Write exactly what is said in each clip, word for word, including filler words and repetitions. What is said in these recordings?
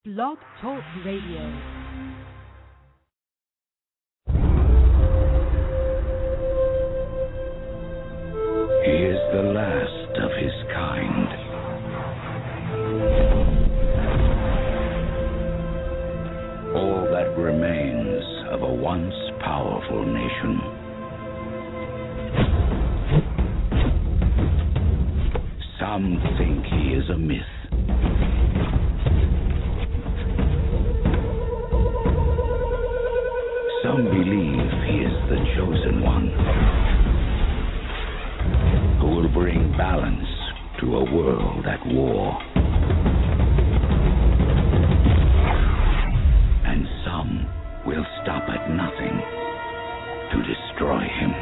Blog Talk Radio. He is the last of his kind. All that remains of a once powerful nation. Some think he is a myth. Some believe he is the chosen one, who will bring balance to a world at war. And some will stop at nothing to destroy him.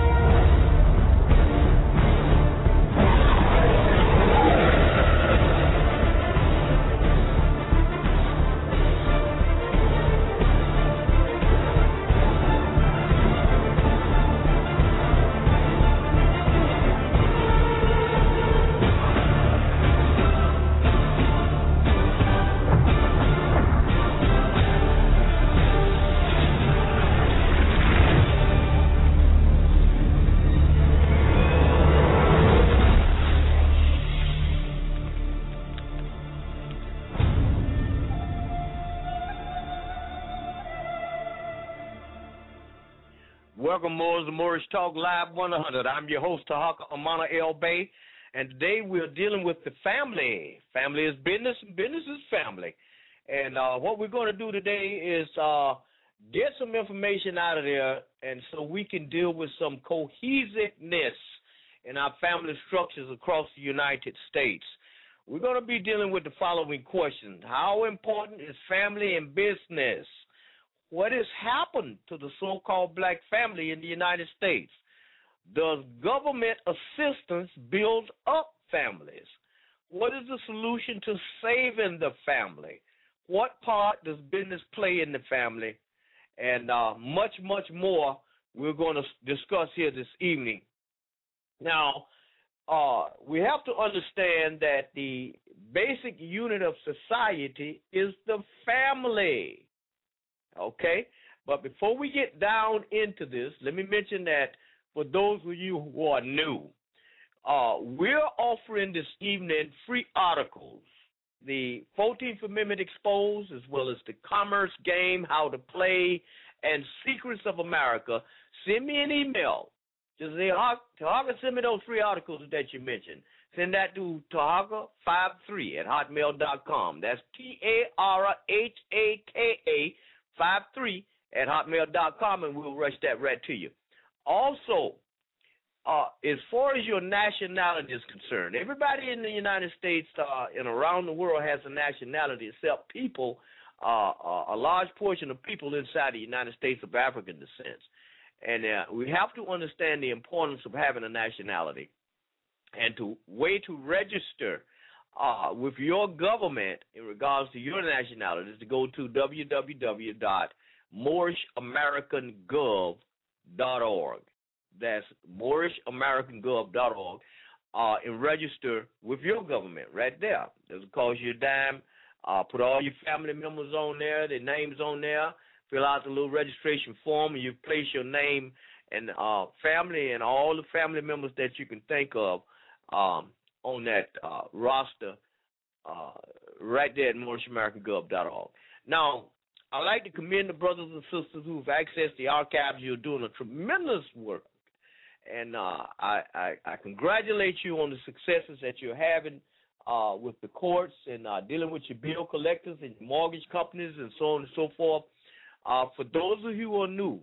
Welcome, more to Moorish Talk Live one hundred. I'm your host, Tahaka Amana El Bay, and today we're dealing with the family. Family is business, and business is family. And uh, what we're going to do today is uh, get some information out of there, and so we can deal with some cohesiveness in our family structures across the United States. We're going to be dealing with the following questions. How important is family and business? What has happened to the so-called black family in the United States? Does government assistance build up families? What is the solution to saving the family? What part does business play in the family? And uh, much, much more we're going to discuss here this evening. Now, uh, we have to understand that the basic unit of society is the family. Okay, but before we get down into this, let me mention that for those of you who are new, uh, we're offering this evening free articles, the fourteenth Amendment Exposed, as well as the Commerce Game, How to Play, and Secrets of America. Send me an email. Just say, Tahaka, send me those free articles that you mentioned. Send that to Tahaka fifty-three at hotmail dot com. That's T A R H A K A five three at hotmail dot com, and we'll rush that right to you. Also, uh, as far as your nationality is concerned, everybody in the United States uh, and around the world has a nationality except people, uh, uh, a large portion of people inside the United States of African descent. And uh, we have to understand the importance of having a nationality. And the way to register Uh, with your government in regards to your nationality is to go to w w w dot moorish american gov dot org. That's moorish american gov dot org, uh, and register with your government right there. Doesn't cost you a dime. Uh, put all your family members on there, their names on there. Fill out the little registration form, and you place your name and uh, family and all the family members that you can think of Um, on that uh, roster uh, right there at moorish american gov dot org. Now, I'd like to commend the brothers and sisters who've accessed the archives. You're doing a tremendous work, and uh, I, I, I congratulate you on the successes that you're having uh, with the courts and uh, dealing with your bill collectors and mortgage companies and so on and so forth. Uh, for those of you who are new,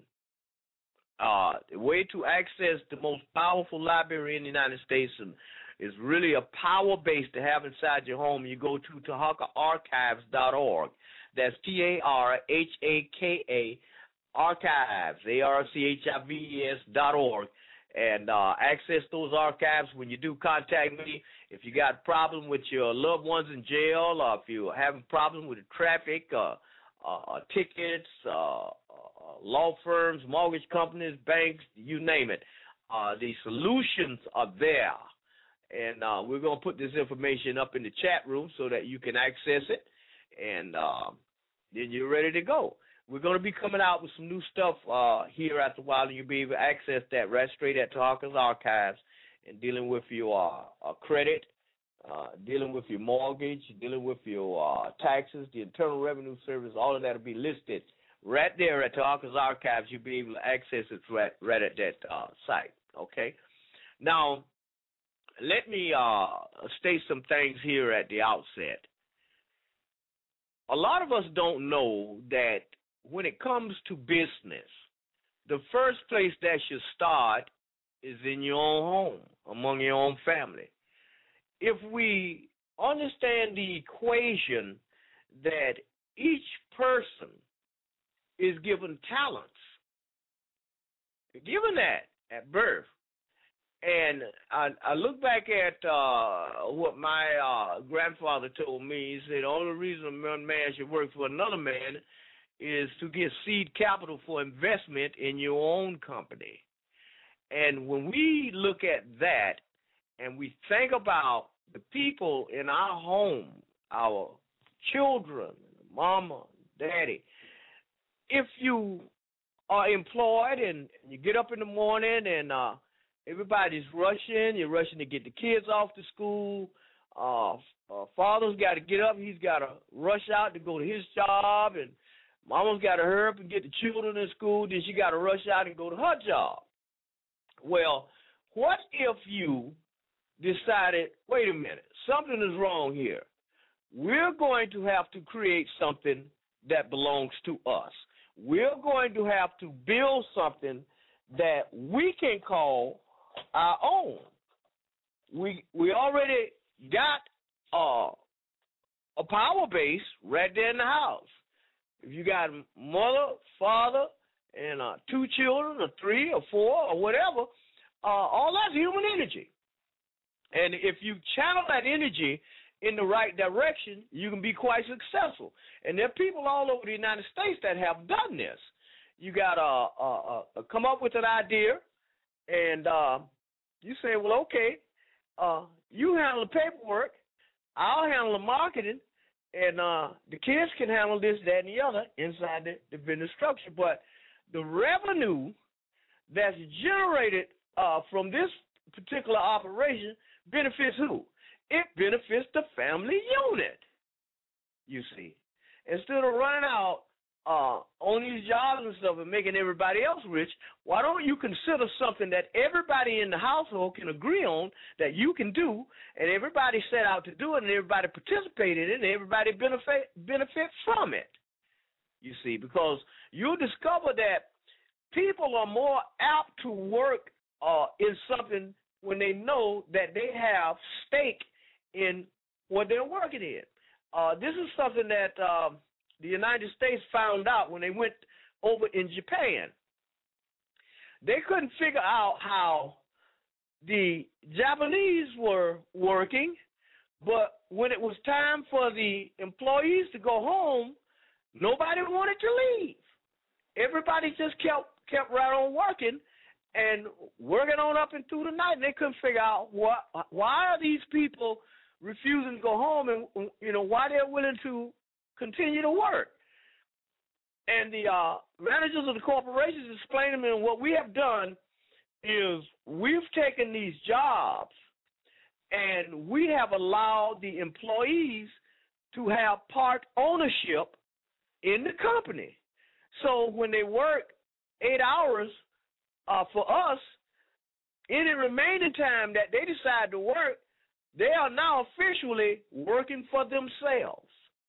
uh, the way to access the most powerful library in the United States and is really a power base to have inside your home. You go to tahaka archives dot org. That's T A R H A K A, archives, A R C H I V E S dot org, and uh, access those archives. When you do contact me, if you got a problem with your loved ones in jail, or if you're having problems with the traffic, uh, uh, tickets, uh, uh, law firms, mortgage companies, banks, you name it, uh, the solutions are there. And uh, we're going to put this information up in the chat room so that you can access it. and uh, then you're ready to go. We're going to be coming out with some new stuff uh, here after a while, and you'll be able to access that right straight at Tahaka's Archives, and dealing with your uh, credit, uh, dealing with your mortgage, dealing with your uh, taxes, the Internal Revenue Service, all of that will be listed right there at Tahaka's Archives. You'll be able to access it right, right at that uh, site, okay? Now, let me uh, state some things here at the outset. A lot of us don't know that when it comes to business, the first place that should start is in your own home, among your own family. If we understand the equation that each person is given talents, given that at birth, and I, I look back at uh, what my uh, grandfather told me. He said the only reason one man should work for another man is to get seed capital for investment in your own company. And when we look at that and we think about the people in our home, our children, mama, daddy, if you are employed and you get up in the morning and uh, everybody's rushing, you're rushing to get the kids off to school, uh, uh, father's got to get up, he's got to rush out to go to his job, and mama's got to hurry up and get the children in school, then she got to rush out and go to her job. Well, what if you decided, wait a minute, something is wrong here. We're going to have to create something that belongs to us. We're going to have to build something that we can call our own. We we already got uh, a power base right there in the house. If you got mother, father, and uh, two children, or three, or four, or whatever, uh, all that's human energy. And if you channel that energy in the right direction, you can be quite successful. And there are people all over the United States that have done this. You got to uh, uh, uh, come up with an idea, and uh, you say, well, okay, uh, you handle the paperwork, I'll handle the marketing, and uh, the kids can handle this, that, and the other inside the, the business structure. But the revenue that's generated uh, from this particular operation benefits who? It benefits the family unit, you see. Instead of running out uh, on these jobs and stuff and making everybody else rich, why don't you consider something that everybody in the household can agree on that you can do, and everybody set out to do it, and everybody participated in it, and everybody benefit, benefit from it, you see, because you'll discover that people are more apt to work uh, in something when they know that they have stake in what they're working in. Uh, this is something that uh, the United States found out when they went over in Japan. They couldn't figure out how the Japanese were working, but when it was time for the employees to go home, nobody wanted to leave. Everybody just kept kept right on working and working on up and through the night, and they couldn't figure out what, why are these people refusing to go home, and you know why they're willing to continue to work. And the uh, managers of the corporations explained to them, what we have done is we've taken these jobs and we have allowed the employees to have part ownership in the company. So when they work eight hours uh, for us, any remaining time that they decide to work, they are now officially working for themselves.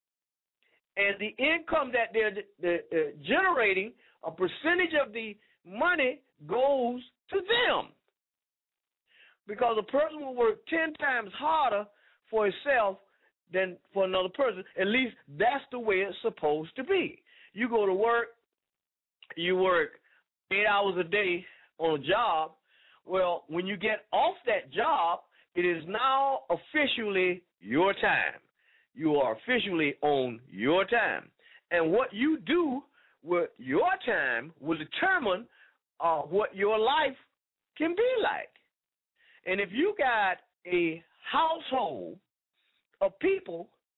And the income that they're, they're, they're generating, a percentage of the money goes to them. Because a person will work ten times harder for himself than for another person. At least that's the way it's supposed to be. You go to work, you work eight hours a day on a job. Well, when you get off that job, it is now officially your time. You are officially on your time. And what you do with your time will determine uh, what your life can be like. And if you got a household of people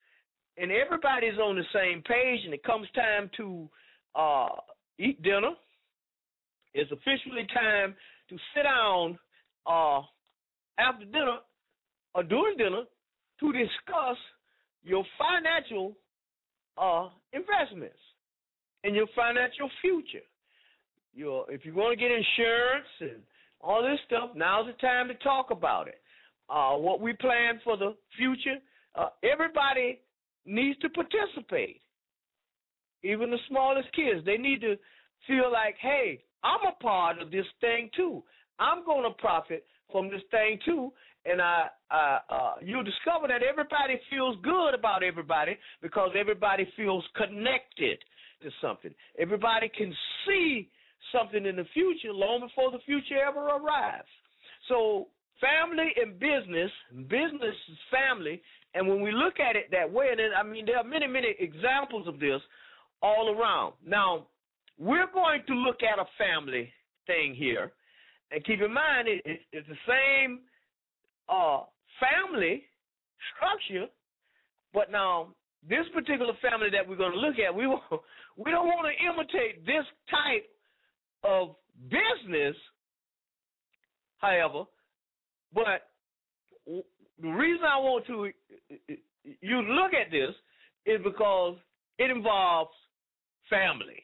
and everybody's on the same page, and it comes time to uh, eat dinner, it's officially time to sit down uh, after dinner or during dinner to discuss your financial uh, investments and your financial future. Your, if you're going to get insurance and all this stuff, now's the time to talk about it. Uh, what we plan for the future, uh, everybody needs to participate. Even the smallest kids, they need to feel like, hey, I'm a part of this thing too. I'm going to profit from this thing too. And I, uh, uh, you'll discover that everybody feels good about everybody because everybody feels connected to something. Everybody can see something in the future long before the future ever arrives. So family and business, business is family, and when we look at it that way, and then, I mean, there are many, many examples of this all around. Now, we're going to look at a family thing here, and keep in mind it, it, it's the same uh, family structure, but now this particular family that we're going to look at, we won't, we don't want to imitate this type of business, however, but the reason I want to you look at this is because it involves family.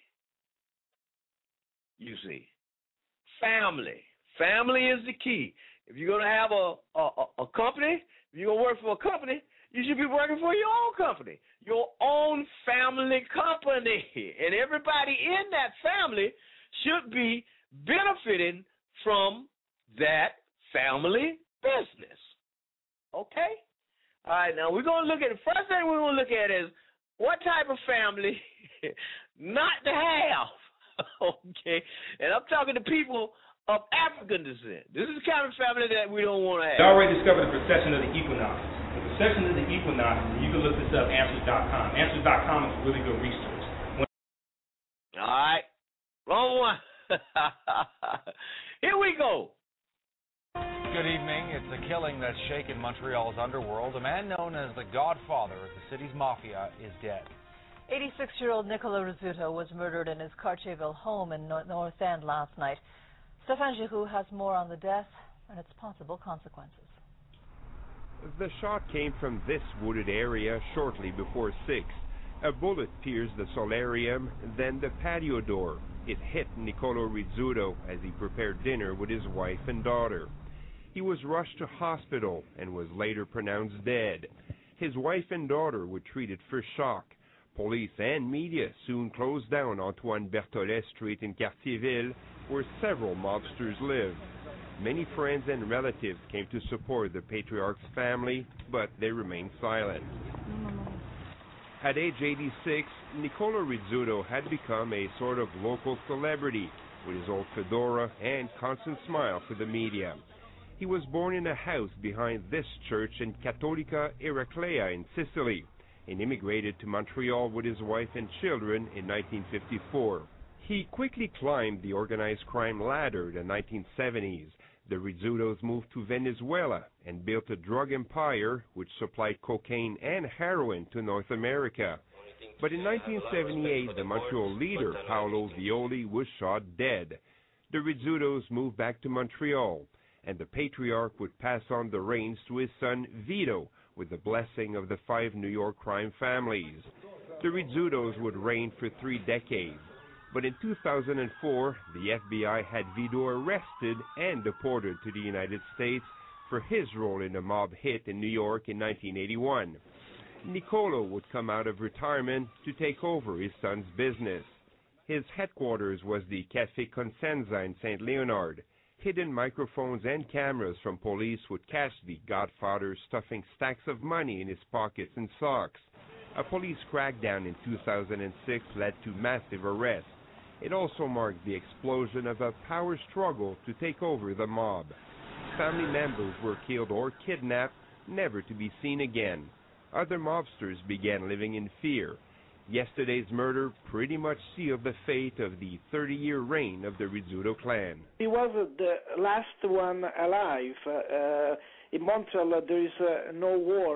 You see, family. Family is the key. If you're going to have a, a, a company, if you're going to work for a company, you should be working for your own company, your own family company. And everybody in that family should be benefiting from that family business. Okay? All right, now we're going to look at, the first thing we're going to look at is what type of family not to have. Okay? And I'm talking to people of African descent. This is the kind of family that we don't want to have. I already discovered the precession of the equinox. The precession of the equinox, you can look this up, answers dot com. answers dot com is really good research. When All right. Wrong one. Here we go. Good evening. It's a killing that's shaken Montreal's underworld. A man known as the godfather of the city's mafia is dead. eighty-six-year-old Nicola Rizzuto was murdered in his Cartierville home in North End last night. Stéphane Giroux has more on the death and its possible consequences. The shot came from this wooded area shortly before six. A bullet pierced the solarium, then the patio door. It hit Nicola Rizzuto as he prepared dinner with his wife and daughter. He was rushed to hospital and was later pronounced dead. His wife and daughter were treated for shock. Police and media soon closed down Antoine Berthollet Street in Cartierville, where several mobsters lived. Many friends and relatives came to support the patriarch's family, but they remained silent. At age eighty-six, Nicola Rizzuto had become a sort of local celebrity, with his old fedora and constant smile for the media. He was born in a house behind this church in Cattolica Eraclea in Sicily, and immigrated to Montreal with his wife and children in nineteen fifty-four. He quickly climbed the organized crime ladder in the nineteen seventies. The Rizzutos moved to Venezuela and built a drug empire which supplied cocaine and heroin to North America. But in nineteen seventy-eight, the Montreal leader, Paolo Violi, was shot dead. The Rizzutos moved back to Montreal, and the patriarch would pass on the reins to his son Vito, with the blessing of the five New York crime families. The Rizzutos would reign for three decades. But in two thousand four, the F B I had Vito arrested and deported to the United States for his role in a mob hit in New York in nineteen eighty-one. Nicola would come out of retirement to take over his son's business. His headquarters was the Café Consenza in Saint Leonard. Hidden microphones and cameras from police would catch the godfather stuffing stacks of money in his pockets and socks. A police crackdown in two thousand six led to massive arrests. It also marked the explosion of a power struggle to take over the mob. Family members were killed or kidnapped, never to be seen again. Other mobsters began living in fear. Yesterday's murder pretty much sealed the fate of the thirty-year reign of the Rizzuto clan. He was the last one alive. Uh, in Montreal, there is uh, no war.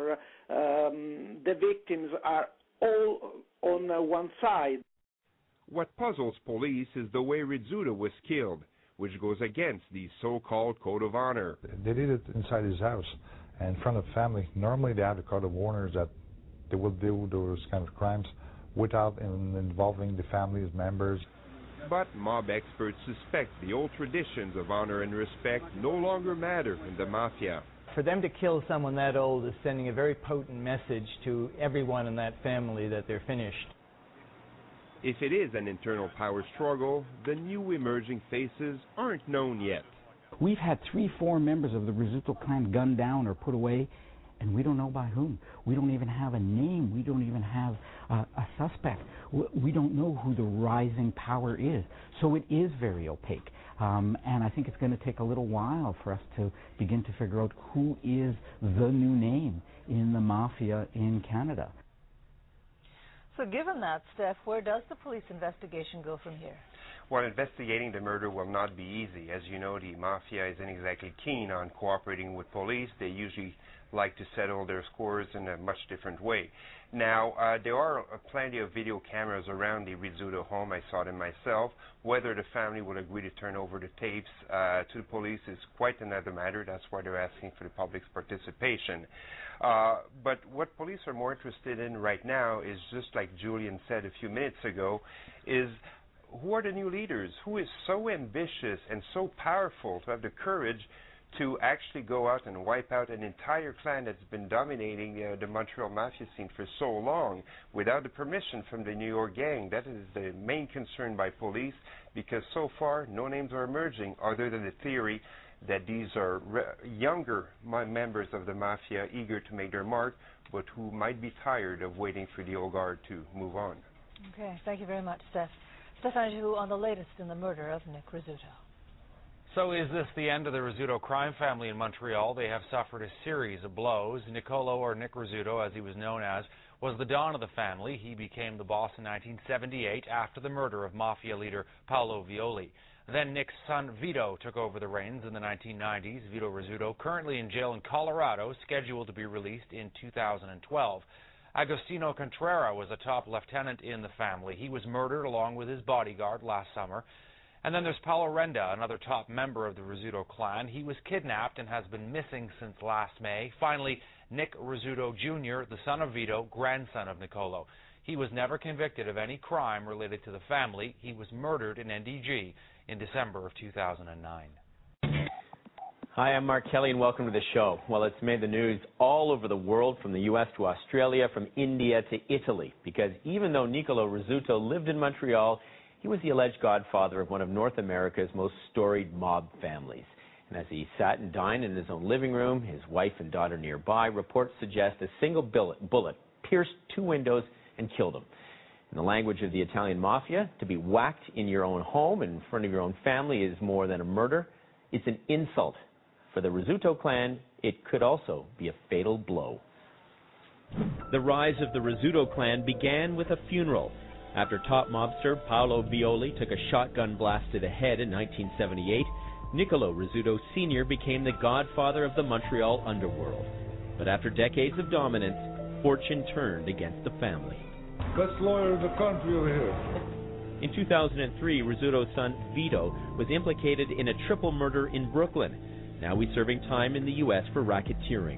um, the victims are all on uh, one side. What puzzles police is the way Rizzuto was killed, which goes against the so-called code of honor. They did it inside his house and in front of family. Normally they have a code of honors that they will do those kind of crimes without in involving the family's members. But mob experts suspect the old traditions of honor and respect no longer matter in the mafia. For them to kill someone that old is sending a very potent message to everyone in that family that they're finished. If it is an internal power struggle, the new emerging faces aren't known yet. We've had three, four members of the Rizzuto clan gunned down or put away, and we don't know by whom. We don't even have a name. We don't even have uh, a suspect. We don't know who the rising power is. So it is very opaque. Um, and I think it's going to take a little while for us to begin to figure out who is the new name in the mafia in Canada. So given that, Steph, where does the police investigation go from here? Well, investigating the murder will not be easy. As you know, the mafia isn't exactly keen on cooperating with police. They usually like to settle their scores in a much different way. Now, uh, there are uh, plenty of video cameras around the Rizzuto home. I saw them myself. Whether the family will agree to turn over the tapes uh, to the police is quite another matter. That's why they're asking for the public's participation. Uh, but what police are more interested in right now is, just like Julian said a few minutes ago, is who are the new leaders? Who is so ambitious and so powerful to have the courage to actually go out and wipe out an entire clan that's been dominating uh, the Montreal mafia scene for so long without the permission from the New York gang? That is the main concern by police, because so far no names are emerging other than the theory that these are re younger members of the mafia eager to make their mark, but who might be tired of waiting for the old guard to move on. Okay, thank you very much, Steph. Stéphane Giroux on the latest in the murder of Nick Rizzuto. So is this the end of the Rizzuto crime family in Montreal? They have suffered a series of blows. Nicolo, or Nick Rizzuto, as he was known as, was the don of the family. He became the boss in nineteen seventy-eight after the murder of mafia leader Paolo Violi. Then Nick's son Vito took over the reins in the nineteen nineties. Vito Rizzuto, currently in jail in Colorado, scheduled to be released in two thousand twelve. Agostino Contreras was a top lieutenant in the family. He was murdered along with his bodyguard last summer. And then there's Paolo Renda, another top member of the Rizzuto clan. He was kidnapped and has been missing since last May. Finally, Nick Rizzuto Junior, the son of Vito, grandson of Nicolo. He was never convicted of any crime related to the family. He was murdered in N D G in December of two thousand nine. Hi, I'm Mark Kelly, and welcome to the show. Well, it's made the news all over the world, from the U S to Australia, from India to Italy, because even though Nicolo Rizzuto lived in Montreal, he was the alleged godfather of one of North America's most storied mob families. And as he sat and dined in his own living room, his wife and daughter nearby, reports suggest a single bullet pierced two windows and killed him. In the language of the Italian mafia, to be whacked in your own home and in front of your own family is more than a murder. It's an insult. For the Rizzuto clan, it could also be a fatal blow. The rise of the Rizzuto clan began with a funeral. After top mobster Paolo Violi took a shotgun blast to the head in nineteen seventy-eight, Nicolo Rizzuto Senior became the godfather of the Montreal underworld. But after decades of dominance, fortune turned against the family. Best lawyer in the country over here. In two thousand three, Rizzuto's son Vito was implicated in a triple murder in Brooklyn. Now he's serving time in the U S for racketeering.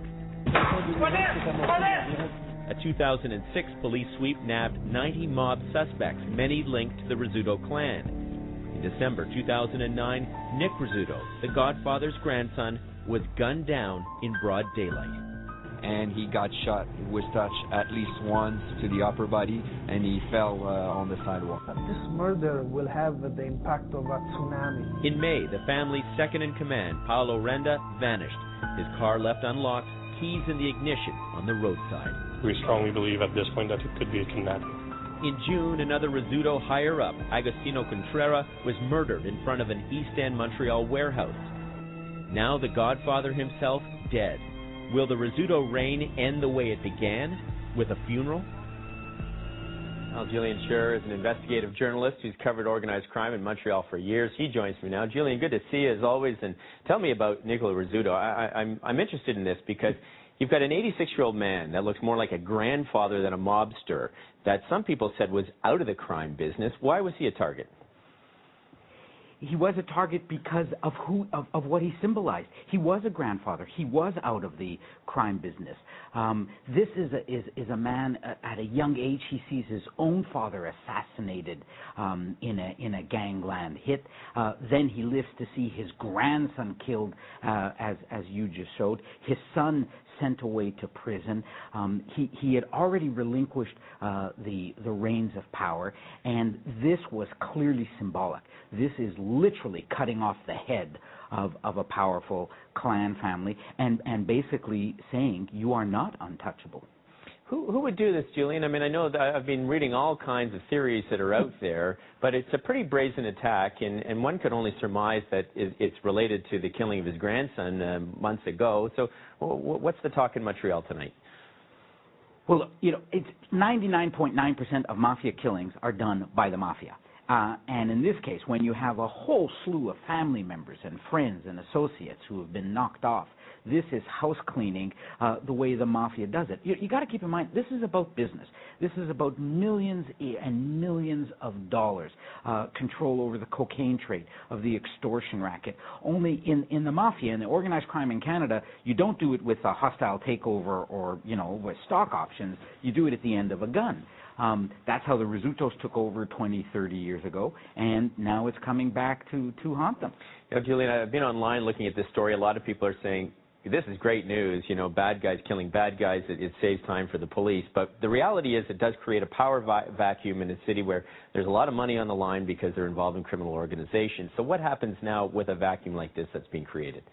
A two thousand six police sweep nabbed ninety mob suspects, many linked to the Rizzuto clan. In December two thousand nine, Nick Rizzuto, the godfather's grandson, was gunned down in broad daylight. And he got shot. He was touched at least once to the upper body, and he fell uh, on the sidewalk. This murder will have the impact of a tsunami. In May, the family's second-in-command, Paolo Renda, vanished. His car left unlocked, keys in the ignition on the roadside. We strongly believe at this point that it could be a kidnapping. In June, another Rizzuto higher-up, Agostino Contreras, was murdered in front of an East End Montreal warehouse. Now the godfather himself dead. Will the Rizzuto reign end the way it began, with a funeral? Well, Julian Scherer is an investigative journalist who's covered organized crime in Montreal for years. He joins me now. Julian, good to see you as always. And tell me about Nicolo Rizzuto. I, I, I'm, I'm interested in this because You've got an eighty-six-year-old man that looks more like a grandfather than a mobster that some people said was out of the crime business. Why was he a target? He was a target because of who of, of what he symbolized. He was a grandfather. He was out of the crime business. Um, this is a, is is a man uh, at a young age. He sees his own father assassinated um, in a in a gangland hit. Uh, then he lives to see his grandson killed, uh, as as you just showed. His son sent away to prison. Um, he he had already relinquished uh, the the reins of power, and this was clearly symbolic. This is literally cutting off the head of, of a powerful clan family, and, and basically saying you are not untouchable. Who who would do this, Julian? I mean, I know that I've been reading all kinds of theories that are out there, but it's a pretty brazen attack, and, and one could only surmise that it's related to the killing of his grandson uh, months ago. So what's the talk in Montreal tonight? Well, you know, it's ninety-nine point nine percent of mafia killings are done by the mafia. Uh, and in this case, when you have a whole slew of family members and friends and associates who have been knocked off, this is house cleaning uh, the way the mafia does it. You, you got to keep in mind, this is about business. This is about millions and millions of dollars, uh, control over the cocaine trade, of the extortion racket. Only in, in the mafia, in the organized crime in Canada, you don't do it with a hostile takeover or, you know, with stock options. You do it at the end of a gun. Um, that's how the Rizzutos took over twenty, thirty years ago, and now it's coming back to, to haunt them. You know, Julian, I've been online looking at this story. A lot of people are saying, this is great news, you know, bad guys killing bad guys, it, it saves time for the police. But the reality is it does create a power va vacuum in a city where there's a lot of money on the line because they're involved in criminal organizations. So what happens now with a vacuum like this that's being created?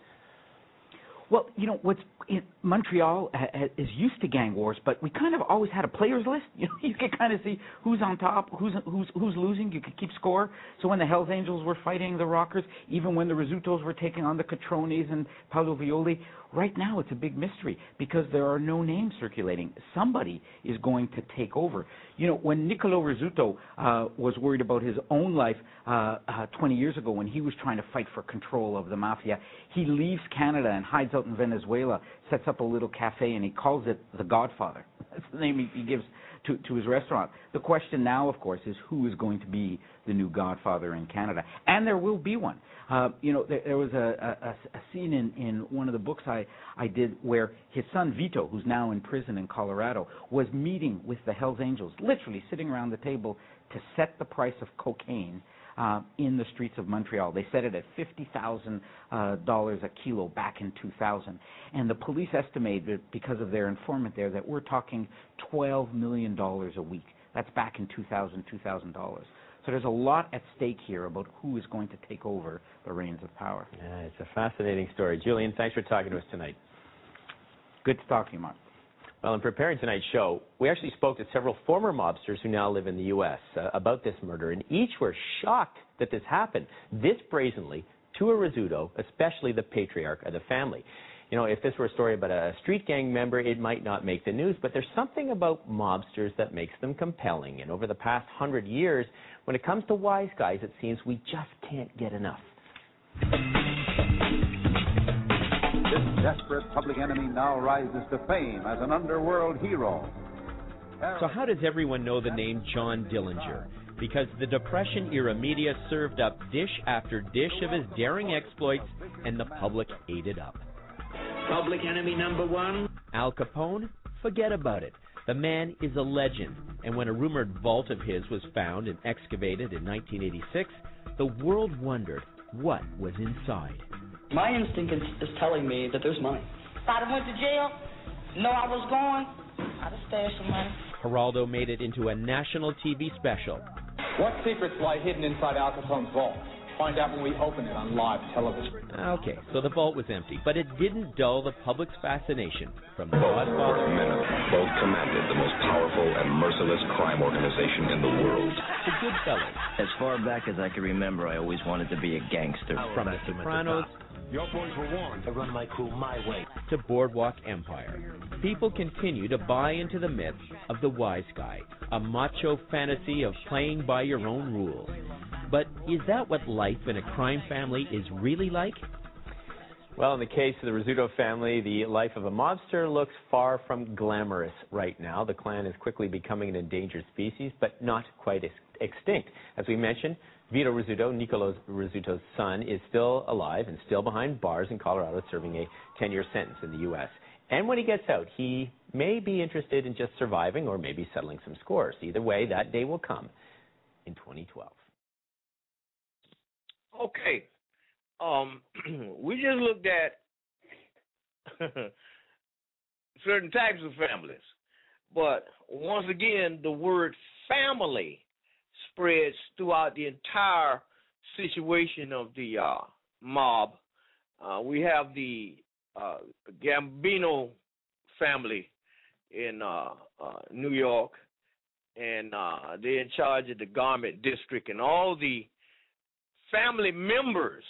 Well, you know, what's in Montreal ha, is used to gang wars, but we kind of always had a players list. You know, you could kind of see who's on top, who's who's who's losing. You could keep score. So when the Hells Angels were fighting the Rockers, even when the Rizzutos were taking on the Catrones and Paolo Violi, right now it's a big mystery because there are no names circulating. Somebody is going to take over. You know, when Niccolo Rizzuto uh, was worried about his own life uh, uh, twenty years ago when he was trying to fight for control of the mafia, he leaves Canada and hides out in Venezuela, sets up a little cafe, and he calls it The Godfather. That's the name he, he gives to, to his restaurant. The question now, of course, is who is going to be the new Godfather in Canada? And there will be one. Uh, you know, there, there was a, a, a scene in, in one of the books I, I did where his son Vito, who's now in prison in Colorado, was meeting with the Hells Angels, literally sitting around the table to set the price of cocaine uh, in the streets of Montreal. They set it at fifty thousand dollars uh, a kilo back in two thousand. And the police estimated, because of their informant there, that we're talking twelve million dollars a week. That's back in two thousand, two thousand dollars. So there's a lot at stake here about who is going to take over the reins of power. Yeah, it's a fascinating story. Julian, thanks for talking to us tonight. Good to talk to you, Mark. Well, in preparing tonight's show, we actually spoke to several former mobsters who now live in the U S uh, about this murder, and each were shocked that this happened this brazenly to a Rizzuto, especially the patriarch of the family. You know, if this were a story about a street gang member, it might not make the news, but there's something about mobsters that makes them compelling. And over the past hundred years, when it comes to wise guys, it seems we just can't get enough. This desperate public enemy now rises to fame as an underworld hero. So how does everyone know the name John Dillinger? Because the Depression-era media served up dish after dish of his daring exploits, and the public ate it up. Public enemy number one? Al Capone? Forget about it. The man is a legend, and when a rumored vault of his was found and excavated in nineteen eighty-six, the world wondered what was inside. My instinct is, is telling me that there's money. If I'd have went to jail, know I was going, I'd have stashed some money. Geraldo made it into a national T V special. What secrets lie hidden inside Al Capone's vault? Find out when we open it on live television. Okay, so the vault was empty, but it didn't dull the public's fascination from the Both Godfather. were Minutemen. Both commanded the most powerful and merciless crime organization in the world. The Goodfellas. As far back as I can remember, I always wanted to be a gangster. From The Sopranos. Your boys were warned to run my crew my way. To Boardwalk Empire. People continue to buy into the myth of the wise guy, a macho fantasy of playing by your own rules. But is that what life in a crime family is really like? Well, in the case of the Rizzuto family, the life of a mobster looks far from glamorous right now. The clan is quickly becoming an endangered species, but not quite ex extinct. As we mentioned, Vito Rizzuto, Nicolo Rizzuto's son, is still alive and still behind bars in Colorado, serving a ten-year sentence in the U S And when he gets out, he may be interested in just surviving or maybe settling some scores. Either way, that day will come in twenty twelve. Okay. Um, we just looked at certain types of families. But once again, the word family spreads throughout the entire situation of the uh, mob. Uh, we have the uh, Gambino family in uh, uh, New York, and uh, they're in charge of the Garment District, and all the family members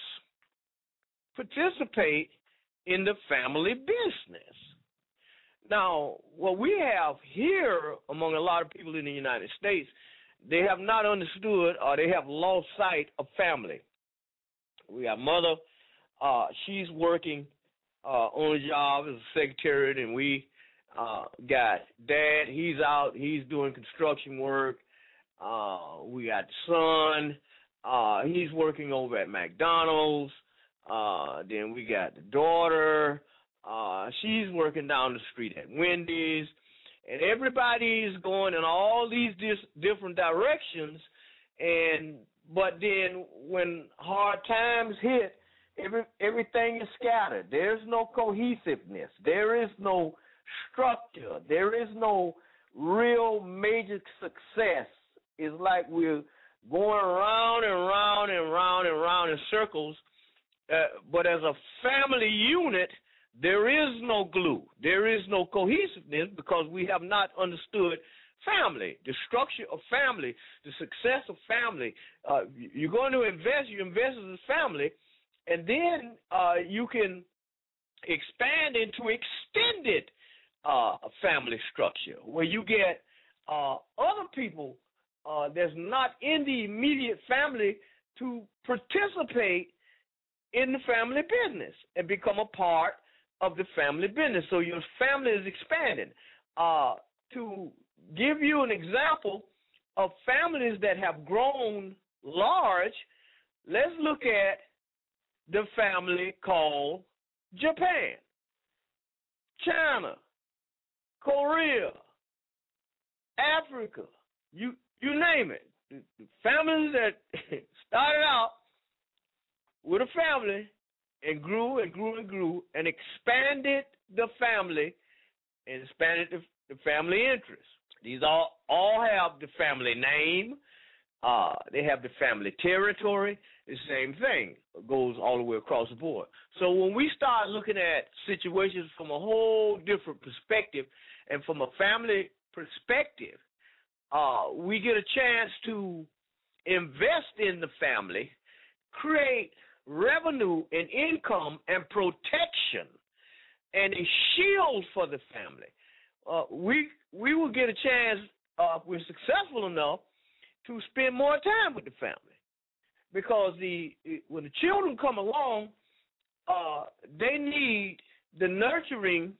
participate in the family business. Now, what we have here among a lot of people in the United States, they have not understood or they have lost sight of family. We have mother, uh, she's working uh, on a job as a secretary, and we uh, got dad, he's out, he's doing construction work. Uh, we got son, uh, he's working over at McDonald's. Uh, then we got the daughter. Uh, she's working down the street at Wendy's. And everybody's going in all these dis- different directions. And but then when hard times hit, every, everything is scattered. There's no cohesiveness. There is no structure. There is no real major success. It's like we're going round and round and round and round in circles. Uh, but as a family unit, there is no glue. There is no cohesiveness because we have not understood family, the structure of family, the success of family. Uh, you're going to invest, you invest as a family, and then uh, you can expand into extended uh, family structure where you get uh, other people uh, that's not in the immediate family to participate in the family business and become a part of the family business. So your family is expanding. Uh, to give you an example of families that have grown large, let's look at the family called Japan, China, Korea, Africa, you you name it. The, the families that started out with a family and grew and grew and grew and expanded the family and expanded the, the family interest. These all, all have the family name. Uh, they have the family territory. The same thing goes all the way across the board. So when we start looking at situations from a whole different perspective and from a family perspective, uh, we get a chance to invest in the family, create revenue and income and protection and a shield for the family. Uh, we we will get a chance, uh, if we're successful enough, to spend more time with the family. Because the when the children come along, uh, they need the nurturing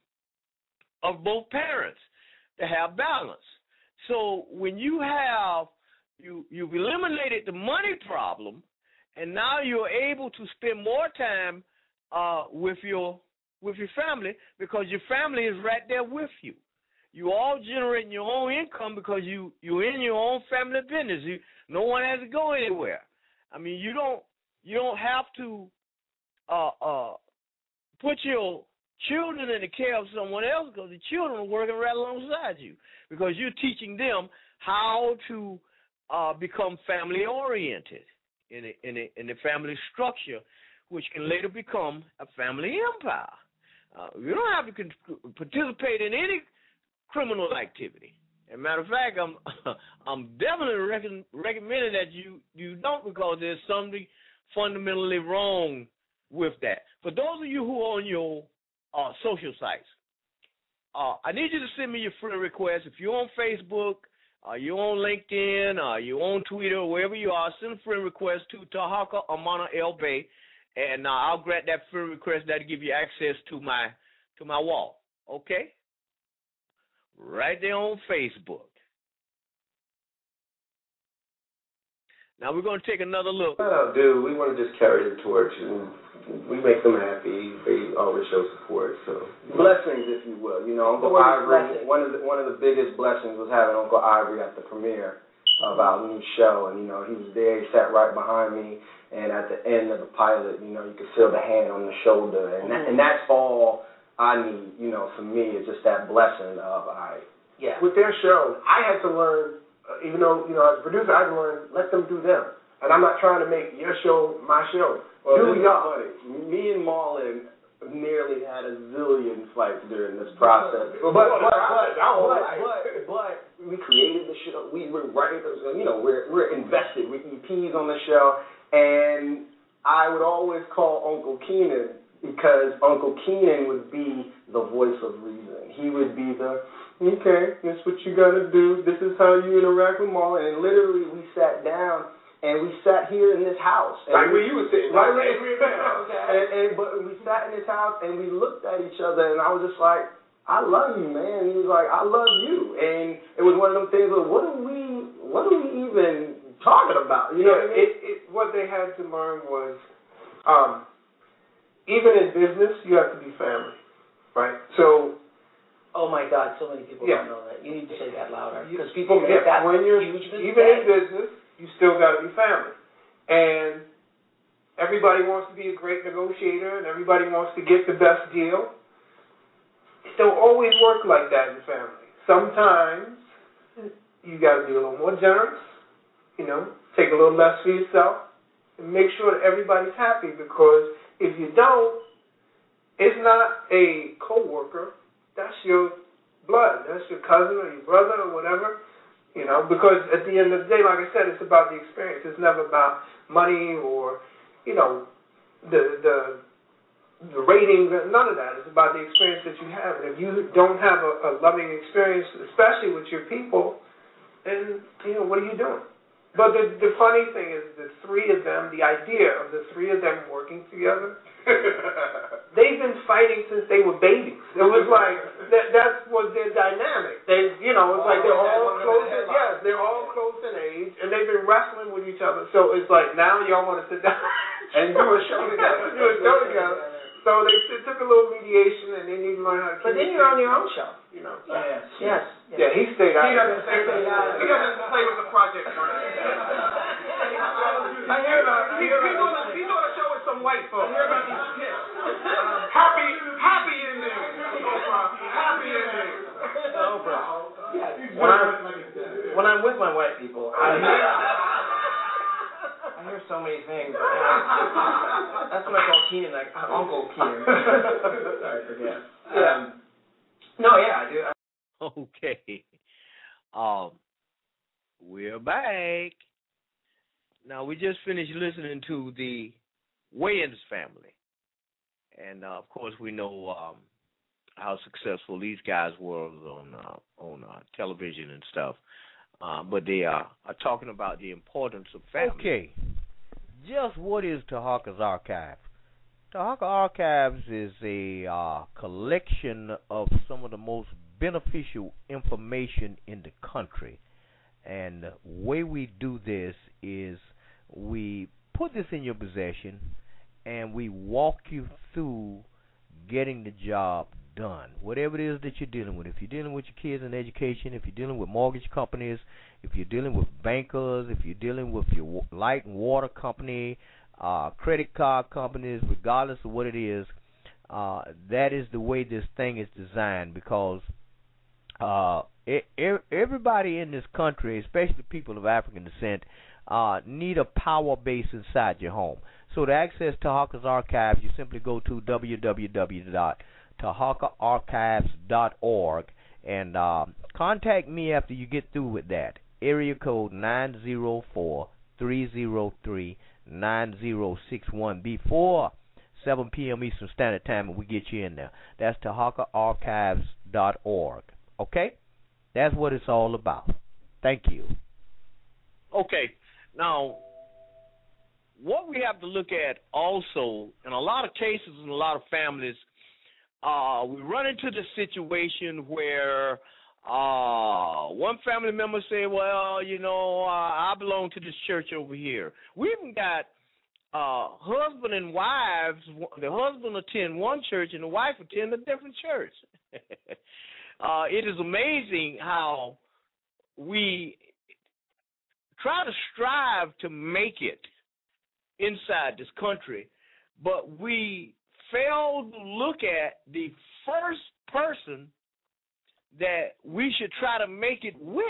of both parents to have balance. So when you have, you, you've eliminated the money problem, and now you're able to spend more time uh, with your with your family because your family is right there with you. You all generating your own income because you you're in your own family business. You, no one has to go anywhere. I mean, you don't you don't have to uh, uh, put your children in the care of someone else because the children are working right alongside you because you're teaching them how to uh, become family oriented in a, in, a, in the family structure, which can later become a family empire. Uh, you don't have to con- participate in any criminal activity. As a matter of fact, I'm I'm definitely rec- recommending that you, you don't because there's something fundamentally wrong with that. For those of you who are on your uh, social sites, uh, I need you to send me your friend request. If you're on Facebook, uh, you're on LinkedIn, uh, you're on Twitter, wherever you are, send a friend request to Tahaka Amana El Bay, and uh, I'll grant that friend request. That'll give you access to my to my wall. Okay, right there on Facebook. Now we're going to take another look. What I'll do, we want to just carry the torch, and we make them happy. They always show support. So blessings, if you will. You know, Uncle Ivory. One of the one of the biggest blessings was having Uncle Ivory at the premiere of our new show, and you know, he was there. He sat right behind me, and at the end of the pilot, you know, you could feel the hand on the shoulder, and that, and that's all I need. You know, for me, is just that blessing of I. Yeah. With their show, I had to learn. Uh, even though, you know, as a producer, I had to learn, let them do them. And I'm not trying to make your show my show. Well, do this y'all. is funny. Me and Marlon nearly had a zillion fights during this process. But, but, but, but, but, but, but we created the show. We were writers. You know, we're we're invested. We're E Ps on the show. And I would always call Uncle Keenan because Uncle Keenan would be the voice of reason. He would be the, okay, this is what you got to do. This is how you interact with Marlon. And literally, we sat down, and we sat here in this house. Like where you were sitting. Right where where okay. and, and, But we sat in this house, and we looked at each other, and I was just like, I love you, man. He was like, I love you. And it was one of them things where, what are we, what are we even talking about? You know yeah, what I mean? It, it, what they had to learn was, um, even in business, you have to be family, right? So, oh my God, so many people yeah. don't know that. You need to say that louder because people yeah, make that when you're huge mistake. even in business, you still got to be family, and everybody wants to be a great negotiator, and everybody wants to get the best deal. It don't always work like that in family. Sometimes you got to be a little more generous, you know, take a little less for yourself, and make sure that everybody's happy because if you don't, it's not a coworker. That's your blood. That's your cousin or your brother or whatever. You know, because at the end of the day, like I said, it's about the experience. It's never about money or, you know, the the the ratings. None of that. It's about the experience that you have. And if you don't have a, a loving experience, especially with your people, then, you know, what are you doing? But the the funny thing is the three of them, the idea of the three of them working together, they've been fighting since they were babies. It was like, that that was their dynamic. They, you know, it's like they're all close in, yes, they're all close in age, and they've been wrestling with each other. So it's like, now y'all want to sit down and do a show together. do a show together. So they it took a little mediation, and they need to learn how to. But then you're on your own show. You know. Yes. Yes. yes. Yeah, he stayed out. He doesn't stay out. He doesn't play with the project. I hear uh, he, he's on a he's on a show with some white folks. I hear about these kids. Um, happy happy ending. Oprah. Happy ending. Oprah. When I'm when I'm with my white people, I hear I hear so many things. That's what I call Keenan, like uh, Uncle Keenan. Sorry, forget. Um, no, yeah, I do. I Okay. Um, we're back. Now, we just finished listening to the Wayans family. And, uh, of course, we know um, how successful these guys were on uh, on uh, television and stuff. Uh, but they are, are talking about the importance of family. Okay. Just what is Tahaka's Archive? Tahaka Archives is a uh, collection of some of the most beneficial information in the country. And the way we do this is we put this in your possession and we walk you through getting the job done. Whatever it is that you're dealing with. If you're dealing with your kids in education, if you're dealing with mortgage companies, if you're dealing with bankers, if you're dealing with your light and water company, uh, credit card companies, regardless of what it is, uh, that is the way this thing is designed because uh, it, everybody in this country, especially people of African descent, uh, need a power base inside your home. So to access Tahaka's Archives, you simply go to w w w dot tahaka archives dot org and uh, contact me after you get through with that. Area code nine zero four, three zero three, nine zero six one before seven p.m. Eastern Standard Time, and we get you in there. That's tahaka archives dot org. Okay? That's what it's all about. Thank you. Okay. Now, what we have to look at also, in a lot of cases, in a lot of families, uh, we run into the situation where uh, one family member say, well, you know, uh, I belong to this church over here. We even got uh, husband and wives. The husband attend one church and the wife attend a different church. uh, it is amazing how we try to strive to make it inside this country, but we fail to look at the first person that we should try to make it with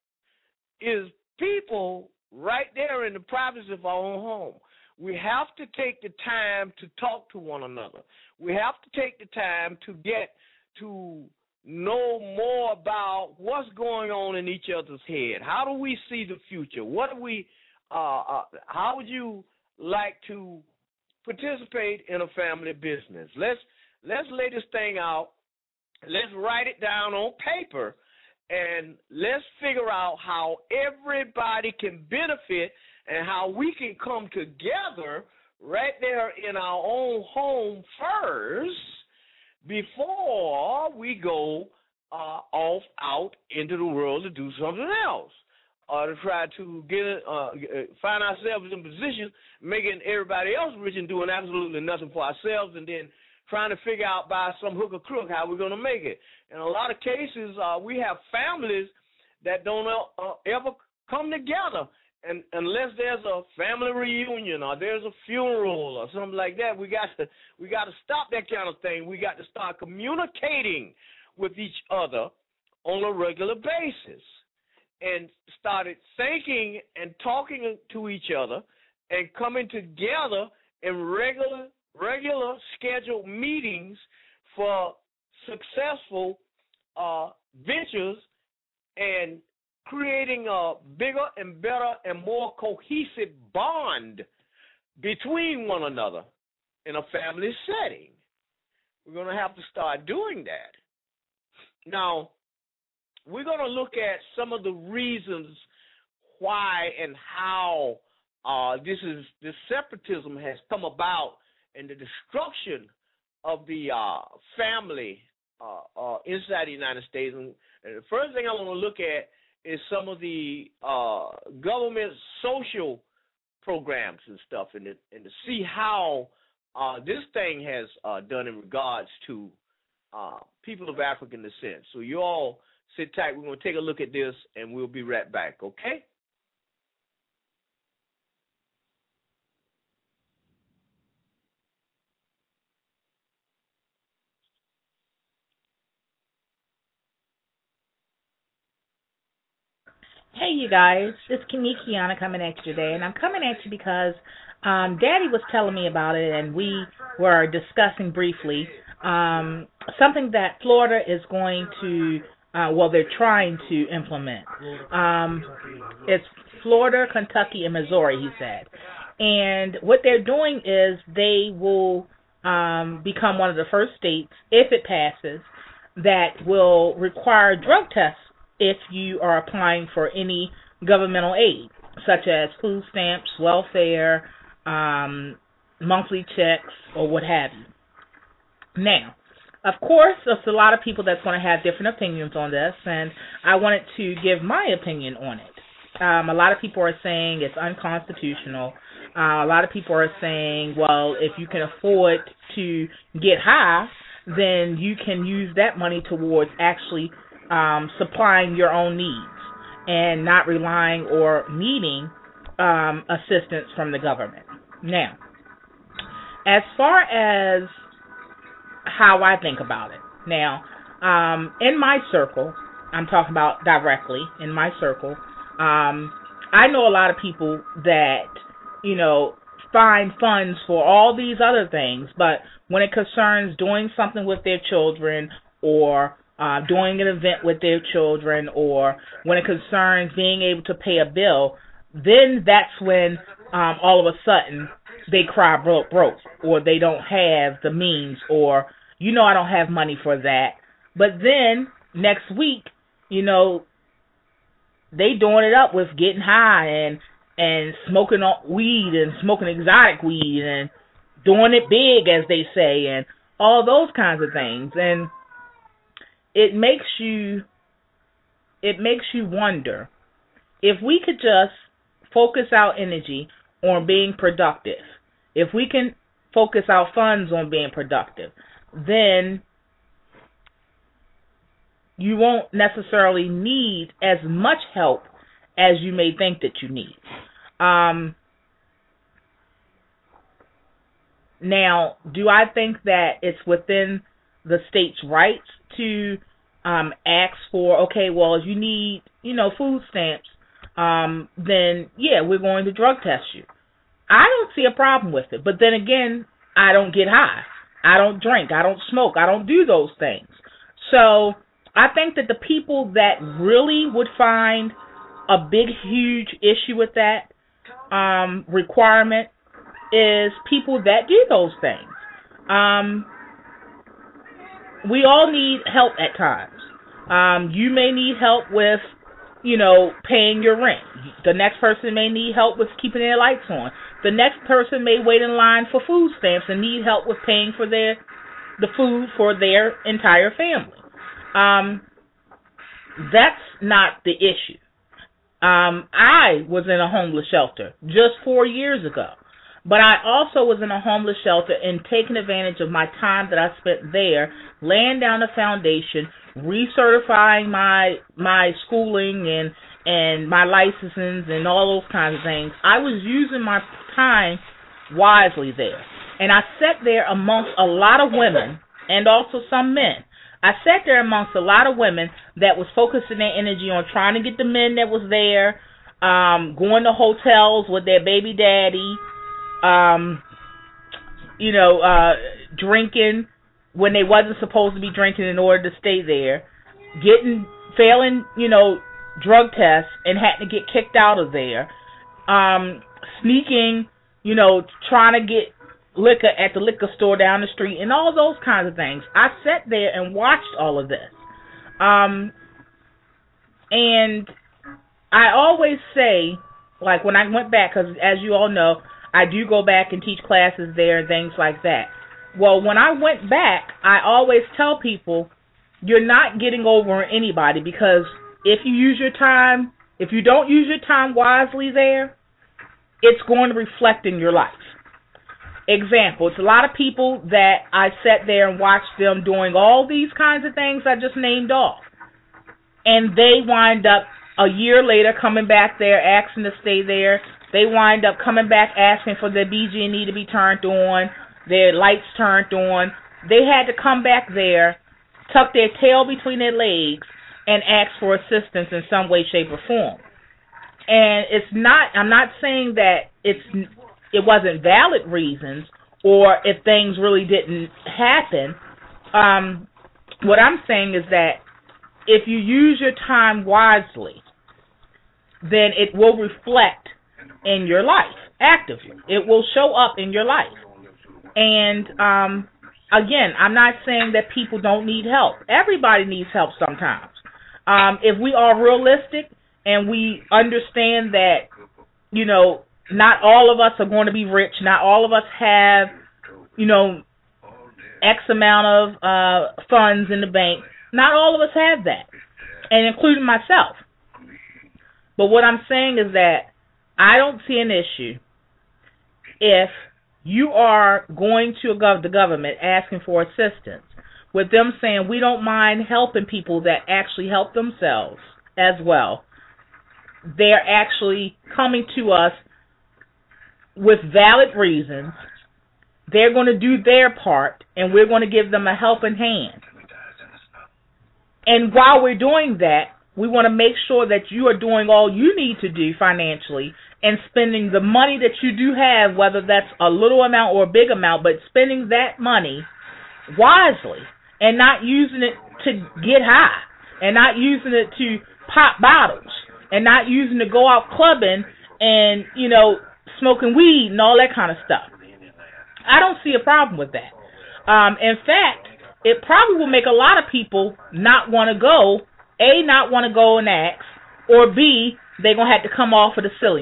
is people right there in the privacy of our own home. We have to take the time to talk to one another. We have to take the time to get to know more about what's going on in each other's head. How do we see the future? What do we? Uh, uh, how would you like to participate in a family business? Let's let's lay this thing out. Let's write it down on paper, and let's figure out how everybody can benefit and how we can come together right there in our own home first before we go uh, off out into the world to do something else, or to try to get uh, find ourselves in position making everybody else rich and doing absolutely nothing for ourselves, and then trying to figure out by some hook or crook how we're going to make it. In a lot of cases, uh, we have families that don't uh, ever come together, and unless there's a family reunion or there's a funeral or something like that, we got to we got to stop that kind of thing. We got to start communicating with each other on a regular basis, and started thinking and talking to each other and coming together in regular regular scheduled meetings for successful uh, ventures and creating a bigger and better and more cohesive bond between one another in a family setting. We're going to have to start doing that. Now, we're going to look at some of the reasons why and how uh, this is this separatism has come about and the destruction of the uh, family uh, uh, inside the United States. And, and the first thing I want to look at is some of the uh, government social programs and stuff, and to, and to see how uh, this thing has uh, done in regards to uh, people of African descent. So you all sit tight. We're going to take a look at this, and we'll be right back, okay? Hey, you guys, it's Kimikiana coming at you today, and I'm coming at you because um, Daddy was telling me about it, and we were discussing briefly um, something that Florida is going to, uh, well, they're trying to implement. Um, it's Florida, Kentucky, and Missouri, he said. And what they're doing is they will um, become one of the first states, if it passes, that will require drug tests if you are applying for any governmental aid, such as food stamps, welfare, um, monthly checks, or what have you. Now, of course, there's a lot of people that's going to have different opinions on this, and I wanted to give my opinion on it. Um, a lot of people are saying it's unconstitutional. Uh, a lot of people are saying, well, if you can afford to get high, then you can use that money towards actually Um, supplying your own needs and not relying or needing um, assistance from the government. Now, as far as how I think about it, now, um, in my circle, I'm talking about directly in my circle, um, I know a lot of people that, you know, find funds for all these other things, but when it concerns doing something with their children or Uh, doing an event with their children, or when it concerns being able to pay a bill, then that's when um, all of a sudden they cry broke, broke, or they don't have the means, or, you know, I don't have money for that. But then next week, you know, they doing it up with getting high and and smoking weed and smoking exotic weed and doing it big, as they say, and all those kinds of things. And it makes you it makes you wonder if we could just focus our energy on being productive. If we can focus our funds on being productive, then you won't necessarily need as much help as you may think that you need. Um, now, do I think that it's within the state's rights to um, ask for, okay, well, if you need, you know, food stamps, um, then, yeah, we're going to drug test you. I don't see a problem with it. But then again, I don't get high. I don't drink. I don't smoke. I don't do those things. So I think that the people that really would find a big, huge issue with that um, requirement is people that do those things. Um, we all need help at times. Um, you may need help with, you know, paying your rent. The next person may need help with keeping their lights on. The next person may wait in line for food stamps and need help with paying for their the food for their entire family. Um, that's not the issue. Um, I was in a homeless shelter just four years ago, but I also was in a homeless shelter and taking advantage of my time that I spent there, laying down a foundation, recertifying my my schooling and and my licenses and all those kinds of things. I was using my time wisely there. And I sat there amongst a lot of women and also some men. I sat there amongst a lot of women that was focusing their energy on trying to get the men that was there, um, going to hotels with their baby daddy, um, you know, uh, drinking when they wasn't supposed to be drinking in order to stay there, getting, failing, you know, drug tests and had to get kicked out of there, um, sneaking, you know, trying to get liquor at the liquor store down the street, and all those kinds of things. I sat there and watched all of this. Um, and I always say, like when I went back, because as you all know, I do go back and teach classes there and things like that. Well, when I went back, I always tell people, you're not getting over on anybody, because if you use your time, if you don't use your time wisely there, it's going to reflect in your life. Example, it's a lot of people that I sat there and watched them doing all these kinds of things I just named off. And they wind up a year later coming back there, asking to stay there. They wind up coming back asking for their B G and E to be turned on, their lights turned on. They had to come back there, tuck their tail between their legs, and ask for assistance in some way, shape, or form. And it's not, I'm not saying that it's it wasn't valid reasons or if things really didn't happen. Um, what I'm saying is that if you use your time wisely, then it will reflect in your life actively. It will show up in your life. And um, again, I'm not saying that people don't need help. Everybody needs help sometimes. Um, if we are realistic and we understand that, you know, not all of us are going to be rich, not all of us have, you know, X amount of uh, funds in the bank, not all of us have that, and including myself. But what I'm saying is that I don't see an issue if you are going to a gov- the government asking for assistance, with them saying we don't mind helping people that actually help themselves as well. They're actually coming to us with valid reasons. They're going to do their part, and we're going to give them a helping hand. And while we're doing that, we want to make sure that you are doing all you need to do financially and spending the money that you do have, whether that's a little amount or a big amount, but spending that money wisely and not using it to get high and not using it to pop bottles and not using it to go out clubbing and, you know, smoking weed and all that kind of stuff. I don't see a problem with that. Um, in fact, it probably will make a lot of people not want to go, A, not want to go and ask, or B, they're going to have to come off of the silliness.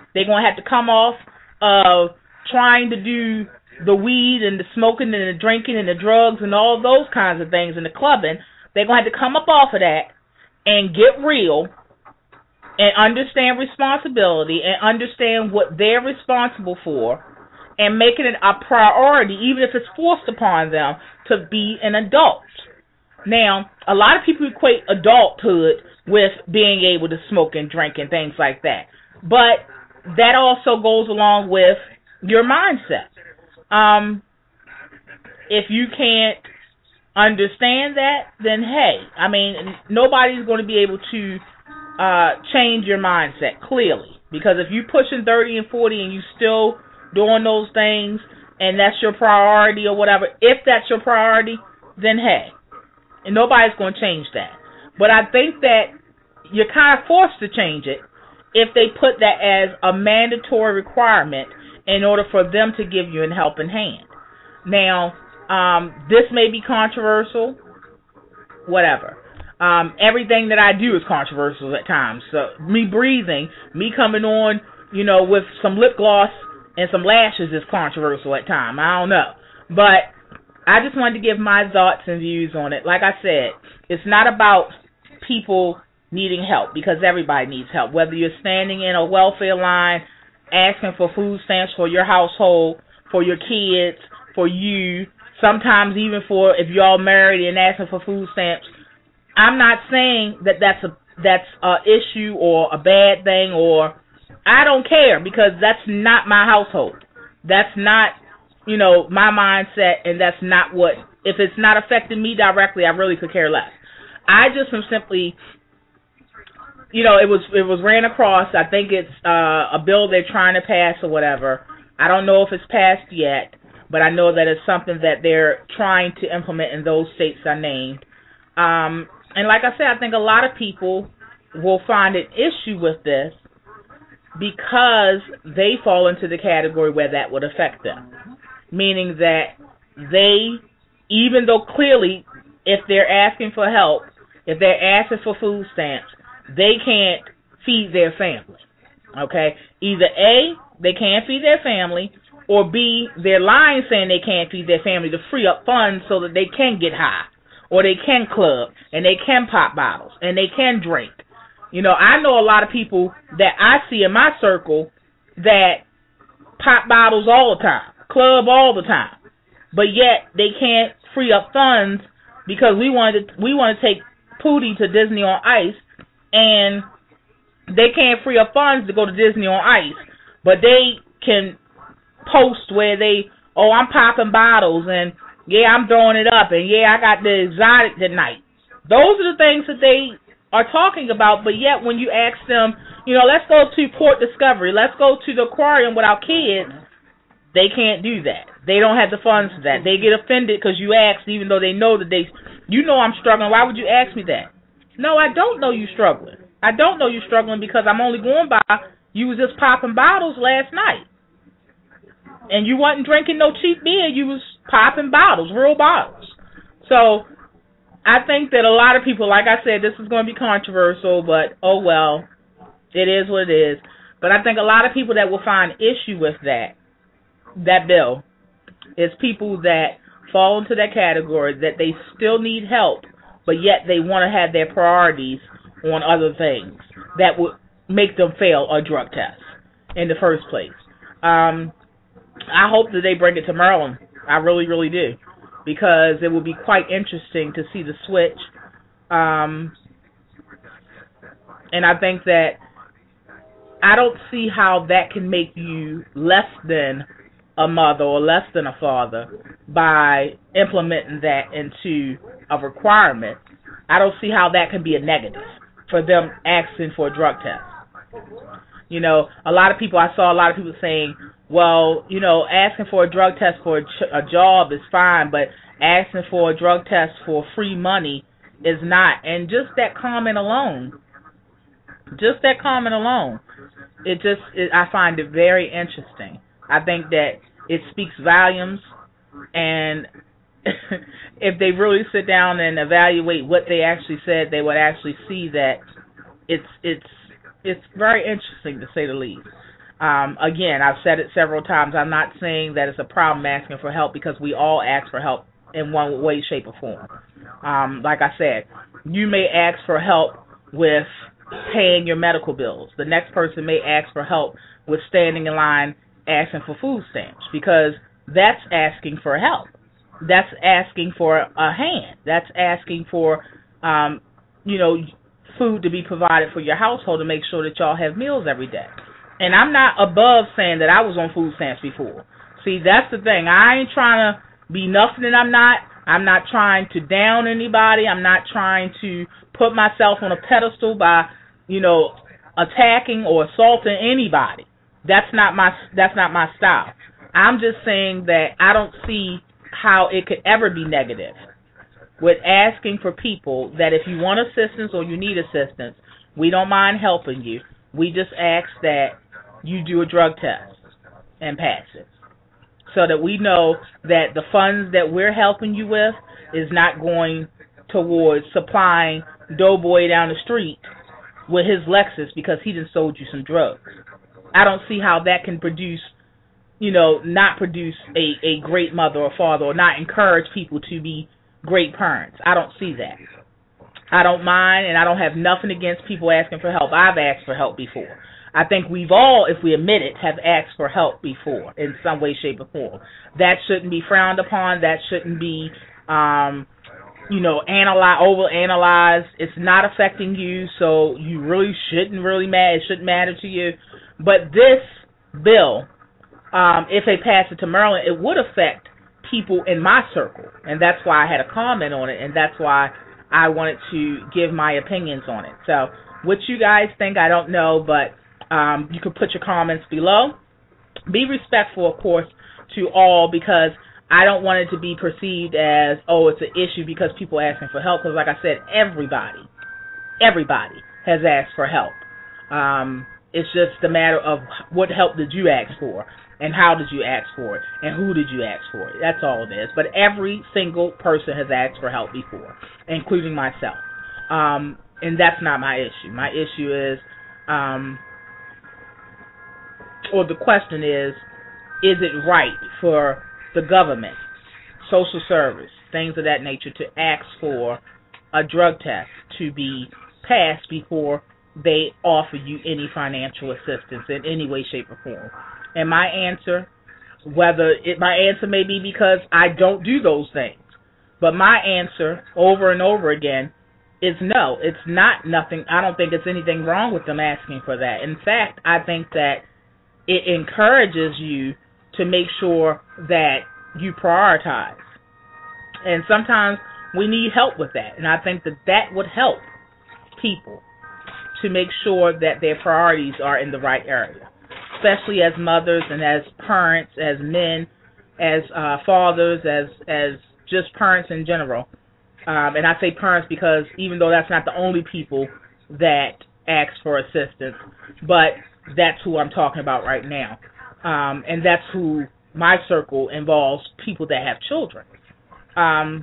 They're going to have to come off of trying to do the weed and the smoking and the drinking and the drugs and all those kinds of things and the clubbing. They're going to have to come up off of that and get real and understand responsibility and understand what they're responsible for and making it a priority, even if it's forced upon them, to be an adult. Now, a lot of people equate adulthood with being able to smoke and drink and things like that. But that also goes along with your mindset. Um, if you can't understand that, then hey, I mean, nobody's going to be able to uh, change your mindset, clearly. Because if you're pushing thirty and forty and you still doing those things and that's your priority or whatever, if that's your priority, then hey, and nobody's going to change that. But I think that you're kind of forced to change it if they put that as a mandatory requirement in order for them to give you a helping hand. Now, um, this may be controversial, whatever. Um, everything that I do is controversial at times. So me breathing, me coming on, you know, with some lip gloss and some lashes is controversial at times. I don't know. But I just wanted to give my thoughts and views on it. Like I said, it's not about people needing help, because everybody needs help. Whether you're standing in a welfare line asking for food stamps for your household, for your kids, for you, sometimes even for if you're all married and asking for food stamps. I'm not saying that that's a that's a issue or a bad thing, or I don't care, because that's not my household. That's not, you know, my mindset, and that's not what, if it's not affecting me directly, I really could care less. I just am simply, you know, it was it was ran across. I think it's uh, a bill they're trying to pass or whatever. I don't know if it's passed yet, but I know that it's something that they're trying to implement in those states I named. Um, and like I said, I think a lot of people will find an issue with this because they fall into the category where that would affect them. Meaning that they, even though clearly if they're asking for help, if they're asking for food stamps, they can't feed their family, okay? Either A, they can't feed their family, or B, they're lying saying they can't feed their family to free up funds so that they can get high, or they can club, and they can pop bottles, and they can drink. You know, I know a lot of people that I see in my circle that pop bottles all the time, club all the time, but yet they can't free up funds because we wanted to, we want to take Pootie to Disney on Ice, and they can't free up funds to go to Disney on Ice, but they can post where they, oh, I'm popping bottles, and yeah, I'm throwing it up, and yeah, I got the exotic tonight. Those are the things that they are talking about, but yet when you ask them, you know, let's go to Port Discovery, let's go to the aquarium with our kids, they can't do that. They don't have the funds for that. They get offended because you asked, even though they know that they, you know I'm struggling, why would you ask me that? No, I don't know you struggling. I don't know you struggling because I'm only going by you was just popping bottles last night. And you wasn't drinking no cheap beer, you was popping bottles, real bottles. So I think that a lot of people, like I said, this is going to be controversial, but oh well, it is what it is. But I think a lot of people that will find issue with that, that bill, is people that fall into that category, that they still need help, but yet they want to have their priorities on other things that would make them fail a drug test in the first place. Um, I hope that they bring it to Maryland. I really, really do. Because it will be quite interesting to see the switch. Um, and I think that I don't see how that can make you less than a mother or less than a father by implementing that into a requirement. I don't see how that can be a negative for them asking for a drug test. You know, a lot of people, I saw a lot of people saying, well, you know, asking for a drug test for a, ch- a job is fine, but asking for a drug test for free money is not. And just that comment alone, just that comment alone, it just, it, I find it very interesting. I think that it speaks volumes, and if they really sit down and evaluate what they actually said, they would actually see that it's it's it's very interesting, to say the least. Um, again, I've said it several times. I'm not saying that it's a problem asking for help because we all ask for help in one way, shape, or form. Um, like I said, you may ask for help with paying your medical bills. The next person may ask for help with standing in line asking for food stamps because that's asking for help. That's asking for a hand. That's asking for, um, you know, food to be provided for your household to make sure that y'all have meals every day. And I'm not above saying that I was on food stamps before. See, that's the thing. I ain't trying to be nothing that I'm not. I'm not trying to down anybody. I'm not trying to put myself on a pedestal by, you know, attacking or assaulting anybody. That's not my that's not my style. I'm just saying that I don't see how it could ever be negative with asking for people that if you want assistance or you need assistance, we don't mind helping you. We just ask that you do a drug test and pass it so that we know that the funds that we're helping you with is not going towards supplying Doughboy down the street with his Lexus because he just sold you some drugs. I don't see how that can produce, you know, not produce a, a great mother or father or not encourage people to be great parents. I don't see that. I don't mind, and I don't have nothing against people asking for help. I've asked for help before. I think we've all, if we admit it, have asked for help before in some way, shape, or form. That shouldn't be frowned upon. That shouldn't be, um, you know, analyze, overanalyzed. It's not affecting you, so you really shouldn't really matter. It shouldn't matter to you. But this bill, um, if they pass it to Maryland, it would affect people in my circle, and that's why I had a comment on it, and that's why I wanted to give my opinions on it. So what you guys think, I don't know, but um, you can put your comments below. Be respectful, of course, to all, because I don't want it to be perceived as, oh, it's an issue because people are asking for help, because like I said, everybody, everybody has asked for help. Um, it's just a matter of what help did you ask for, and how did you ask for it, and who did you ask for it. That's all it is. But every single person has asked for help before, including myself. Um, and that's not my issue. My issue is, um, or the question is, is it right for the government, social service, things of that nature, to ask for a drug test to be passed before they offer you any financial assistance in any way, shape, or form? And my answer, whether it, my answer may be because I don't do those things, but my answer over and over again is no. It's not nothing. I don't think it's anything wrong with them asking for that. In fact, I think that it encourages you to make sure that you prioritize. And sometimes we need help with that. And I think that that would help people to make sure that their priorities are in the right area, especially as mothers and as parents, as men, as uh, fathers, as as just parents in general. Um, and I say parents because even though that's not the only people that ask for assistance, but that's who I'm talking about right now. Um, and that's who my circle involves, people that have children. Um,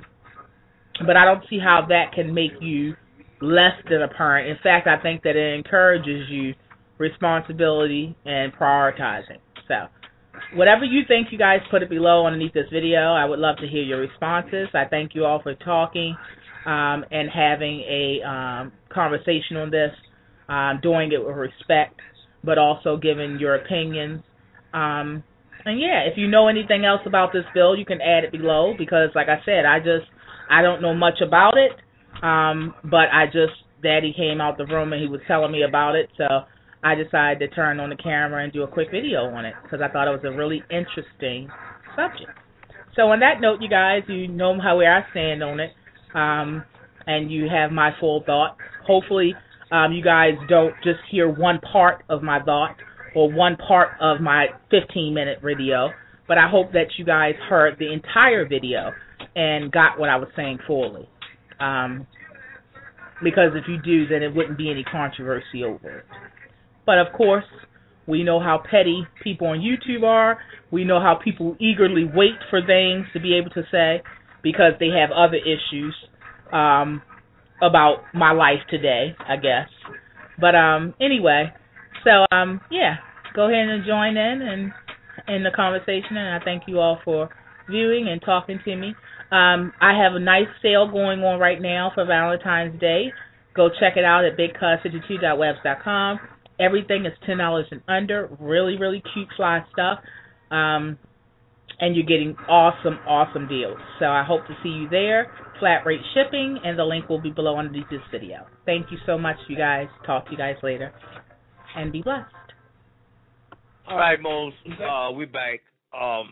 but I don't see how that can make you less than a parent. In fact, I think that it encourages you responsibility and prioritizing. So whatever you think, you guys put it below underneath this video. I would love to hear your responses. I thank you all for talking um, and having a um, conversation on this, um, doing it with respect, but also giving your opinions. Um, and yeah, if you know anything else about this bill, you can add it below, because like I said, I just, I don't know much about it, um, but I just, Daddy came out the room and he was telling me about it, so I decided to turn on the camera and do a quick video on it because I thought it was a really interesting subject. So on that note, you guys, you know how where I stand on it, um, and you have my full thought. Hopefully, um, you guys don't just hear one part of my thought or one part of my fifteen-minute video, but I hope that you guys heard the entire video and got what I was saying fully. Um, because if you do, then it wouldn't be any controversy over it. But, of course, we know how petty people on YouTube are. We know how people eagerly wait for things to be able to say because they have other issues um, about my life today, I guess. But, um, anyway, so, um, yeah, go ahead and join in and in the conversation, and I thank you all for viewing and talking to me. Um, I have a nice sale going on right now for Valentine's Day. Go check it out at big cuz fifty-two dot webs dot com. Everything is ten dollars and under. Really, really cute, fly stuff. Um, and you're getting awesome, awesome deals. So I hope to see you there. Flat rate shipping, and the link will be below underneath this video. Thank you so much, you guys. Talk to you guys later. And be blessed. All right, Mose. Uh, we're back. Um,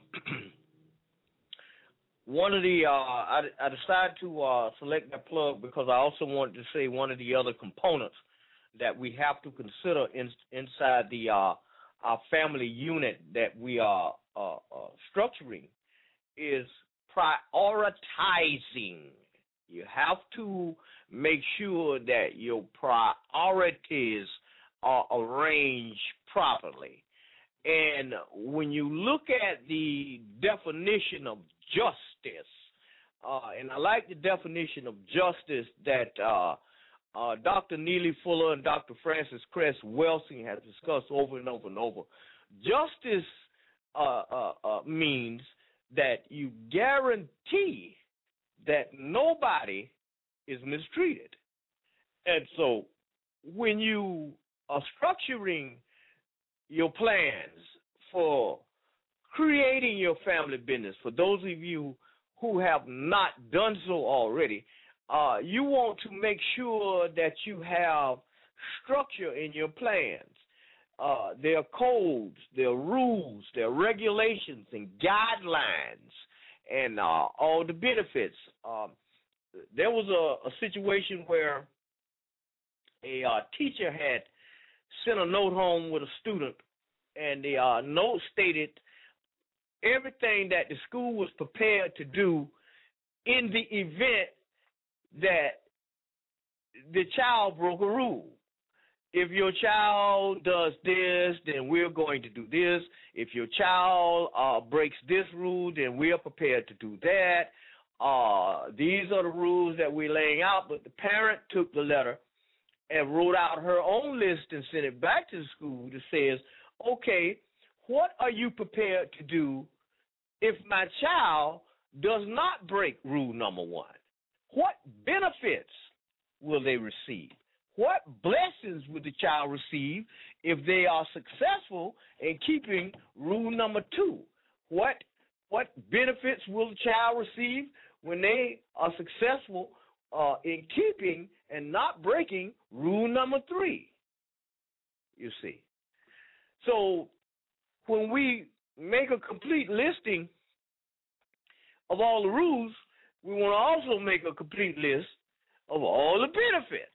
one of the, uh, I, I decided to uh, select that plug because I also wanted to say one of the other components that we have to consider in, inside the uh, our family unit that we are uh, uh, structuring is prioritizing. You have to make sure that your priorities are arranged properly. And when you look at the definition of justice, uh, and I like the definition of justice that uh, uh, Doctor Neely Fuller and Doctor Francis Cress Welsing have discussed over and over and over. Justice uh, uh, uh, means that you guarantee that nobody is mistreated. And so when you are structuring your plans for creating your family business, for those of you who have not done so already, uh, you want to make sure that you have structure in your plans. Uh, there are codes, there are rules, there are regulations and guidelines, and uh, all the benefits. Um, there was a, a situation where a uh, teacher had sent a note home with a student, and the uh, note stated everything that the school was prepared to do in the event that the child broke a rule. If your child does this, then we're going to do this. If your child uh, breaks this rule, then we're prepared to do that. Uh, these are the rules that we're laying out. But the parent took the letter and wrote out her own list and sent it back to the school that says, okay, what are you prepared to do if my child does not break rule number one? What benefits will they receive? What blessings will the child receive if they are successful in keeping rule number two? What what benefits will the child receive when they are successful uh, in keeping and not breaking rule number three? You see. So when we make a complete listing of all the rules, we want to also make a complete list of all the benefits.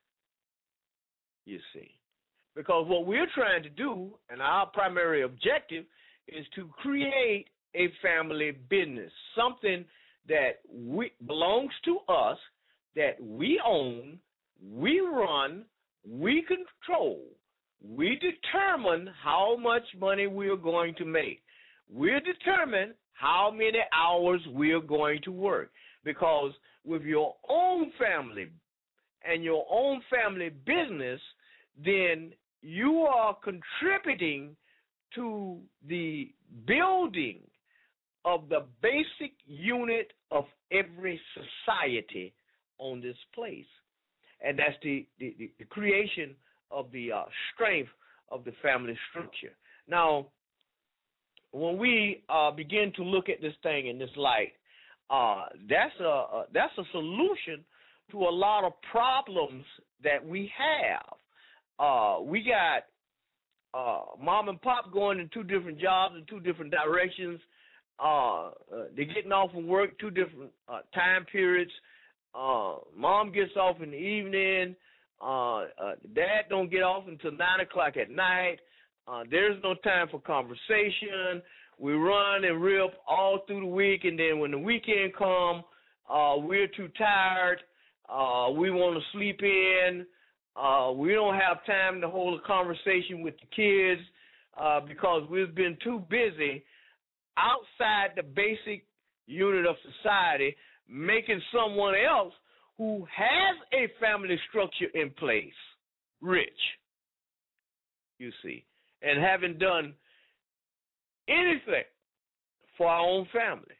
You see, because what we're trying to do, and our primary objective, is to create a family business, something that we, belongs to us, that we own, we run, we control. We determine how much money we're going to make. We determine how many hours we're going to work, because with your own family and your own family business, then you are contributing to the building of the basic unit of every society on this place. And that's the, the, the creation of the uh, strength of the family structure. Now, when we uh, begin to look at this thing in this light, uh, that's a, a that's a solution to a lot of problems that we have. Uh, we got uh, mom and pop going in two different jobs in two different directions. Uh, uh, they're getting off from work two different uh, time periods. Uh, mom gets off in the evening. Uh, uh, dad don't get off until nine o'clock at night. Uh, there's no time for conversation. We run and rip all through the week, and then when the weekend comes, uh, we're too tired. Uh, we want to sleep in. Uh, we don't have time to hold a conversation with the kids uh, because we've been too busy outside the basic unit of society making someone else who has a family structure in place rich, you see. and haven't done anything for our own family.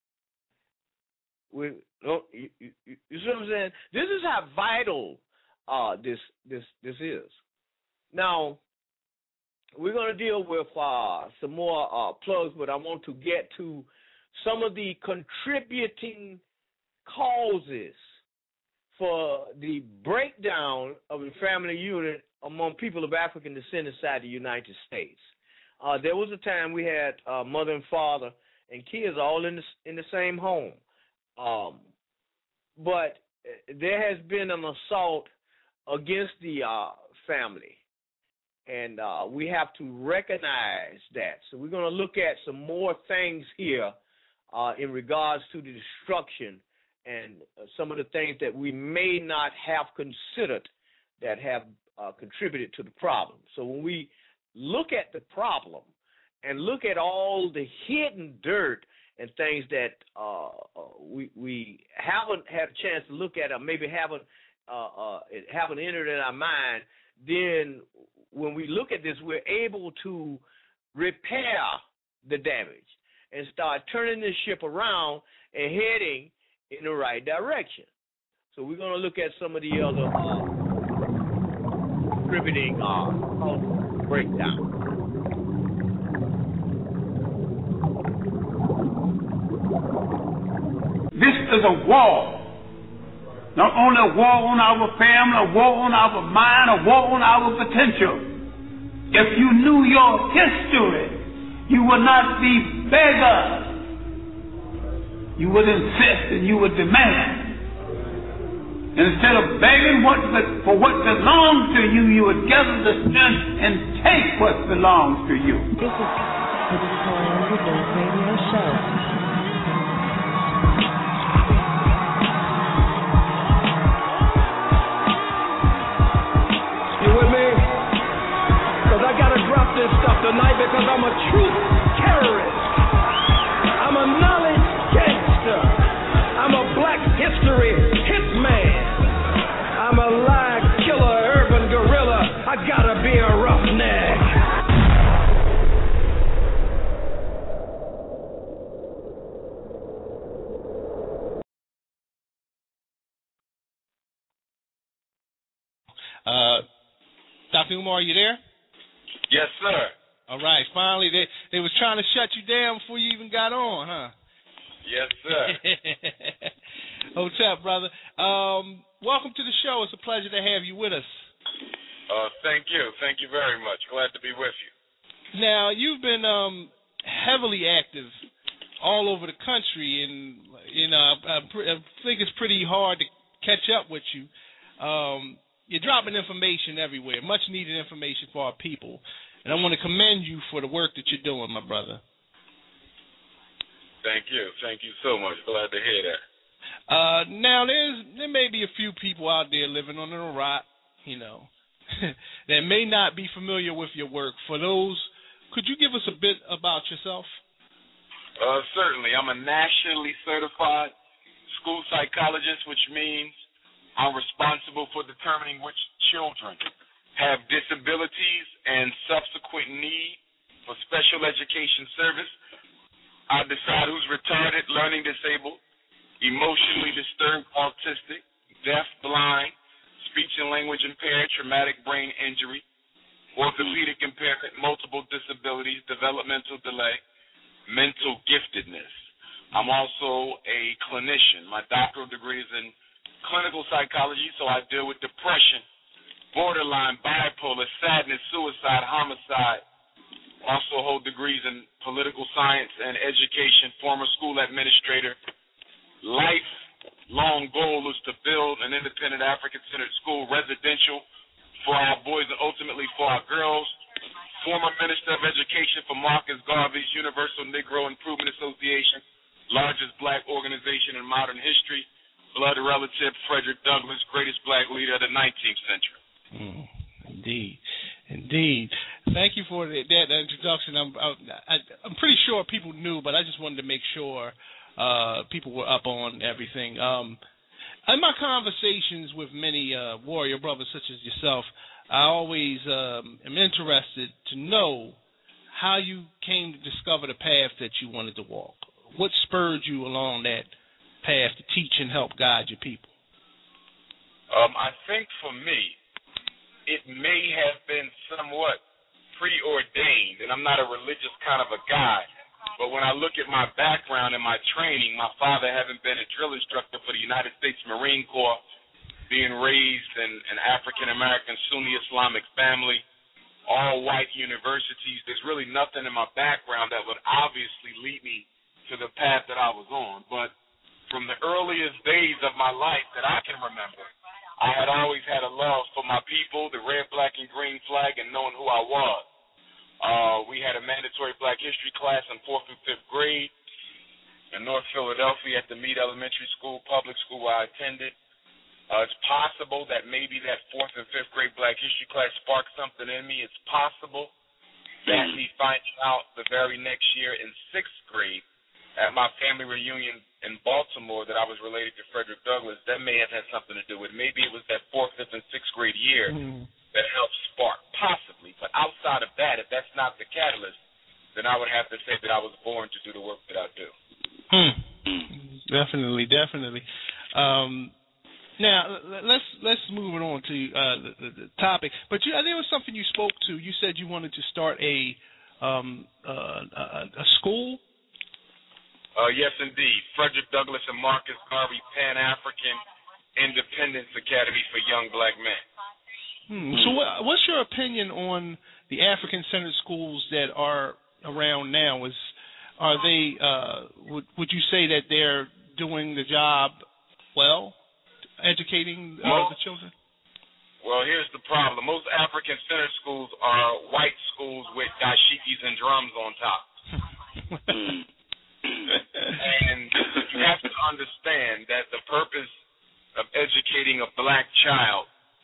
We, you, you, you see what I'm saying? This is how vital uh, this this this is. Now, we're going to deal with uh, some more uh, plugs, but I want to get to some of the contributing causes for the breakdown of the family unit among people of African descent inside the United States. Uh, there was a time we had uh, mother and father and kids all in the, in the same home. Um, but there has been an assault against the uh, family, and uh, we have to recognize that. So we're going to look at some more things here uh, in regards to the destruction and uh, some of the things that we may not have considered that have uh, contributed to the problem. So when we look at the problem and look at all the hidden dirt and things that uh, we we haven't had a chance to look at, or maybe haven't uh, uh, haven't entered in our mind, then when we look at this, we're able to repair the damage and start turning this ship around and heading in the right direction. So we're going to look at some of the other uh, contributing uh, breakdown. This is a war. Not only a war on our family, a war on our mind, a war on our potential. If you knew your history, you would not be beggars. You would insist and you would demand. And instead of begging what, for what belongs to you, you would gather the strength and take what belongs to you. This is the Victoria Woodland Radio Show. You with me? Because I got to drop this stuff tonight because I'm a truth terrorist. I'm a knowledge gangster. I'm a black history hitman. I'm a lie killer, urban gorilla. I gotta be a roughneck. Uh, Doctor Umar, are you there? Yes, sir. All right. Finally, they they was trying to shut you down before you even got on, huh? Yes, sir. What's up, brother? Um, welcome to the show. It's a pleasure to have you with us. Uh, thank you. Thank you very much. Glad to be with you. Now, you've been um, heavily active all over the country, and you know, I, I think it's pretty hard to catch up with you. Um, you're dropping information everywhere, much needed information for our people, and I want to commend you for the work that you're doing, my brother. Thank you. Thank you so much. Glad to hear that. Uh, now, there's there may be a few people out there living under a rock, you know, that may not be familiar with your work. For those, could you give us a bit about yourself? Uh, certainly. I'm a nationally certified school psychologist, which means I'm responsible for determining which children have disabilities and subsequent need for special education service. I decide who's retarded, learning disabled, emotionally disturbed, autistic, deaf, blind, speech and language impaired, traumatic brain injury, orthopedic impairment, multiple disabilities, developmental delay, mental giftedness. I'm also a clinician. My doctoral degree is in clinical psychology, so I deal with depression, borderline, bipolar, sadness, suicide, homicide. Also hold degrees in political science and education, former school administrator. Lifelong goal is to build an independent African-centered school, residential for our boys and ultimately for our girls. Former Minister of Education for Marcus Garvey's Universal Negro Improvement Association, largest black organization in modern history. Blood relative Frederick Douglass, greatest black leader of the nineteenth century. Mm, indeed. Indeed. Thank you for that, that introduction. I'm, I, I'm pretty sure people knew, but I just wanted to make sure uh, people were up on everything. Um, in my conversations with many uh, warrior brothers such as yourself, I always um, am interested to know how you came to discover the path that you wanted to walk. What spurred you along that path to teach and help guide your people? Um, I think for me, it may have been somewhat preordained, and I'm not a religious kind of a guy, but when I look at my background and my training, my father having been a drill instructor for the United States Marine Corps, being raised in an African-American Sunni Islamic family, all white universities, there's really nothing in my background that would obviously lead me to the path that I was on. But from the earliest days of my life that I can remember, I had always had a love for my people, the red, black, and green flag, and knowing who I was. Uh, we had a mandatory black history class in fourth and fifth grade in North Philadelphia at the Meade Elementary School, public school where I attended. Uh, it's possible that maybe that fourth and fifth grade black history class sparked something in me. It's possible that me finding out the very next year in sixth grade at my family reunion in Baltimore that I was related to Frederick Douglass, that may have had something to do with it. Maybe it was that fourth, fifth, and sixth grade year mm. that helped spark, possibly. But outside of that, if that's not the catalyst, then I would have to say that I was born to do the work that I do. Hmm. Definitely, definitely. Um, now let's let's move it on to uh, the, the, the topic. But you, there was something you spoke to. You said you wanted to start a um, uh, a, a school. Uh, yes, indeed. Frederick Douglass and Marcus Garvey Pan-African Independence Academy for Young Black Men. Hmm. So, what, what's your opinion on the African-centered schools that are around now? Is are they? Uh, would would you say that they're doing the job well, educating uh, well, the children? Well, here's the problem: most African-centered schools are white schools with dashikis and drums on top. And you have to understand that the purpose of educating a black child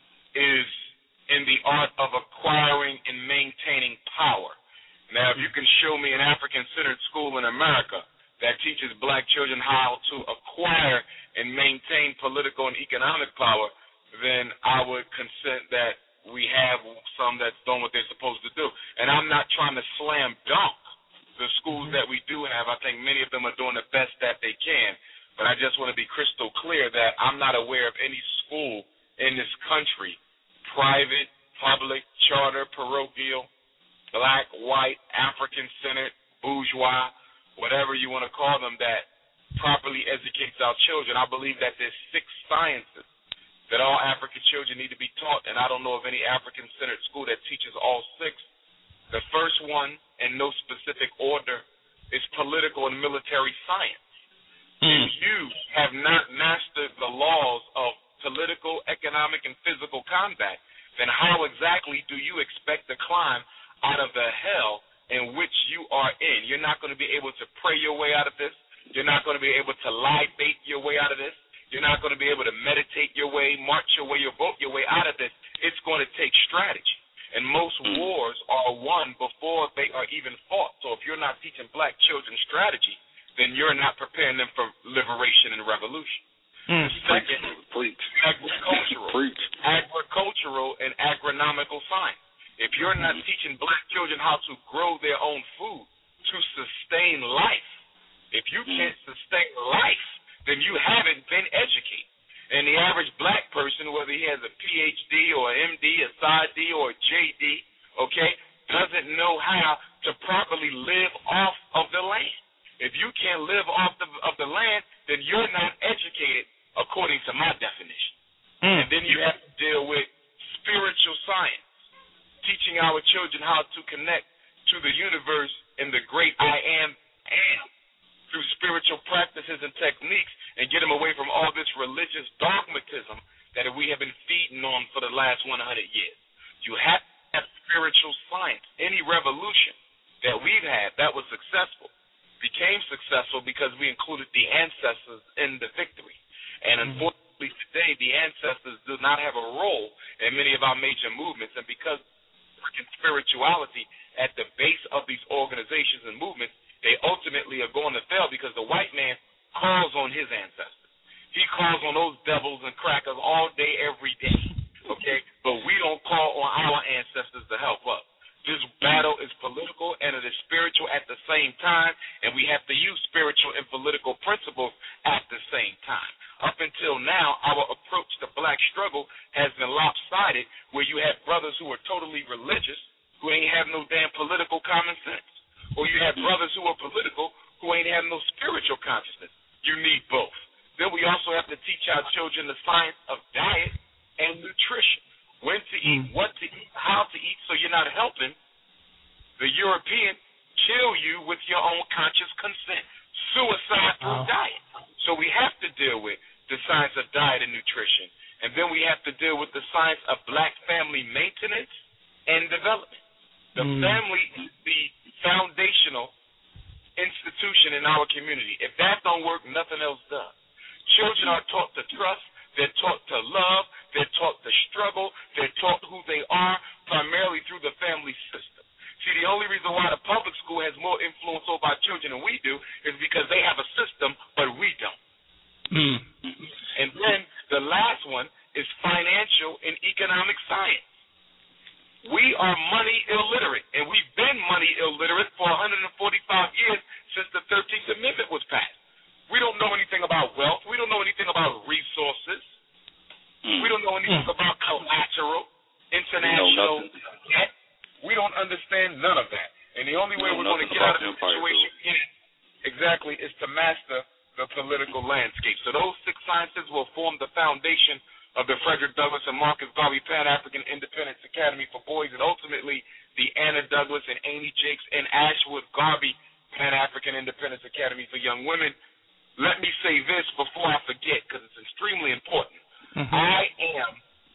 is in the art of acquiring and maintaining power. Now, if you can show me an African-centered school in America that teaches black children how to acquire and maintain political and economic power, then I would consent that we have some that's doing what they're supposed to do. And I'm not trying to slam dunk the schools that we do have. I think many of them are doing the best that they can. But I just want to be crystal clear that I'm not aware of any school in this country, private, public, charter, parochial, black, white, African-centered, bourgeois, whatever you want to call them, that properly educates our children. I believe that there's six sciences that all African children need to be taught, and I don't know of any African-centered school that teaches all six. The first one, in no specific order, is political and military science. Mm. If you have not mastered the laws of political, economic, and physical combat, then how exactly do you expect to climb out of the hell in which you are in? You're not going to be able to pray your way out of this. You're not going to be able to lie bait your way out of this. You're not going to be able to meditate your way, march your way, or vote your way out of this. It's going to take strategy. And most wars are won before they are even fought. So if you're not teaching black children strategy, then you're not preparing them for liberation and revolution. Mm. Second, Preach. agricultural. Preach. Agricultural and agronomical science. If you're not teaching black children how to grow their own food to sustain life, if you can't sustain life, then you haven't been educated. And the average black person, whether he has a P H D or an M D, a Sci D or a J D, okay, doesn't know how to properly live off of the land. If you can't live off the, of the land, then you're not educated according to my definition. Mm. And then you have to deal with spiritual science, teaching our children how to connect to the universe and the great I am and through spiritual practices and techniques, and get them away from all this religious dogmatism that we have been feeding on for the last one hundred years. You have to have spiritual science. Any revolution that we've had that was successful became successful because we included the ancestors in the victory. And unfortunately today, the ancestors do not have a role in many of our major movements, and because freaking spirituality at the base of these organizations and movements, they ultimately are going to fail because the white man calls on his ancestors. He calls on those devils same time, and we have to use spiritual and political principles at the same time. Up until now, our approach to black struggle has been lopsided, where you have brothers who are totally religious who ain't have no damn political common sense, or you have brothers who are political who ain't have no spiritual consciousness. You need both. Then we also have to teach our children the science of diet and nutrition, when to eat, what to eat, how to eat, so you're not helping the European kill you with your own conscious consent. Suicide through wow. diet. So we have to deal with the science of diet and nutrition. And then we have to deal with the science of black family maintenance and development. The mm. family is the foundational institution in our community. If that don't work, nothing else does. Children are taught to trust. They're taught to love. They're taught to struggle. They're taught who they are primarily through the family system. See, the only reason why the public school has more influence over our children than we do is because they have a system, but we don't. Mm. And then the last one is financial and economic science. We are money illiterate, and we've been money illiterate for one hundred forty-five years since the thirteenth Amendment was passed. We don't know anything about wealth. We don't know anything about resources. Mm. We don't know anything mm. about collateral, international debt. We don't understand none of that. And the only way we're going to get out of the situation in it, exactly, is to master the political landscape. So those six sciences will form the foundation of the Frederick Douglass and Marcus Garvey Pan-African Independence Academy for Boys, and ultimately the Anna Douglas and Amy Jakes and Ashwood Garvey Pan-African Independence Academy for Young Women. Let me say this before I forget, because it's extremely important. Mm-hmm. I am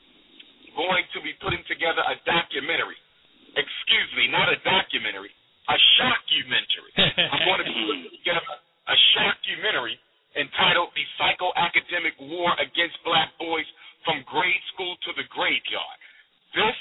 going to be putting together a documentary. Excuse me, not a documentary, a shockumentary. I'm going to be putting together a shockumentary entitled The Psycho-Academic War Against Black Boys from Grade School to the Graveyard. This,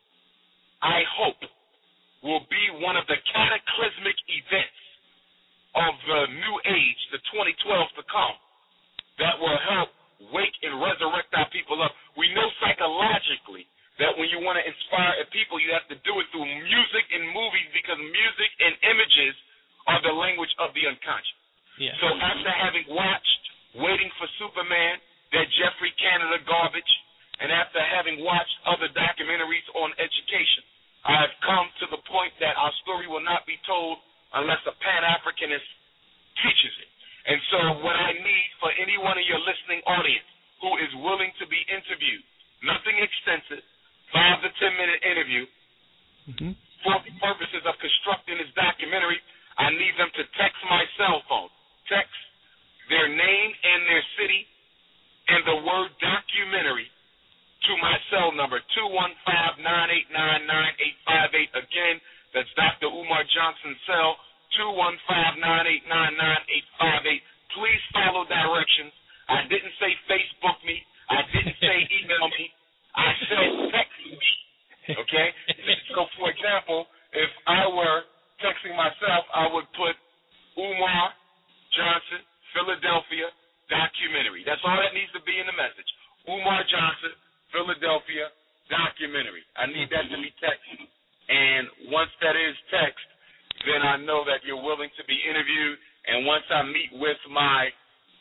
I hope, will be one of the cataclysmic events of the new age, the twenty twelve to come, that will help wake and resurrect our people up. We know psychologically that when you want to inspire people, you have to do it through music and movies, because music and images are the language of the unconscious. Yeah. So after having watched Waiting for Superman, that Jeffrey Canada garbage, and after having watched other documentaries on education, I have come to the point that our story will not be told unless a Pan-Africanist teaches it. And so what I need for any one of your listening audience who is willing to be interviewed, nothing extensive, five to ten minute interview, mm-hmm. for the purposes of constructing this documentary, I need them to text my cell phone. Text their name and their city and the word documentary to my cell number, two one five, nine eight nine, nine eight five eight. Again, that's Doctor Umar Johnson's cell, two one five, nine eight nine, nine eight five eight. Please follow directions. I didn't say Facebook me. I didn't say email me. I said text me, okay? So, for example, if I were texting myself, I would put Umar Johnson, Philadelphia, documentary. That's all that needs to be in the message. Umar Johnson, Philadelphia, documentary. I need that to be texted. And once that is text, then I know that you're willing to be interviewed. And once I meet with my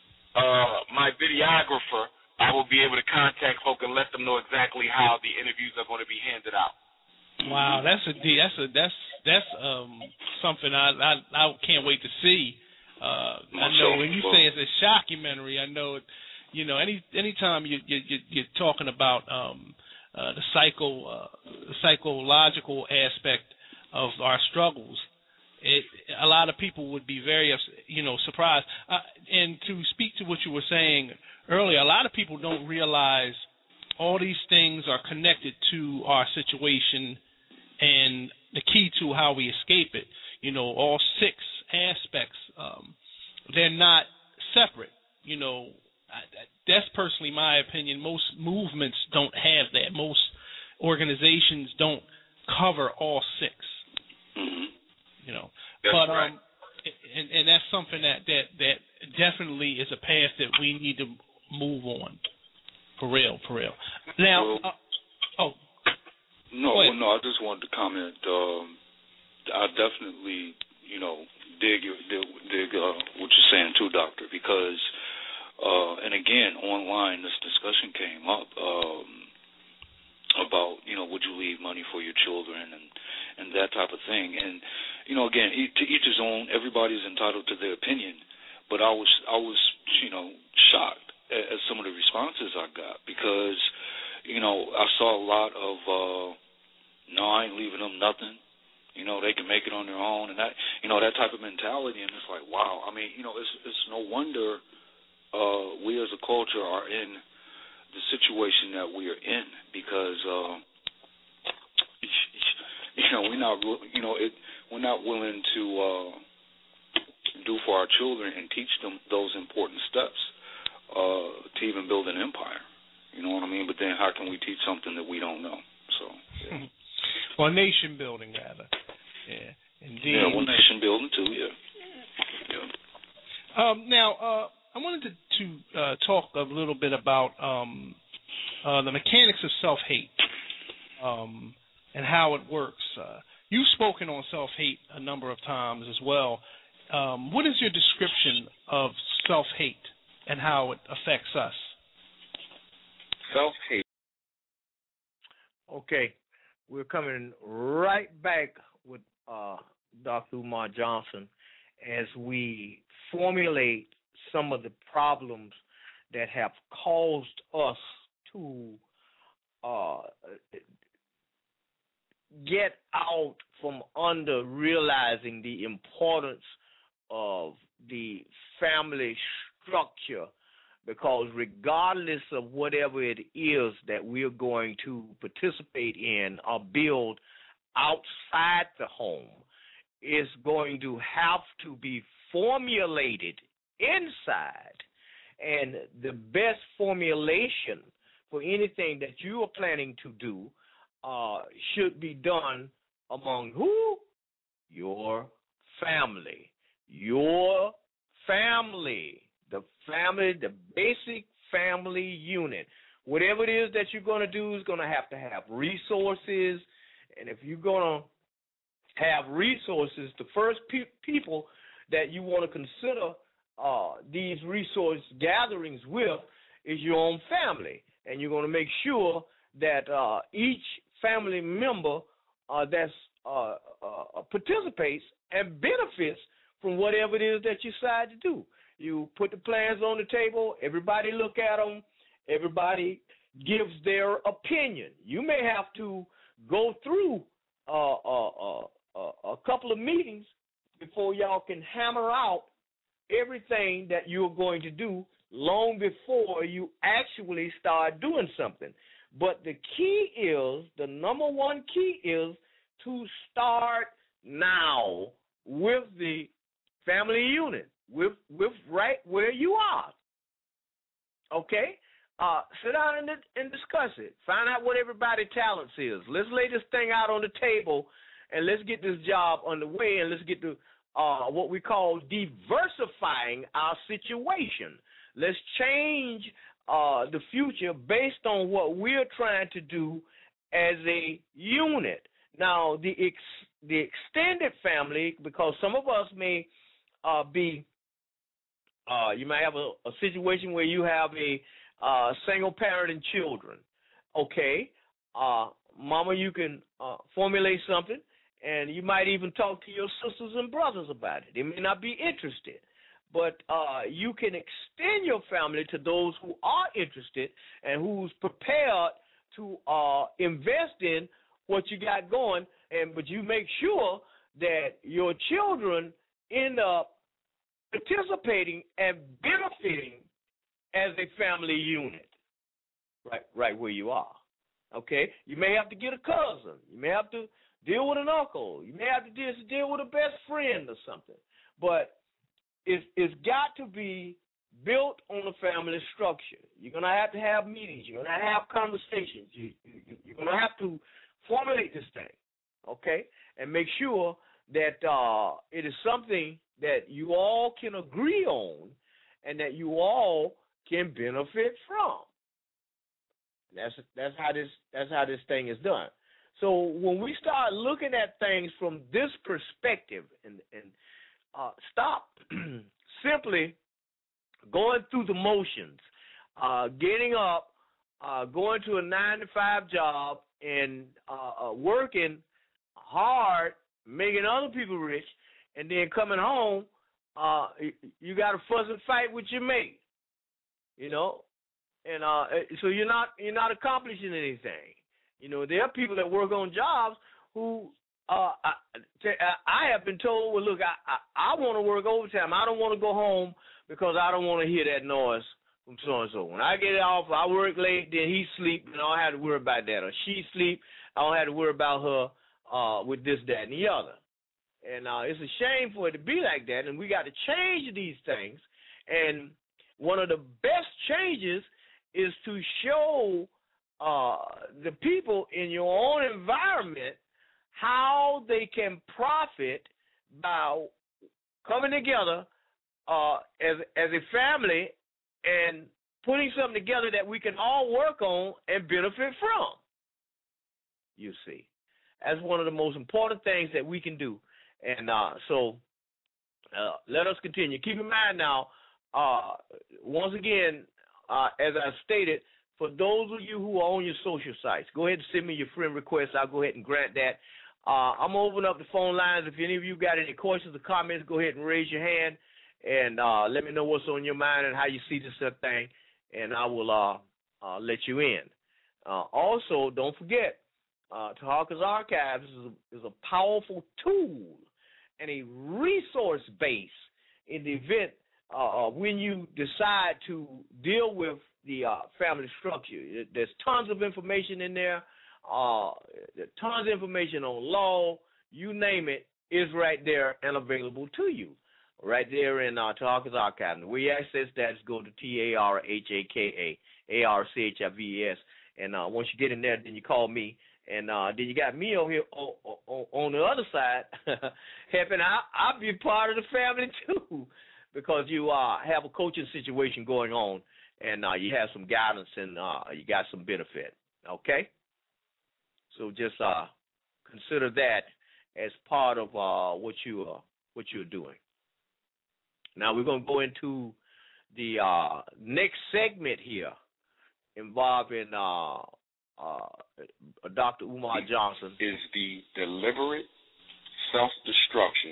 uh, my videographer, I will be able to contact folk and let them know exactly how the interviews are going to be handed out. Wow, that's a that's a that's that's um something I I, I can't wait to see. Uh, I know when you say it's a shockumentary, I know, you know, any anytime you you you're talking about um uh, the psycho uh, psychological aspect of our struggles, it a lot of people would be very you know surprised. Uh, and to speak to what you were saying earlier, a lot of people don't realize all these things are connected to our situation and the key to how we escape it. You know, all six aspects, um, they're not separate. You know, I, that's personally my opinion. Most movements don't have that. Most organizations don't cover all six. Mm-hmm. You know, that's but right. um, and, and that's something that, that that definitely is a path that we need to move on. For real, for real. Now, well, uh, oh. No, well, no, I just wanted to comment. Um, I definitely, you know, dig your dig, dig uh, what you're saying too, Doctor, because uh, and again online this discussion came up um, about you know would you leave money for your children and and that type of thing, and you know again to each his own. Everybody's entitled to their opinion, but I was I was you know shocked at, at some of the responses I got because you know I saw a lot of uh, no, I ain't leaving them nothing. You know, they can make it on their own, and that, you know, that type of mentality. And it's like, wow. I mean, you know, it's it's no wonder uh, we as a culture are in the situation that we are in because, uh, you know, we're not, you know, it, we're not willing to uh, do for our children and teach them those important steps uh, to even build an empire. You know what I mean? But then, how can we teach something that we don't know? So. Yeah. Well, nation building, rather. Yeah, indeed. Yeah, well, nation building, too, yeah. yeah. Um, now, uh, I wanted to, to uh, talk a little bit about um, uh, the mechanics of self-hate um, and how it works. Uh, you've spoken on self-hate a number of times as well. Um, what is your description of self-hate and how it affects us? Self-hate. Okay. We're coming right back with uh, Doctor Umar Johnson as we formulate some of the problems that have caused us to uh, get out from under realizing the importance of the family structure. Because regardless of whatever it is that we're going to participate in or build outside the home, it's going to have to be formulated inside. And the best formulation for anything that you are planning to do uh, should be done among who? Your family. Your family. The family, the basic family unit. Whatever it is that you're going to do is going to have to have resources. And if you're going to have resources, the first pe- people that you want to consider uh, these resource gatherings with is your own family. And you're going to make sure that uh, each family member uh, that's uh, uh, participates and benefits from whatever it is that you decide to do. You put the plans on the table, everybody look at them, everybody gives their opinion. You may have to go through uh, uh, uh, uh, a couple of meetings before y'all can hammer out everything that you're going to do long before you actually start doing something. But the key is, the number one key is to start now with the family unit. With with right where you are, okay? Uh, sit down and, and discuss it. Find out what everybody's talents is. Let's lay this thing out on the table, and let's get this job underway, and let's get to uh, what we call diversifying our situation. Let's change uh, the future based on what we're trying to do as a unit. Now, the ex- the extended family, because some of us may uh, be Uh, you may have a, a situation where you have a uh, single parent and children. Okay, uh, mama, you can uh, formulate something, and you might even talk to your sisters and brothers about it. They may not be interested, but uh, you can extend your family to those who are interested and who's prepared to uh, invest in what you got going. And but you make sure that your children end up participating and benefiting as a family unit, right, right where you are. Okay, you may have to get a cousin, you may have to deal with an uncle, you may have to deal, deal with a best friend or something. But it's it's got to be built on a family structure. You're gonna have to have meetings. You're gonna have conversations. You, you, you're gonna have to formulate this thing, okay, and make sure that uh, it is something that you all can agree on and that you all can benefit from. That's that's how this that's how this thing is done. So when we start looking at things from this perspective and, and uh, stop simply going through the motions, uh, getting up, uh, going to a nine to five job, and uh, uh, working hard, making other people rich, and then coming home, uh, you got to fuss and fight with your mate, you know, and uh, so you're not you're not accomplishing anything. You know, there are people that work on jobs who uh, I, I have been told, well, look, I I, I want to work overtime. I don't want to go home because I don't want to hear that noise from so and so. When I get off, I work late, then he sleep, and I don't have to worry about that. Or she sleep, I don't have to worry about her uh, with this, that, and the other. And uh, it's a shame for it to be like that, and we got to change these things. And one of the best changes is to show uh, the people in your own environment how they can profit by coming together uh, as as a family and putting something together that we can all work on and benefit from. You see, that's one of the most important things that we can do. And uh, so uh, let us continue. Keep in mind now, uh, once again, uh, as I stated, for those of you who are on your social sites, go ahead and send me your friend request. I'll go ahead and grant that. Uh, I'm going to open up the phone lines. If any of you got any questions or comments, go ahead and raise your hand and uh, let me know what's on your mind and how you see this thing, and I will uh, uh, let you in. Uh, also, don't forget, uh, Tahaka's Archives is a, is a powerful tool and a resource base in the event uh, when you decide to deal with the uh, family structure. There's tons of information in there. Uh, there's tons of information on law. You name it, is right there and available to you. Right there in uh, Tahaka's Archives. The way you access that is go to T A R H A K A, A R C H I V E S. And uh, once you get in there, then you call me. And uh, then you got me over here on, on, on the other side, helping out. I'll be part of the family too, because you uh, have a coaching situation going on, and uh, you have some guidance and uh, you got some benefit. Okay, so just uh, consider that as part of uh, what you uh, what you're doing. Now we're gonna go into the uh, next segment here, involving. Uh, Uh, Doctor Umar Johnson, is the deliberate self-destruction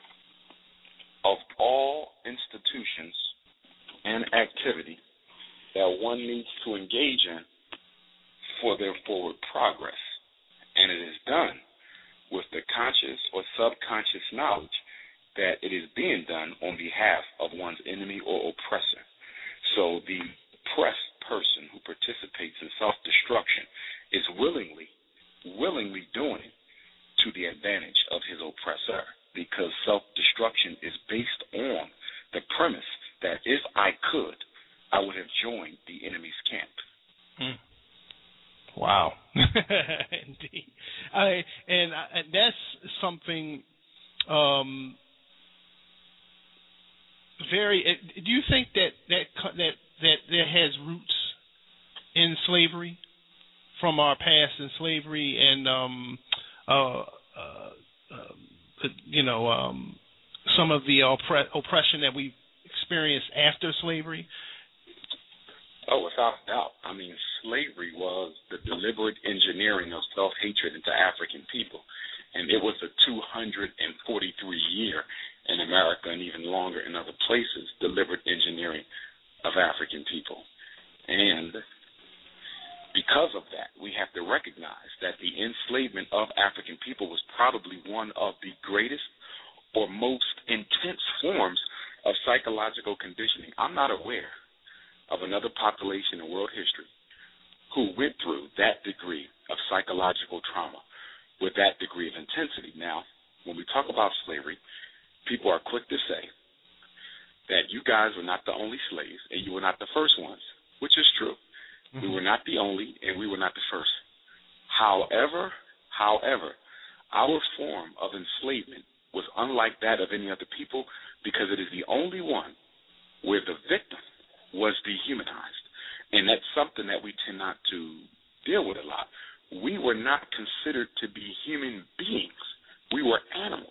of all institutions and activity that one needs to engage in for their forward progress. And it is done with the conscious or subconscious knowledge that it is being done on behalf of one's enemy or oppressor. So the oppressed person who participates in self-destruction is willingly, willingly doing it to the advantage of his oppressor, because self-destruction is based on the premise that if I could, I would have joined the enemy's camp. Hmm. Wow. Indeed. I, and, I, and that's something um, very, do you think that that that that there has roots in slavery, from our past in slavery, and um, uh, uh, uh, you know, um, some of the oppre- oppression that we experienced after slavery? Oh, without doubt. I mean, slavery was the deliberate engineering of self-hatred into African people, and it was a two hundred forty-three year in America, and even longer in other places, deliberate engineering of African people. And because of that, we have to recognize that the enslavement of African people was probably one of the greatest or most intense forms of psychological conditioning. I'm not aware of another population in world history who went through that degree of psychological trauma with that degree of intensity. Now, when we talk about slavery, people are quick to say that you guys were not the only slaves and you were not the first ones, which is true. Mm-hmm. We were not the only and we were not the first. However, however, our form of enslavement was unlike that of any other people because it is the only one where the victim was dehumanized. And that's something that we tend not to deal with a lot. We were not considered to be human beings. We were animals.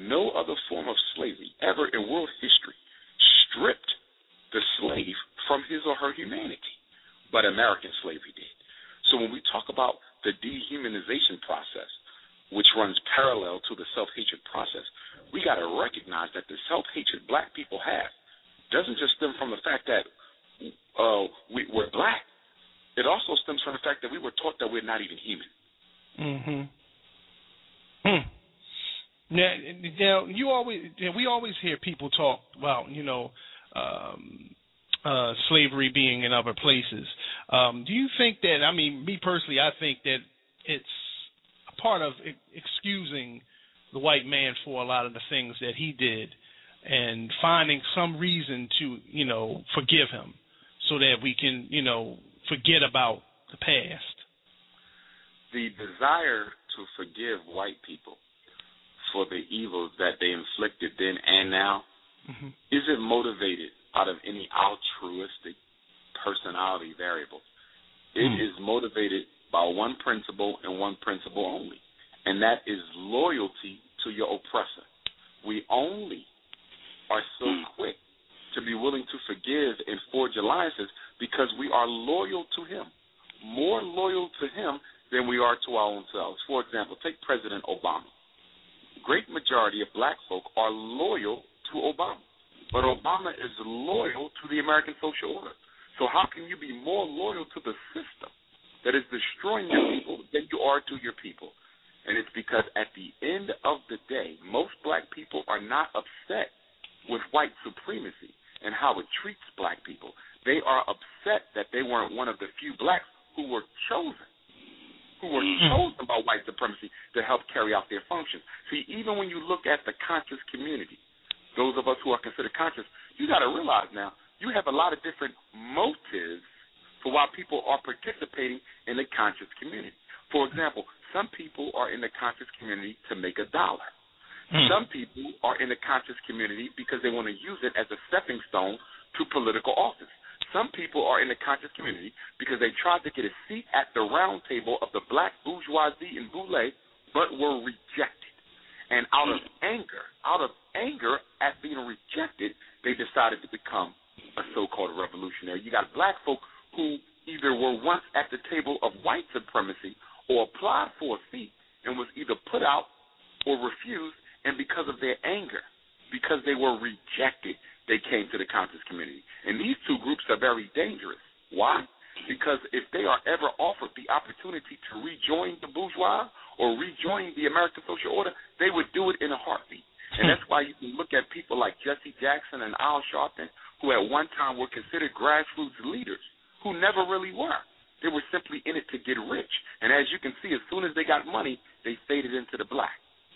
no other form of slavery ever in world history stripped the slave from his or her humanity, but American slavery did. So when we talk about the dehumanization process, which runs parallel to the self-hatred process, we got to recognize that the self-hatred black people have doesn't just stem from the fact that uh, we, we're black. It also stems from the fact that we were taught that we're not even human. Mm-hmm. Hmm. Now, now you always, we always hear people talk about, you know, um, uh, slavery being in other places. Um, do you think that? I mean, me personally, I think that it's a part of excusing the white man for a lot of the things that he did, and finding some reason to, you know, forgive him, so that we can, you know, forget about the past. The desire to forgive white people for the evils that they inflicted then and now mm-hmm. isn't motivated out of any altruistic personality variable. It mm. is motivated by one principle and one principle only, and that is loyalty to your oppressor. We only are so quick to be willing to forgive and forge alliances because we are loyal to him, more loyal to him than we are to our own selves. For example, take President Obama. Great majority of black folk are loyal to Obama, but Obama is loyal to the American social order. So how can you be more loyal to the system that is destroying your people than you are to your people? And it's because at the end of the day, most black people are not upset with white supremacy and how it treats black people. They are upset that they weren't one of the few blacks who were chosen, who were chosen by white supremacy to help carry out their functions. See, even when you look at the conscious community, those of us who are considered conscious, you got to realize now, you have a lot of different motives for why people are participating in the conscious community. For example, some people are in the conscious community to make a dollar. Mm. Some people are in the conscious community because they want to use it as a stepping stone to political office. Some people are in the conscious community because they tried to get a seat at the round table of the black bourgeoisie in Boulay, but were rejected. And out of anger, out of anger at being rejected, they decided to become a so-called revolutionary. You got black folk who either were once at the table of white supremacy or applied for a seat and was either put out or refused, and because of their anger, because they were rejected, they came to the conscious community. And these two groups are very dangerous. Why? Because if they are ever offered the opportunity to rejoin the bourgeois or rejoin the American social order, they would do it in a heartbeat. And that's why you can look at people like Jesse Jackson and Al Sharpton, who at one time were considered grassroots leaders, who never really were. They were simply in it to get rich. And as you can see, as soon as they got money, they faded into the black.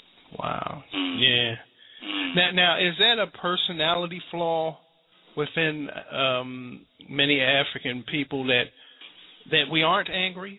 Wow. Yeah. Now, now, is that a personality flaw within um, many African people that that we aren't angry?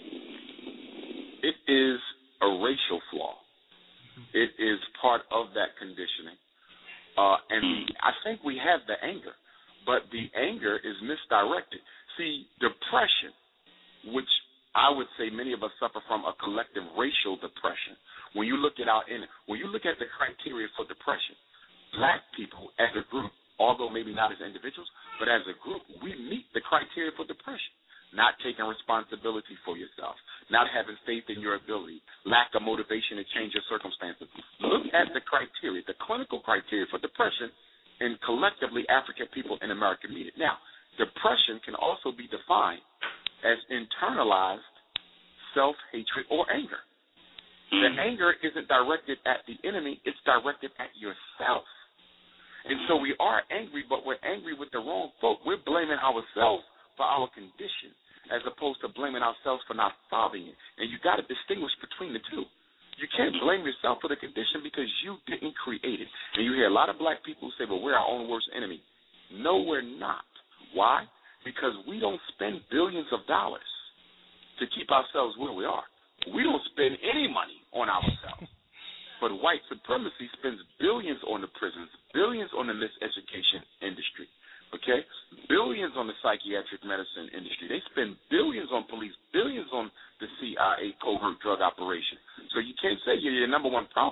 It is a racial flaw. It is part of that conditioning. Uh, and I think we have the anger, but the anger is misdirected. See, depression, which I would say many of us suffer from a collective racial depression. When you look at our in, when you look at the criteria for depression, black people as a group, although maybe not as individuals, but as a group, we meet the criteria for depression. Not taking responsibility for yourself, not having faith in your ability, lack of motivation to change your circumstances. Look at the criteria, the clinical criteria for depression, and collectively African people in America meet it. Now, depression can also be defined as internalized self-hatred or anger. The anger isn't directed at the enemy, it's directed at yourself. And so we are angry, but we're angry with the wrong folk. We're blaming ourselves for our condition as opposed to blaming ourselves for not solving it. And you got to distinguish between the two. You can't blame yourself for the condition because you didn't create it. And you hear a lot of black people who say, well, we're our own worst enemy. No, we're not. Why? Because we don't spend billions of dollars to keep ourselves where we are. We don't spend any money on ourselves. But white supremacy spends billions on the prisons, billions on the miseducation industry, okay? Billions on the psychiatric medicine industry. They spend billions on police, billions on the C I A covert drug operation. So you can't say you're your number one problem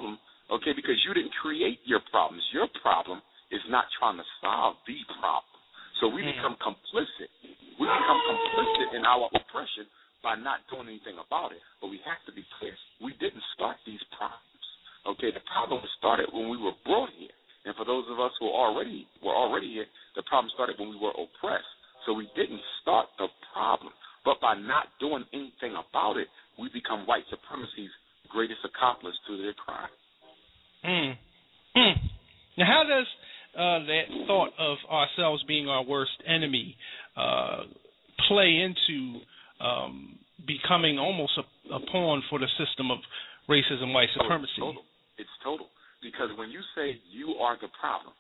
okay, because you didn't create your problems. Your problem is not trying to solve the problem. So we mm. become complicit. We become complicit in our oppression by not doing anything about it. But we have to be clear. We didn't start these problems, okay? The problem started when we were brought here. And for those of us who already were already here, the problem started when we were oppressed. So we didn't start the problem. But by not doing anything about it, we become white supremacy's greatest accomplice to their crime. Mm. Mm. Now, how does uh, that thought of ourselves being our worst enemy uh, play into um, becoming almost a, a pawn for the system of racism, white supremacy? It's total. It's total. Because when you say you are the problem,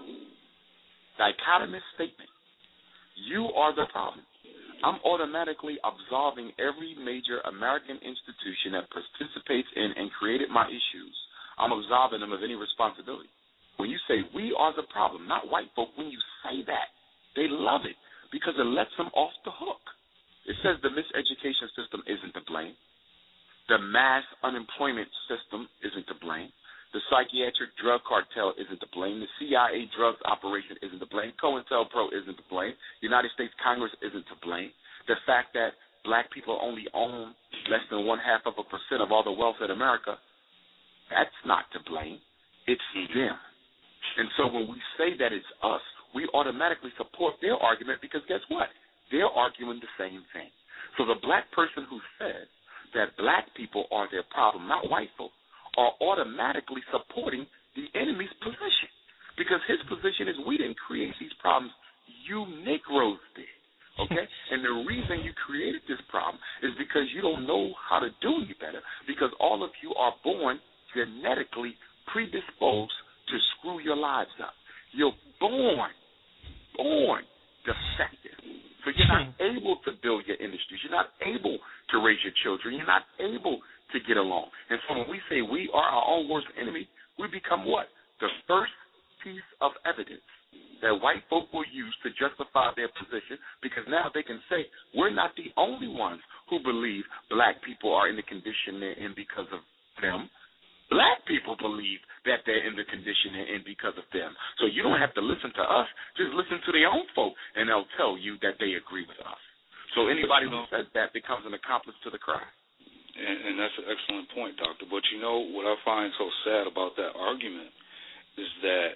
dichotomous statement, you are the problem, I'm automatically absolving every major American institution that participates in and created my issues. I'm absolving them of any responsibility. When you say we are the problem, not white folk, when you say that, they love it because it lets them off the hook. It says the miseducation system isn't to blame. The mass unemployment system isn't to blame. The psychiatric drug cartel isn't to blame. The C I A drugs operation isn't to blame. COINTELPRO isn't to blame. The United States Congress isn't to blame. The fact that black people only own less than one half of a percent of all the wealth in America, that's not to blame. It's them. And so when we say that it's us, we automatically support their argument because guess what? They're arguing the same thing. So the black person who says that black people are their problem, not white folk, are automatically supporting the enemy's position because his position is we didn't create these problems, you Negroes did, okay? And the reason you created this problem is because you don't know how to do any better because all of you are born genetically predisposed to screw your lives up. You're born, born defective. So you're not able to build your industries. You're not able to raise your children. You're not able to get along. And so when we say we are our own worst enemy, we become what? The first piece of evidence that white folk will use to justify their position because now they can say we're not the only ones who believe black people are in the condition they're in because of them. Black people believe that they're in the condition they're in because of them. So you don't have to listen to us. Just listen to their own folk, and they'll tell you that they agree with us. So anybody who says that becomes an accomplice to the crime. And, and that's an excellent point, Doctor. But you know what I find so sad about that argument is that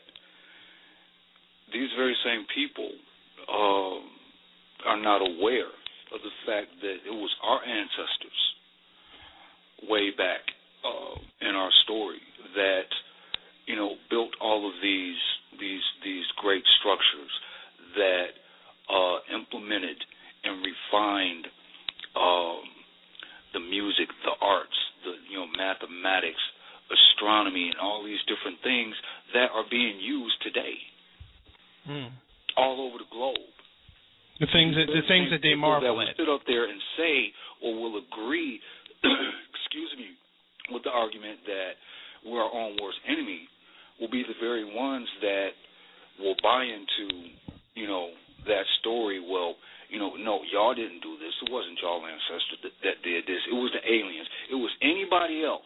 these very same people um, are not aware of the fact that it was our ancestors way back uh, in our story that you know built all of these these these great structures that uh, implemented and refined. Um, the music, the arts, the you know mathematics, astronomy, and all these different things that are being used today, mm. all over the globe. The things that the things that they marvel that will at. sit up there and say or will agree, excuse me, with the argument that we're our own worst enemy, will be the very ones that will buy into, you know, that story. Well. You know, no, y'all didn't do this. It wasn't y'all ancestors that, that did this. It was the aliens. It was anybody else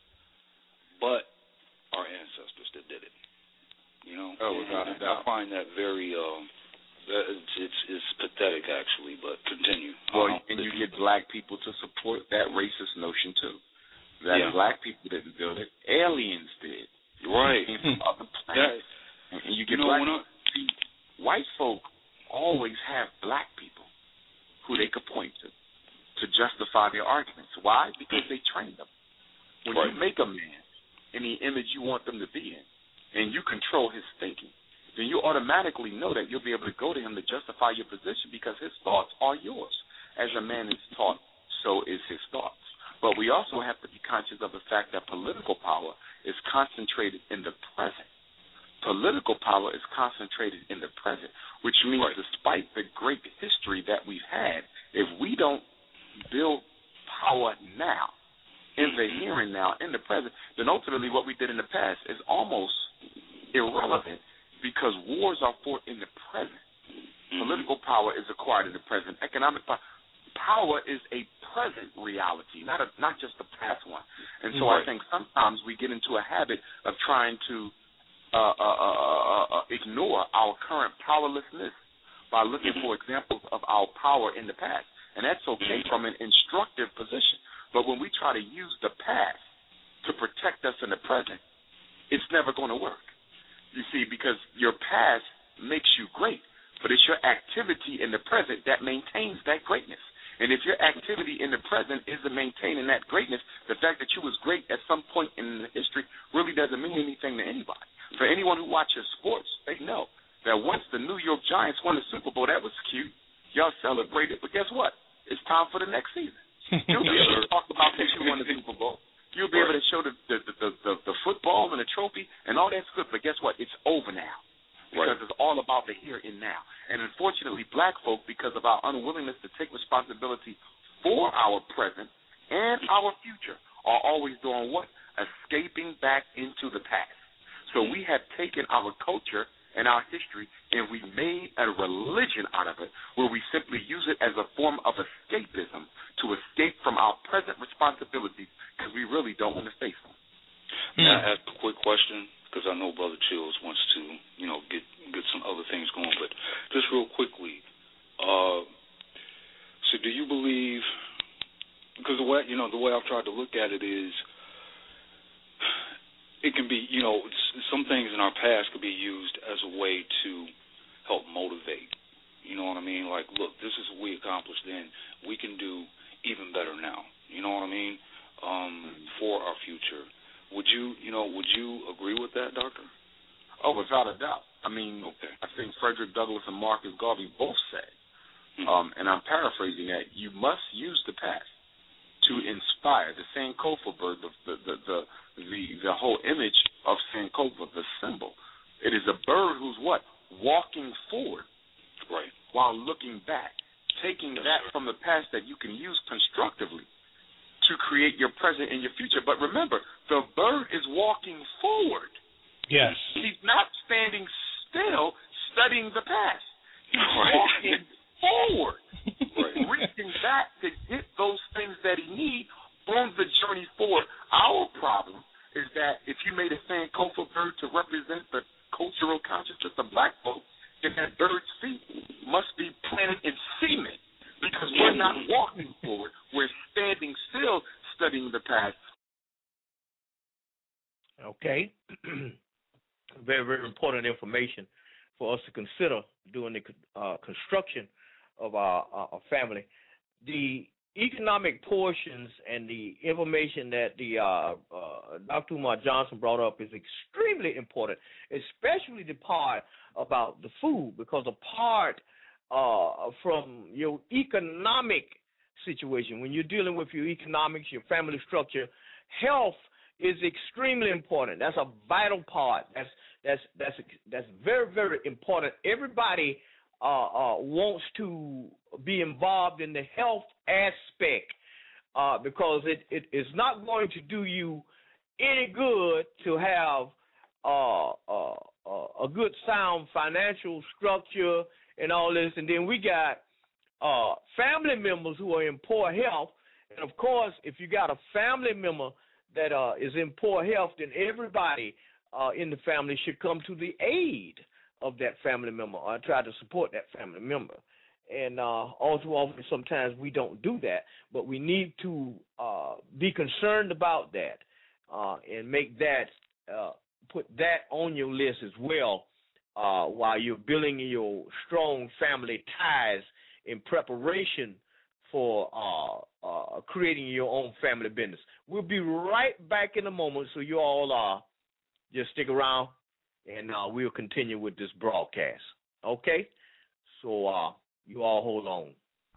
but our ancestors that did it. You know? Oh, without a doubt. I find that very, uh, it's, it's it's pathetic, actually, but continue. Well, uh, and you get black people to support that racist notion, too. That yeah. black people didn't build it. Aliens did. Right. They came from other planets. Yeah. And you get you know, black when I, see, white folk always have black people who they could point to to justify their arguments. Why? Because they train them. When right. you make a man in the image you want them to be in, and you control his thinking, then you automatically know that you'll be able to go to him to justify your position because his thoughts are yours. As a man is taught, so is his thoughts. But we also have to be conscious of the fact that political power is concentrated in the present. Political power is concentrated in the present, which means right. despite the great history that we've had, if we don't build power now, in the here and now, in the present, then ultimately what we did in the past is almost irrelevant because wars are fought in the present. Mm-hmm. Political power is acquired in the present. Economic power, power is a present reality, not a, not just the past one. And so right. I think sometimes we get into a habit of trying to uh, uh, uh, uh, ignore our current powerlessness by looking for examples of our power in the past. And that's okay from an instructive position. But when we try to use the past to protect us in the present, it's never going to work. You see, because your past makes you great, but it's your activity in the present that maintains that greatness. And if your activity in the present isn't maintaining that greatness, the fact that you was great at some point in the history really doesn't mean anything to anybody. For anyone who watches sports, they know that once the New York Giants won the Super Bowl, that was cute. Y'all celebrated, but guess what? It's time for the next season. You'll be able to talk about that you won the Super Bowl. You'll be able to show the the, the, the the football and the trophy, and all that's good, but guess what? It's over now. Because right. it's all about the here and now. And unfortunately, black folk, because of our unwillingness to take responsibility for our present and our future, are always doing what? Escaping back into the past. So we have taken our culture and our history, and we made a religion out of it, where we simply use it as a form of escapism to escape from our present responsibilities, because we really don't want to face them. May I ask a quick question? Because I know Brother Chills wants to, you know, get get some other things going. But just real quickly, uh, so do you believe? Because the way you know the way I've tried to look at it is, it can be, you know, some things in our past could be used as a way to help motivate. You know what I mean? Like, look, this is what we accomplished then. We can do even better now. You know what I mean? Um, for our future. Would you, you know, would you agree with that, Doctor? Oh, without a doubt. I mean, okay. I think Frederick Douglass and Marcus Garvey both said, mm-hmm. um, and I'm paraphrasing that, you must use the past to inspire. The Sankofa bird, the the the the, the, the whole image of Sankofa, the symbol, it is a bird who's what? Walking forward, right, while looking back, taking yes, that sir. from the past that you can use constructively to create your present and your future. But remember, the bird is walking forward. Yes. He's not standing still studying the past. He's right. walking forward, right. reaching back to get those things that he needs on the journey forward. Our problem is that if you made a Sankofa bird to represent the cultural consciousness of black folks, then that bird's feet must be planted in cement. Because we're not walking forward. We're standing still studying the past. Okay. Very, very important information for us to consider during the uh, construction of our, our family. The economic portions and the information that the uh, uh, Doctor Umar Johnson brought up is extremely important, especially the part about the food, because a part Uh, from your economic situation, when you're dealing with your economics, your family structure, health is extremely important. That's a vital part. That's that's that's that's very, very important. Everybody uh, uh, wants to be involved in the health aspect uh, because it, it is not going to do you any good to have uh, uh, uh, a good, sound financial structure and all this, and then we got uh, family members who are in poor health, and of course, if you got a family member that uh, is in poor health, then everybody uh, in the family should come to the aid of that family member or try to support that family member. And uh, all too often, sometimes we don't do that, but we need to uh, be concerned about that uh, and make that, uh, put that on your list as well. Uh, while you're building your strong family ties in preparation for uh, uh, creating your own family business. We'll be right back in a moment, so you all uh, just stick around, and uh, we'll continue with this broadcast. Okay? So uh, you all hold on.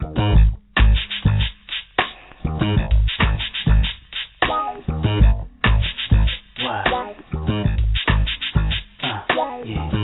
Wow. Uh, yeah.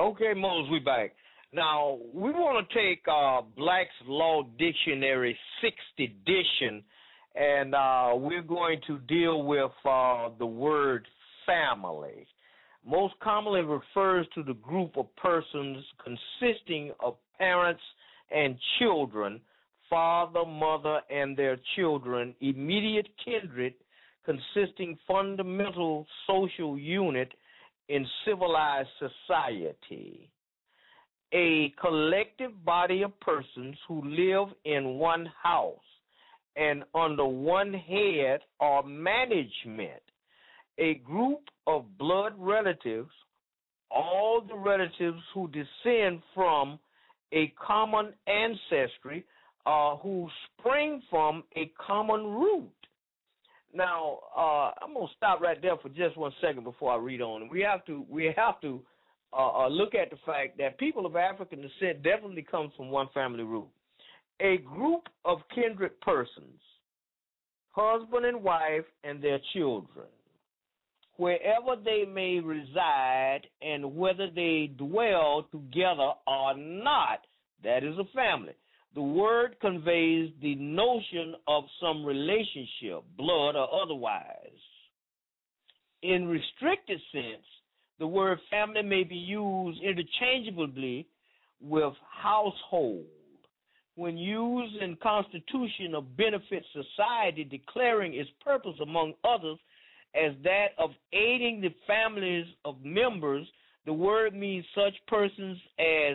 Okay, Mose, we back. Now, we want to take uh, Black's Law Dictionary sixth edition, and uh, we're going to deal with uh, the word family. Most commonly refers to the group of persons consisting of parents and children, father, mother, and their children, immediate kindred, consisting fundamental social unit in civilized society. A collective body of persons who live in one house and under one head or management. A group of blood relatives, all the relatives who descend from a common ancestry uh, who spring from a common root. Now, uh, I'm gonna stop right there for just one second before I read on. We have to, we have to uh, uh, look at the fact that people of African descent definitely comes from one family root. A group of kindred persons, husband and wife, and their children, wherever they may reside and whether they dwell together or not, that is a family. The word conveys the notion of some relationship, blood or otherwise. In restricted sense, the word family may be used interchangeably with household. When used in Constitution of Benefit Society, declaring its purpose, among others, as that of aiding the families of members, the word means such persons as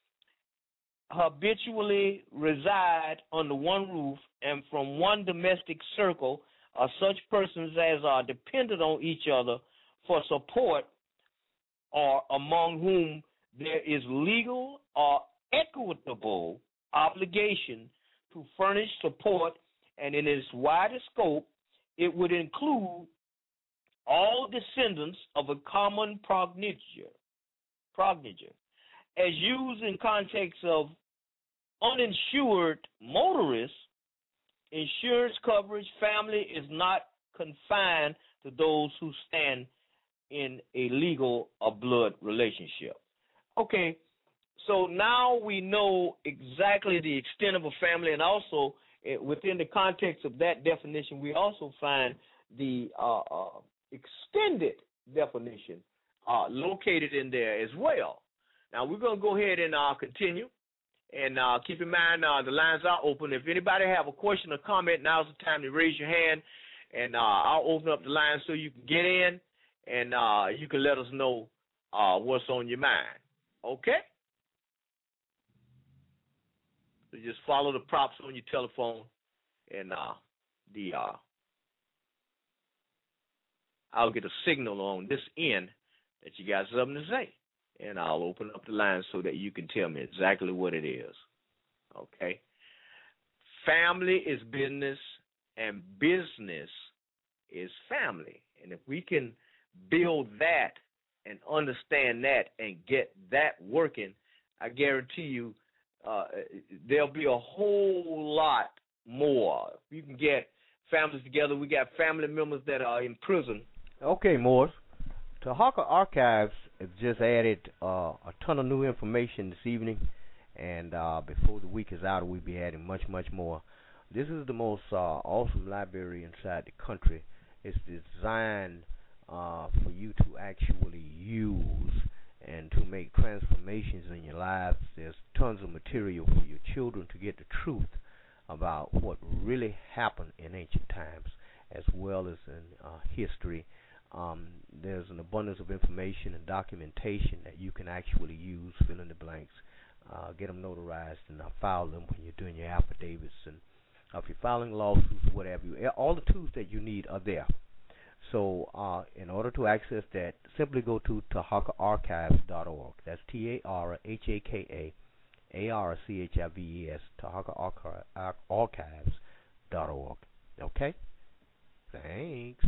habitually reside under one roof and from one domestic circle, are such persons as are dependent on each other for support, or among whom there is legal or equitable obligation to furnish support, and in its wider scope, it would include all descendants of a common progenitor. progenitor. As used in context of uninsured motorists, insurance coverage family is not confined to those who stand in a legal or blood relationship. Okay, so now we know exactly the extent of a family, and also uh, within the context of that definition, we also find the uh, uh, extended definition uh, located in there as well. Now, we're going to go ahead and uh, continue, and uh, keep in mind uh, the lines are open. If anybody have a question or comment, now's the time to raise your hand, and uh, I'll open up the line so you can get in, and uh, you can let us know uh, what's on your mind. Okay? So just follow the prompts on your telephone, and uh, the uh, I'll get a signal on this end that you got something to say, and I'll open up the line so that you can tell me exactly what it is. Okay? Family is business, and business is family. And if we can build that and understand that and get that working, I guarantee you uh, there'll be a whole lot more. If you can get families together, we got family members that are in prison. Okay, Morris. Tahaka Archives has just added uh, a ton of new information this evening, and uh, before the week is out, we'll be adding much, much more. This is the most uh, awesome library inside the country. It's designed uh, for you to actually use and to make transformations in your lives. There's tons of material for your children to get the truth about what really happened in ancient times, as well as in uh, history. Um, there's an abundance of information and documentation that you can actually use, fill in the blanks, uh, get them notarized, and uh, file them when you're doing your affidavits. And uh, if you're filing lawsuits or whatever, you, all the tools that you need are there. So uh, in order to access that, simply go to Tahaka Archives dot org. That's T A R H A K A A R C H I V E S, Tahaka Archives dot org. Okay? Thanks.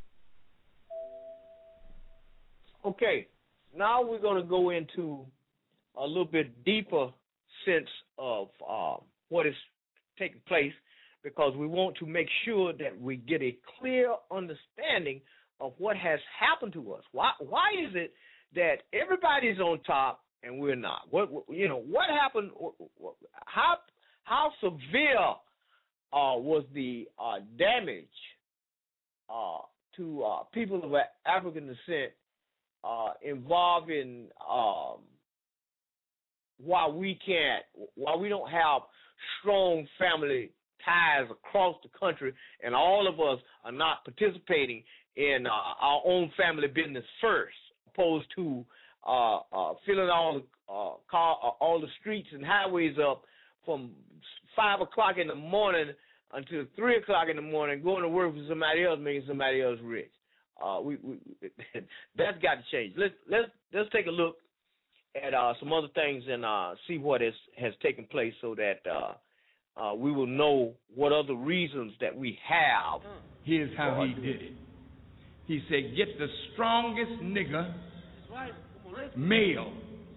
Okay, now we're going to go into a little bit deeper sense of uh, what is taking place, because we want to make sure that we get a clear understanding of what has happened to us. Why, why is it that everybody's on top and we're not? What you know? What happened? How how severe uh, was the uh, damage uh, to uh, people of African descent uh, involving um, why we can't, why we don't have strong family ties across the country, and all of us are not participating in uh, our own family business first, opposed to uh, uh, filling all the uh, car, uh, all the streets and highways up from five o'clock in the morning until three o'clock in the morning, going to work for somebody else, making somebody else rich. Uh, we, we that's got to change. Let's let's let's take a look at uh, some other things and uh, see what is, has taken place, so that uh, uh, we will know what other reasons that we have. Here's how he did it. He said, get the strongest nigger, male,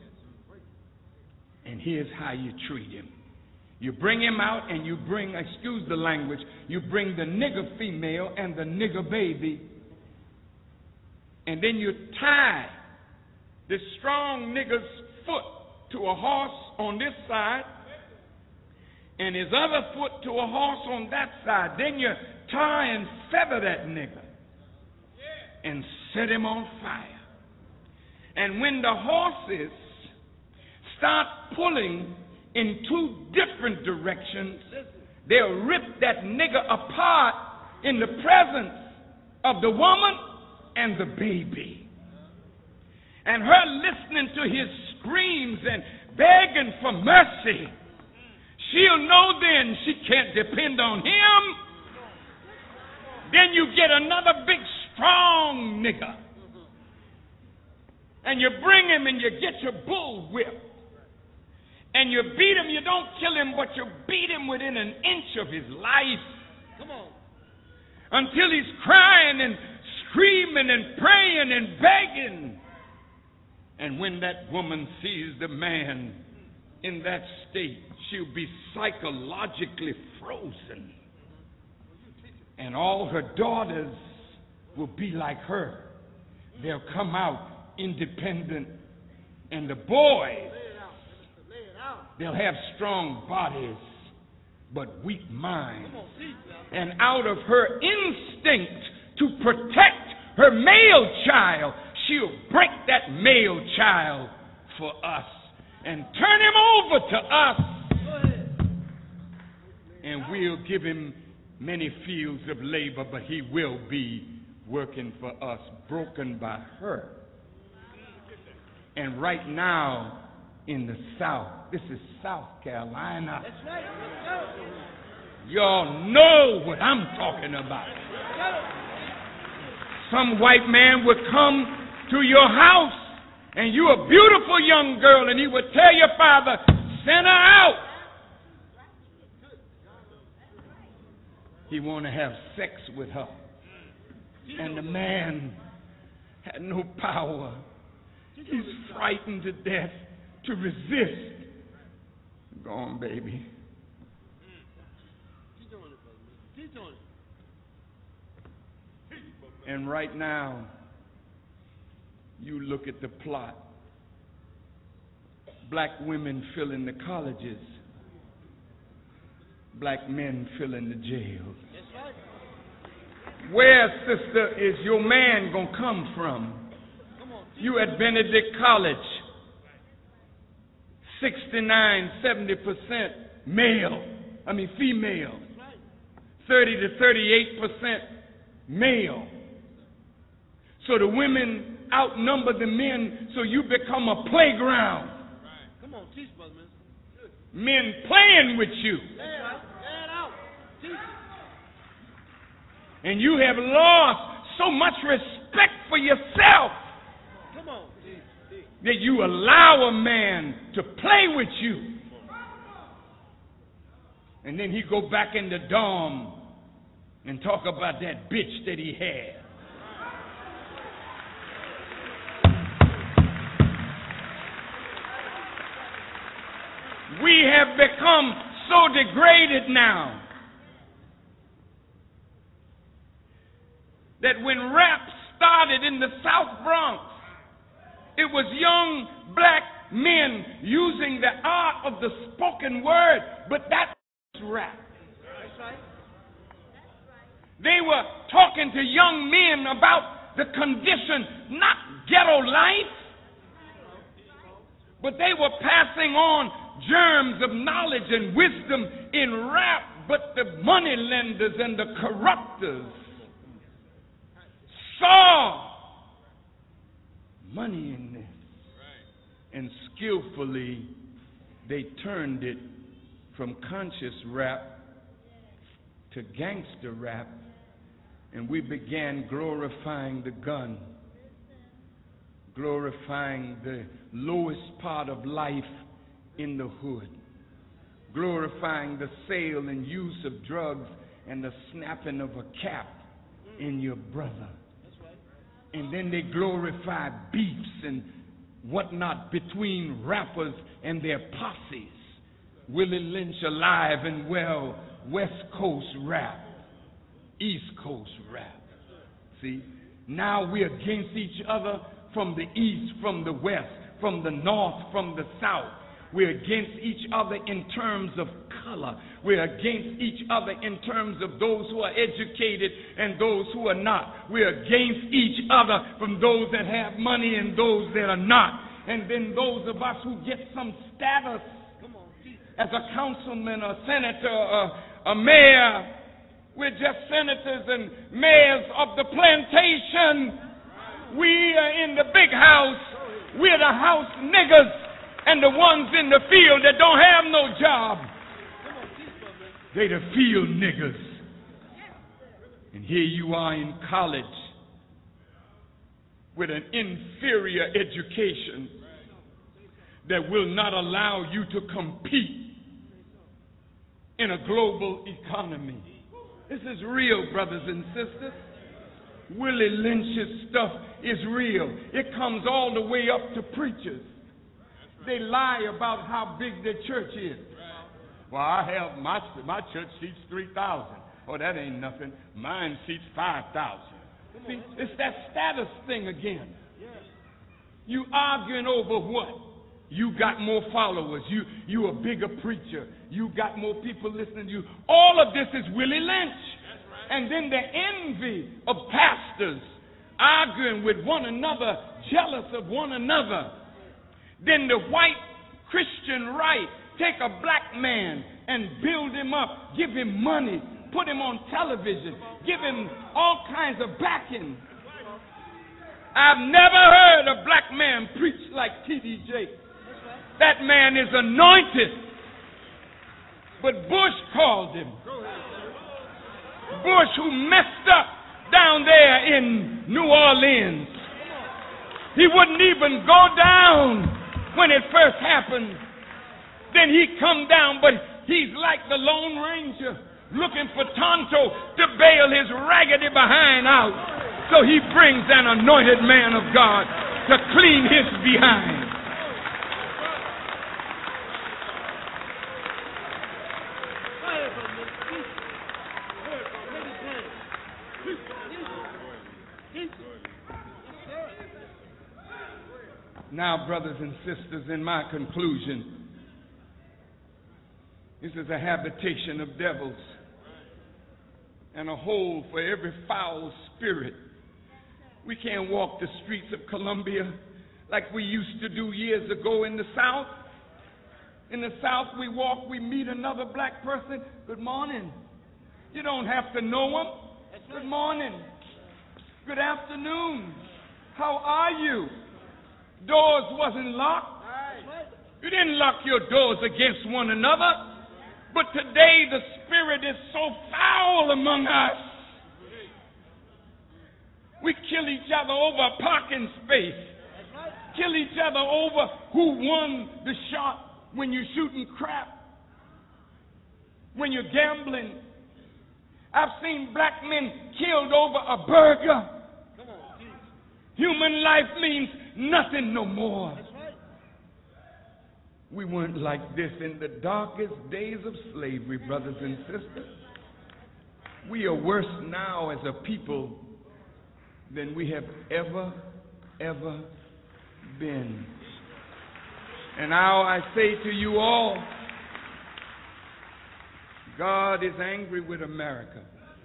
and here's how you treat him. You bring him out and you bring, excuse the language, you bring the nigger female and the nigger baby, and then you tie the strong nigger's foot to a horse on this side and his other foot to a horse on that side. Then you tie and feather that nigger and set him on fire. And when the horses start pulling in two different directions, they'll rip that nigger apart in the presence of the woman and the baby. And her listening to his screams and begging for mercy, she'll know then she can't depend on him. Then you get another big strong nigger, and you bring him and you get your bull whip, and you beat him. You don't kill him, but you beat him within an inch of his life. Come on. Until he's crying and screaming and praying and begging. And when that woman sees the man in that state, she'll be psychologically frozen. And all her daughters will be like her. They'll come out independent. And the boys, they'll have strong bodies, but weak minds. And out of her instinct to protect her male child, she'll break that male child for us and turn him over to us. And we'll give him many fields of labor, but he will be working for us, broken by her. And right now in the South, this is South Carolina. Y'all know what I'm talking about. Some white man would come to your house, and you a beautiful young girl, and he would tell your father, send her out. He want to have sex with her. And the man had no power. He's frightened to death to resist. Go on, baby. And right now, you look at the plot. Black women filling the colleges. Black men filling the jails. Where, sister, is your man going to come from? You at Benedict College, sixty-nine, seventy percent male, I mean female, thirty to thirty-eight percent male. So the women outnumber the men, so you become a playground. Come on, teach, brother, man. Men playing with you. And you have lost so much respect for yourself that you allow a man to play with you. And then he go back in the dorm and talk about that bitch that he had. We have become so degraded now that when rap started in the South Bronx, it was young black men using the art of the spoken word, but that's rap. They were talking to young men about the condition, not ghetto life, but they were passing on germs of knowledge and wisdom in rap, but the money lenders and the corrupters saw money in this, and skillfully they turned it from conscious rap to gangster rap, and we began glorifying the gun, glorifying the lowest part of life in the hood, glorifying the sale and use of drugs and the snapping of a cap in your brother. And then they glorify beefs and whatnot between rappers and their posses. Willie Lynch alive and well, West Coast rap, East Coast rap. See, now we're against each other from the east, from the west, from the north, from the south. We're against each other in terms of color. We're against each other in terms of those who are educated and those who are not. We're against each other from those that have money and those that are not. And then those of us who get some status as a councilman, a senator, a, a mayor, we're just senators and mayors of the plantation. We are in the big house. We're the house niggas and the ones in the field that don't have no job. They the field niggas. And here you are in college with an inferior education that will not allow you to compete in a global economy. This is real, brothers and sisters. Willie Lynch's stuff is real. It comes all the way up to preachers. They lie about how big their church is. Well, I have my my church seats three thousand. Oh, that ain't nothing. Mine seats five thousand. See, it's that status thing again. You arguing over what? You got more followers. You you a bigger preacher. You got more people listening to you. All of this is Willie Lynch. And then the envy of pastors arguing with one another, jealous of one another. Then the white Christian right take a black man and build him up, give him money, put him on television, give him all kinds of backing. I've never heard a black man preach like T D Jakes. That man is anointed. But Bush called him. Bush, who messed up down there in New Orleans. He wouldn't even go down when it first happened. Then he come down, but he's like the Lone Ranger looking for Tonto to bail his raggedy behind out. So he brings an anointed man of God to clean his behind. Now, brothers and sisters, in my conclusion, this is a habitation of devils and a hole for every foul spirit. We can't walk the streets of Columbia like we used to do years ago in the South. In the South, we walk, we meet another black person. Good morning. You don't have to know them. Good morning. Good afternoon. How are you? Doors wasn't locked. You didn't lock your doors against one another. But today the spirit is so foul among us. We kill each other over parking space. Kill each other over who won the shot when you're shooting crap. When you're gambling. I've seen black men killed over a burger. Human life means nothing no more. We weren't like this in the darkest days of slavery, brothers and sisters. We are worse now as a people than we have ever, ever been. And now I say to you all, God is angry with America,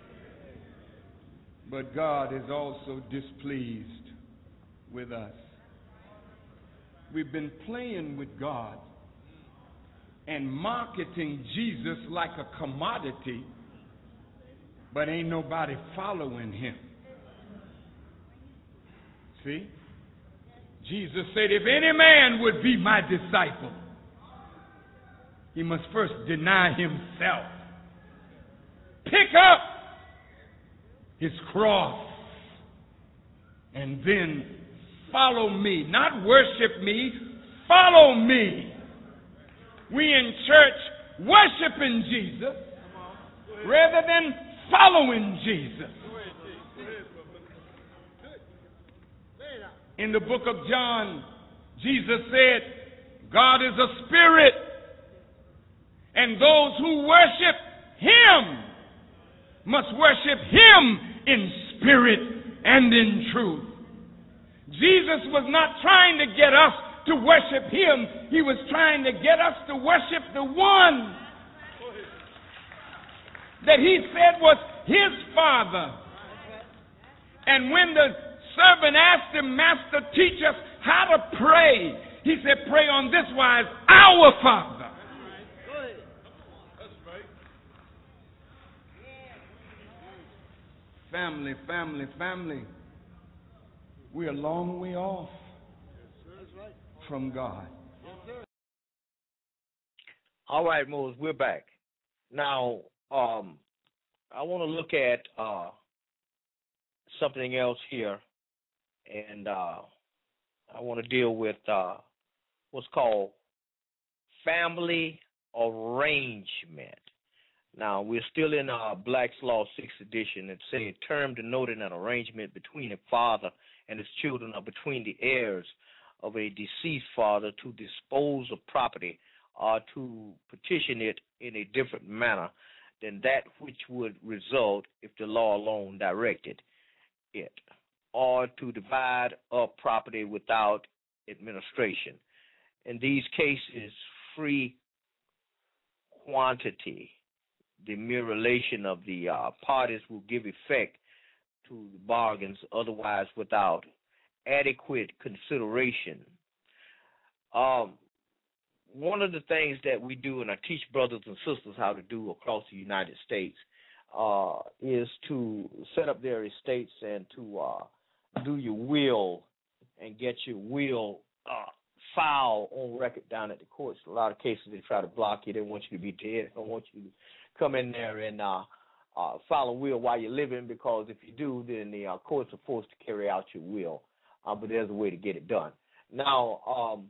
but God is also displeased with us. We've been playing with God and marketing Jesus like a commodity, but ain't nobody following him. See? Jesus said, if any man would be my disciple, he must first deny himself, pick up his cross, and then follow me. Not worship me, follow me. We in church worshiping Jesus rather than following Jesus. In the book of John, Jesus said, God is a spirit, and those who worship him must worship him in spirit and in truth. Jesus was not trying to get us to worship him. He was trying to get us to worship the one that he said was his Father. And when the servant asked him, Master, teach us how to pray, he said, pray on this wise, our Father. Family, family, family. We're a long way off from God. All right, Moses, we're back. Now, um, I want to look at uh, something else here, and uh, I want to deal with uh, what's called family arrangement. Now, we're still in uh, Black's Law sixth edition. It says, a term denoting an arrangement between a father and his children or between the heirs of a deceased father to dispose of property or to petition it in a different manner than that which would result if the law alone directed it, or to divide up property without administration. In these cases, free quantity, the mere relation of the uh, parties will give effect to the bargains, otherwise without adequate consideration. Um, one of the things that we do, and I teach brothers and sisters how to do across the United States, uh, is to set up their estates and to uh, do your will and get your will uh, filed on record down at the courts. In a lot of cases, they try to block you. They want you to be dead. They don't want you to come in there and uh, uh, file a will while you're living, because if you do, then the uh, courts are forced to carry out your will. Uh, but there's a way to get it done. Now, um,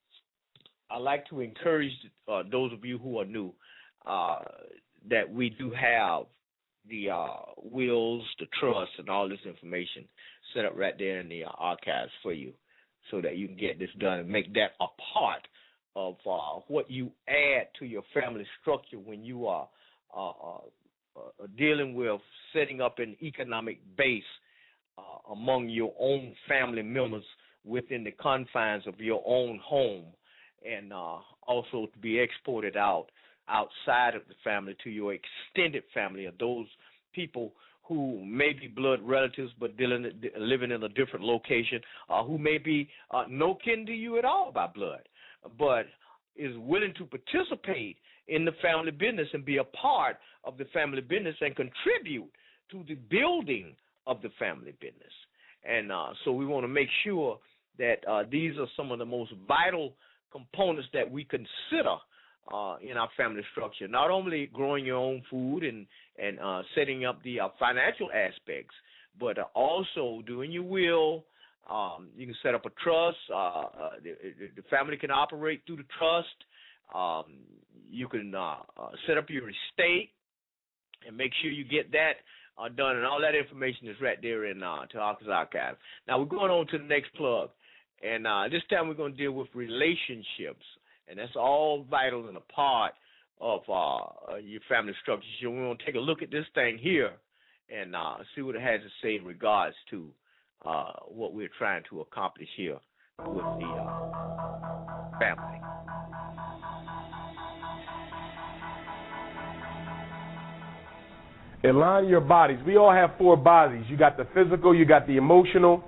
I like to encourage uh, those of you who are new uh, that we do have the uh, wills, the trust, and all this information set up right there in the uh, archives for you, so that you can get this done and make that a part of uh, what you add to your family structure when you are uh, uh, uh, dealing with setting up an economic base uh, among your own family members within the confines of your own home, and uh, also to be exported out outside of the family to your extended family, of those people who may be blood relatives but dealing, living in a different location, uh, who may be uh, no kin to you at all by blood, but is willing to participate in the family business and be a part of the family business and contribute to the building of the family business. And uh, so we want to make sure that uh, these are some of the most vital components that we consider uh, in our family structure, not only growing your own food and, and uh, setting up the uh, financial aspects, but uh, also doing your will. Um, you can set up a trust. Uh, uh, the, the family can operate through the trust. Um, you can uh, uh, set up your estate and make sure you get that uh, done. And all that information is right there in uh, Tahaka's archive. Now we're going on to the next plug. And uh, this time we're going to deal with relationships. And that's all vital and a part of uh, your family structure. So we're going to take a look at this thing here and uh, see what it has to say in regards to uh, what we're trying to accomplish here with the uh, family. Align your bodies. We all have four bodies. You got the physical, you got the emotional,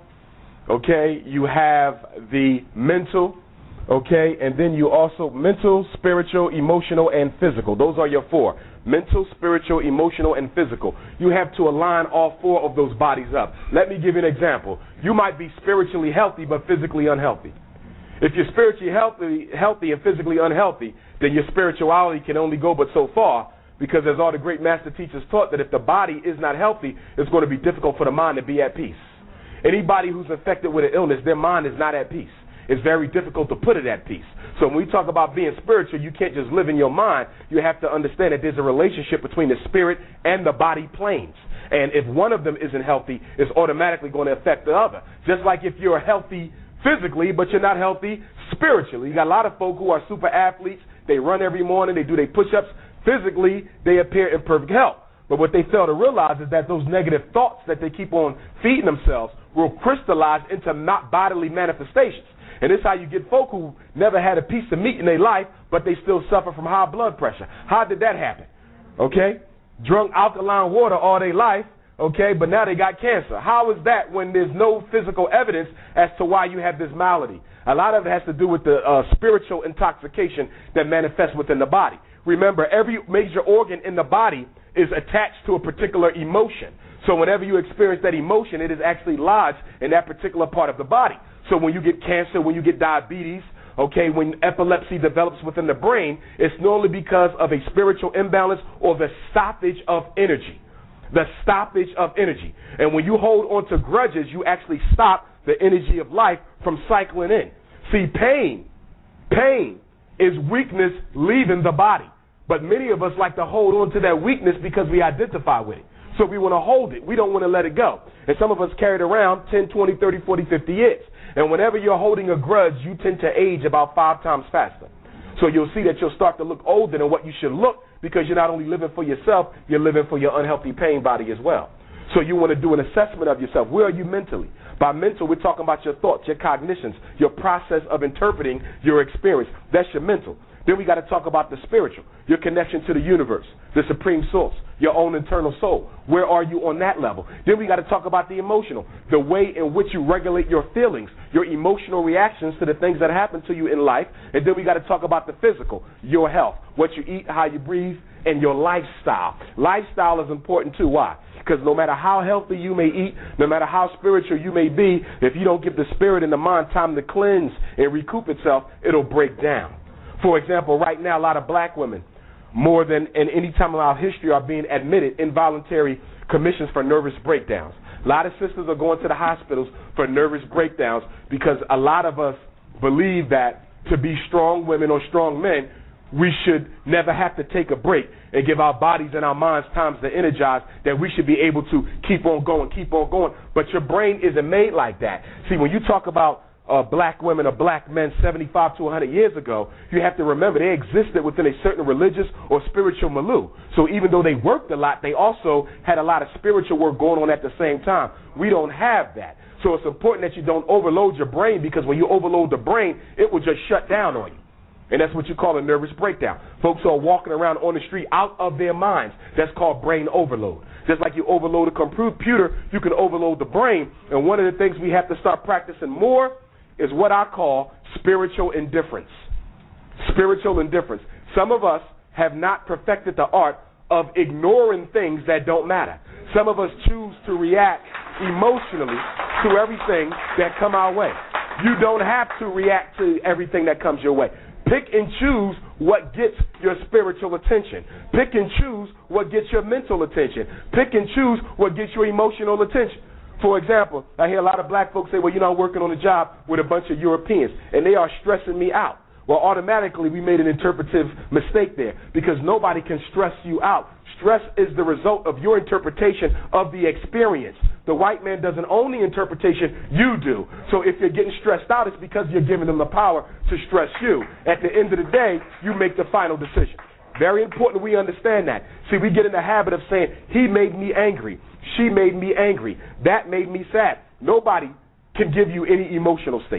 okay? You have the mental, okay? And then you also mental, spiritual, emotional, and physical. Those are your four. Mental, spiritual, emotional, and physical. You have to align all four of those bodies up. Let me give you an example. You might be spiritually healthy but physically unhealthy. If you're spiritually healthy, healthy and physically unhealthy, then your spirituality can only go but so far. Because as all the great master teachers taught, that if the body is not healthy, it's going to be difficult for the mind to be at peace. Anybody who's infected with an illness, their mind is not at peace. It's very difficult to put it at peace. So when we talk about being spiritual, you can't just live in your mind. You have to understand that there's a relationship between the spirit and the body planes. And if one of them isn't healthy, it's automatically going to affect the other. Just like if you're healthy physically, but you're not healthy spiritually. You got a lot of folk who are super athletes. They run every morning. They do their push-ups. Physically, they appear in perfect health. But what they fail to realize is that those negative thoughts that they keep on feeding themselves will crystallize into not bodily manifestations. And this is how you get folk who never had a piece of meat in their life, but they still suffer from high blood pressure. How did that happen? Okay? Drunk alkaline water all their life, okay, but now they got cancer. How is that when there's no physical evidence as to why you have this malady? A lot of it has to do with the uh, spiritual intoxication that manifests within the body. Remember, every major organ in the body is attached to a particular emotion. So whenever you experience that emotion, it is actually lodged in that particular part of the body. So when you get cancer, when you get diabetes, okay, when epilepsy develops within the brain, it's normally because of a spiritual imbalance or the stoppage of energy. The stoppage of energy. And when you hold on to grudges, you actually stop the energy of life from cycling in. See, pain, pain is weakness leaving the body. But many of us like to hold on to that weakness because we identify with it. So we want to hold it. We don't want to let it go. And some of us carry it around ten, twenty, thirty, forty, fifty years. And whenever you're holding a grudge, you tend to age about five times faster. So you'll see that you'll start to look older than what you should look because you're not only living for yourself, you're living for your unhealthy pain body as well. So you want to do an assessment of yourself. Where are you mentally? By mental, we're talking about your thoughts, your cognitions, your process of interpreting your experience. That's your mental. Then we got to talk about the spiritual, your connection to the universe, the supreme source, your own internal soul. Where are you on that level? Then we got to talk about the emotional, the way in which you regulate your feelings, your emotional reactions to the things that happen to you in life. And then we got to talk about the physical, your health, what you eat, how you breathe, and your lifestyle. Lifestyle is important too. Why? Because no matter how healthy you may eat, no matter how spiritual you may be, if you don't give the spirit and the mind time to cleanse and recoup itself, it'll break down. For example, right now, a lot of black women, more than in any time in our history, are being admitted involuntary commissions for nervous breakdowns. A lot of sisters are going to the hospitals for nervous breakdowns because a lot of us believe that to be strong women or strong men, we should never have to take a break and give our bodies and our minds times to energize, that we should be able to keep on going, keep on going. But your brain isn't made like that. See, when you talk about uh, black women or black men seventy-five to one hundred years ago, you have to remember they existed within a certain religious or spiritual milieu. So even though they worked a lot, they also had a lot of spiritual work going on at the same time. We don't have that. So it's important that you don't overload your brain, because when you overload the brain, it will just shut down on you. And that's what you call a nervous breakdown. Folks who are walking around on the street out of their minds, that's called brain overload. Just like you overload a computer, you can overload the brain. And one of the things we have to start practicing more is what I call spiritual indifference. Spiritual indifference. Some of us have not perfected the art of ignoring things that don't matter. Some of us choose to react emotionally to everything that come our way. You don't have to react to everything that comes your way. Pick and choose what gets your spiritual attention. Pick and choose what gets your mental attention. Pick and choose what gets your emotional attention. For example, I hear a lot of black folks say, well, you know, I'm working on a job with a bunch of Europeans, and they are stressing me out. Well, automatically, we made an interpretive mistake there, because nobody can stress you out. Stress is the result of your interpretation of the experience. The white man doesn't own the interpretation, you do. So if you're getting stressed out, it's because you're giving them the power to stress you. At the end of the day, you make the final decision. Very important we understand that. See, we get in the habit of saying, he made me angry, she made me angry, that made me sad. Nobody can give you any emotional state.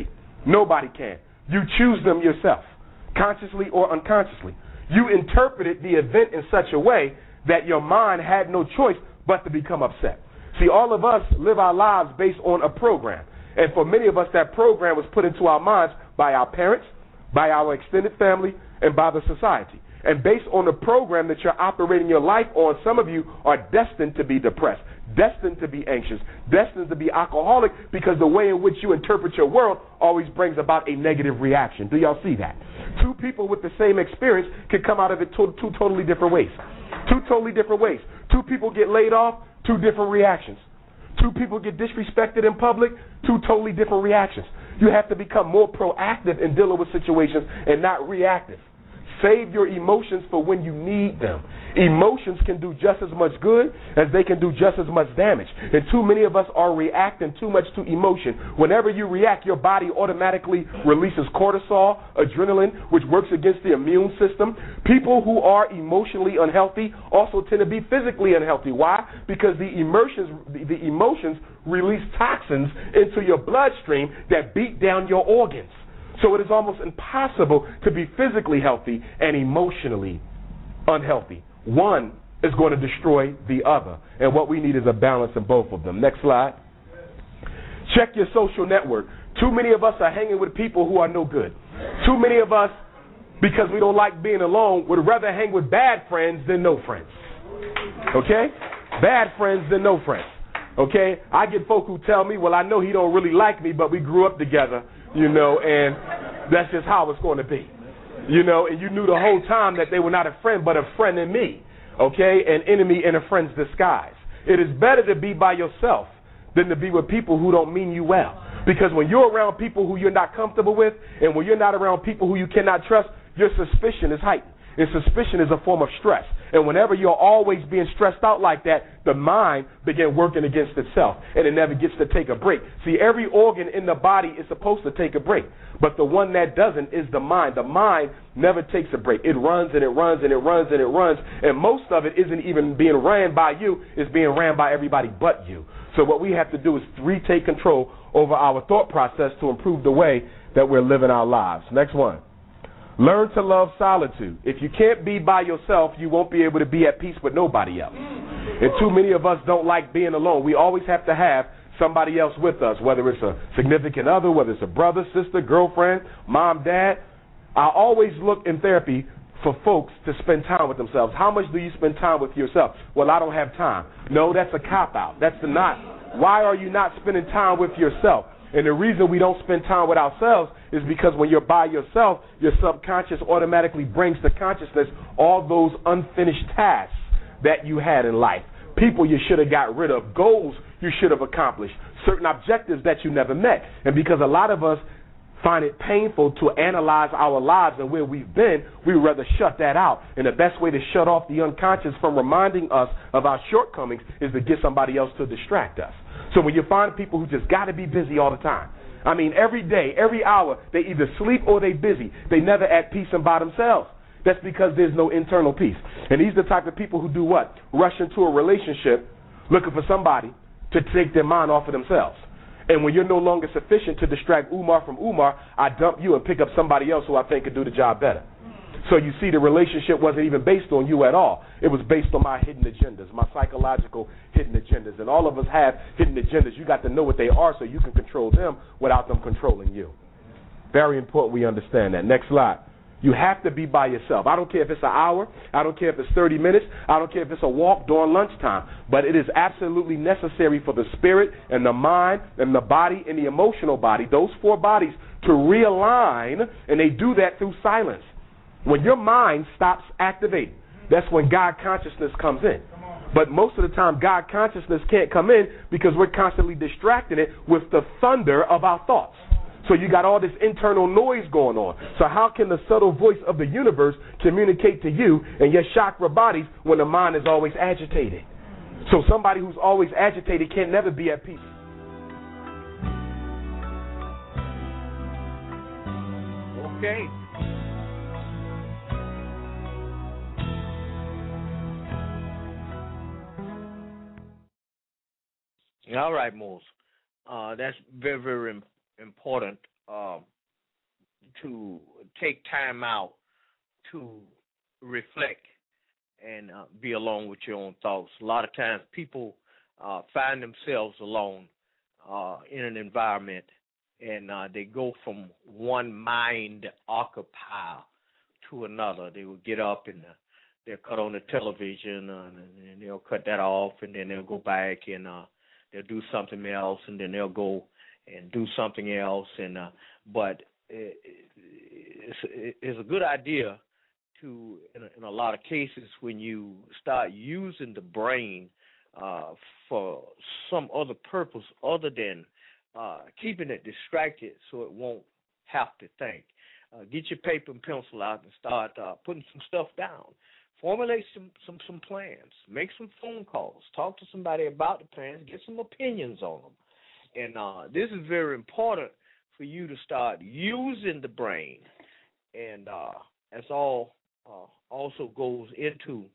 Nobody can. You choose them yourself, consciously or unconsciously. You interpreted the event in such a way that your mind had no choice but to become upset. See, all of us live our lives based on a program. And for many of us, that program was put into our minds by our parents, by our extended family, and by the society. And based on the program that you're operating your life on, some of you are destined to be depressed, destined to be anxious, destined to be alcoholic, because the way in which you interpret your world always brings about a negative reaction. Do y'all see that? Two people with the same experience can come out of it to- two totally different ways. Two totally different ways. Two people get laid off, two different reactions. Two people get disrespected in public, two totally different reactions. You have to become more proactive in dealing with situations and not reactive. Save your emotions for when you need them. Emotions can do just as much good as they can do just as much damage. And too many of us are reacting too much to emotion. Whenever you react, your body automatically releases cortisol, adrenaline, which works against the immune system. People who are emotionally unhealthy also tend to be physically unhealthy. Why? Because the emotions, the, the emotions release toxins into your bloodstream that beat down your organs. So it is almost impossible to be physically healthy and emotionally unhealthy. One is going to destroy the other. And what we need is a balance in both of them. Next slide. Check your social network. Too many of us are hanging with people who are no good. Too many of us, because we don't like being alone, would rather hang with bad friends than no friends. Okay? Bad friends than no friends. Okay? I get folk who tell me, well, I know he don't really like me, but we grew up together, you know, and that's just how it's going to be. You know, and you knew the whole time that they were not a friend, but a friend in me. Okay? An enemy in a friend's disguise. It is better to be by yourself than to be with people who don't mean you well. Because when you're around people who you're not comfortable with, and when you're not around people who you cannot trust, your suspicion is heightened. And suspicion is a form of stress. And whenever you're always being stressed out like that, the mind begins working against itself, and it never gets to take a break. See, every organ in the body is supposed to take a break, but the one that doesn't is the mind. The mind never takes a break. It runs and it runs and it runs and it runs, and most of it isn't even being ran by you. It's being ran by everybody but you. So what we have to do is retake control over our thought process to improve the way that we're living our lives. Next one. Learn to love solitude. If you can't be by yourself, you won't be able to be at peace with nobody else. And too many of us don't like being alone. We always have to have somebody else with us, whether it's a significant other, whether it's a brother, sister, girlfriend, mom, dad. I always look in therapy for folks to spend time with themselves. How much do you spend time with yourself? Well, I don't have time. No, that's a cop-out. That's the not. Why are you not spending time with yourself? And the reason we don't spend time with ourselves is because when you're by yourself, your subconscious automatically brings to consciousness all those unfinished tasks that you had in life. People you should have got rid of, goals you should have accomplished, certain objectives that you never met. And because a lot of us find it painful to analyze our lives and where we've been, we would rather shut that out. And the best way to shut off the unconscious from reminding us of our shortcomings is to get somebody else to distract us. So when you find people who just got to be busy all the time, I mean, every day, every hour, they either sleep or they busy. They never at peace and by themselves. That's because there's no internal peace. And these are the type of people who do what? Rush into a relationship looking for somebody to take their mind off of themselves. And when you're no longer sufficient to distract Umar from Umar, I dump you and pick up somebody else who I think could do the job better. So you see, the relationship wasn't even based on you at all. It was based on my hidden agendas, my psychological hidden agendas. And all of us have hidden agendas. You got to know what they are so you can control them without them controlling you. Very important we understand that. Next slide. You have to be by yourself. I don't care if it's an hour. I don't care if it's thirty minutes. I don't care if it's a walk during lunchtime. But it is absolutely necessary for the spirit and the mind and the body and the emotional body, those four bodies, to realign, and they do that through silence. When your mind stops activating, that's when God consciousness comes in. But most of the time, God consciousness can't come in because we're constantly distracting it with the thunder of our thoughts. So you got all this internal noise going on. So how can the subtle voice of the universe communicate to you and your chakra bodies when the mind is always agitated? So somebody who's always agitated can never be at peace. Okay. All right, Mose. Uh, that's very, very important. Uh, to take time out to reflect and uh, be alone with your own thoughts. A lot of times people uh, find themselves alone uh, in an environment, and uh, they go from one mind occupier to another. They will get up and uh, they'll cut on the television, uh, and they'll cut that off, and then they'll go back and uh, they'll do something else, and then they'll go and do something else. And uh, but it, it's, it's a good idea to, in a, in a lot of cases, when you start using the brain uh, for some other purpose other than uh, keeping it distracted so it won't have to think. Uh, get your paper and pencil out and start uh, putting some stuff down. Formulate some, some, some plans. Make some phone calls. Talk to somebody about the plans. Get some opinions on them. And uh, this is very important for you to start using the brain. And uh, that's all uh, also goes into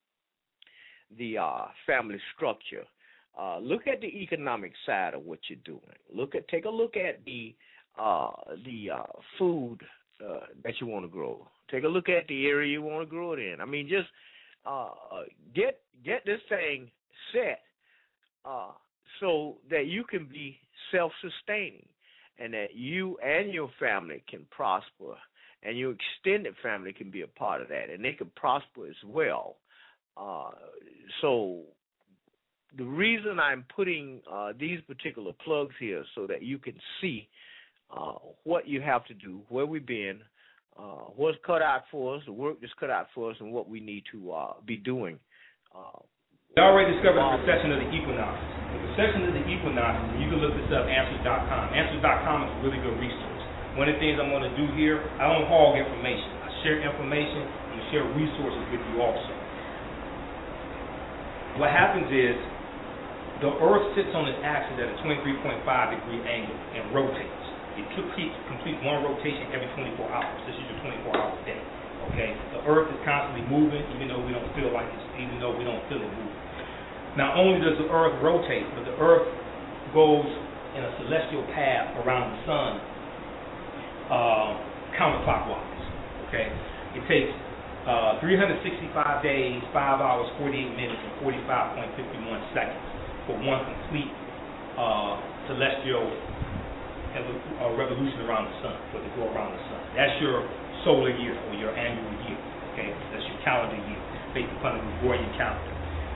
the uh, family structure. Uh, look at the economic side of what you're doing. Look at, take a look at the uh, the uh, food uh, that you want to grow. Take a look at the area you want to grow it in. I mean, just uh, get get this thing set uh, so that you can be self-sustaining, and that you and your family can prosper, and your extended family can be a part of that, and they can prosper as well. Uh, so the reason I'm putting uh, these particular plugs here so that you can see uh, what you have to do, where we've been, uh, what's cut out for us, the work that's cut out for us, and what we need to uh, be doing. Uh, we already discovered the precession of the equinox. The precession of the equinox, you can look this up, answers dot com. answers dot com is a really good resource. One of the things I'm going to do here, I don't hog information. I share information and share resources with you also. What happens is the Earth sits on its axis at a twenty-three point five degree angle and rotates. It completes, completes one rotation every twenty-four hours. This is your twenty-four hour day. Okay? The Earth is constantly moving, even though we don't feel like it's, even though we don't feel it moving. Not only does the Earth rotate, but the Earth goes in a celestial path around the sun uh, counterclockwise. Okay? It takes uh, three hundred sixty-five days, five hours, forty-eight minutes, and forty-five point five one seconds for one complete uh, celestial uh, revolution around the sun, for it to go around the sun. That's your solar year or your annual year. Okay? That's your calendar year, based upon the Gregorian calendar.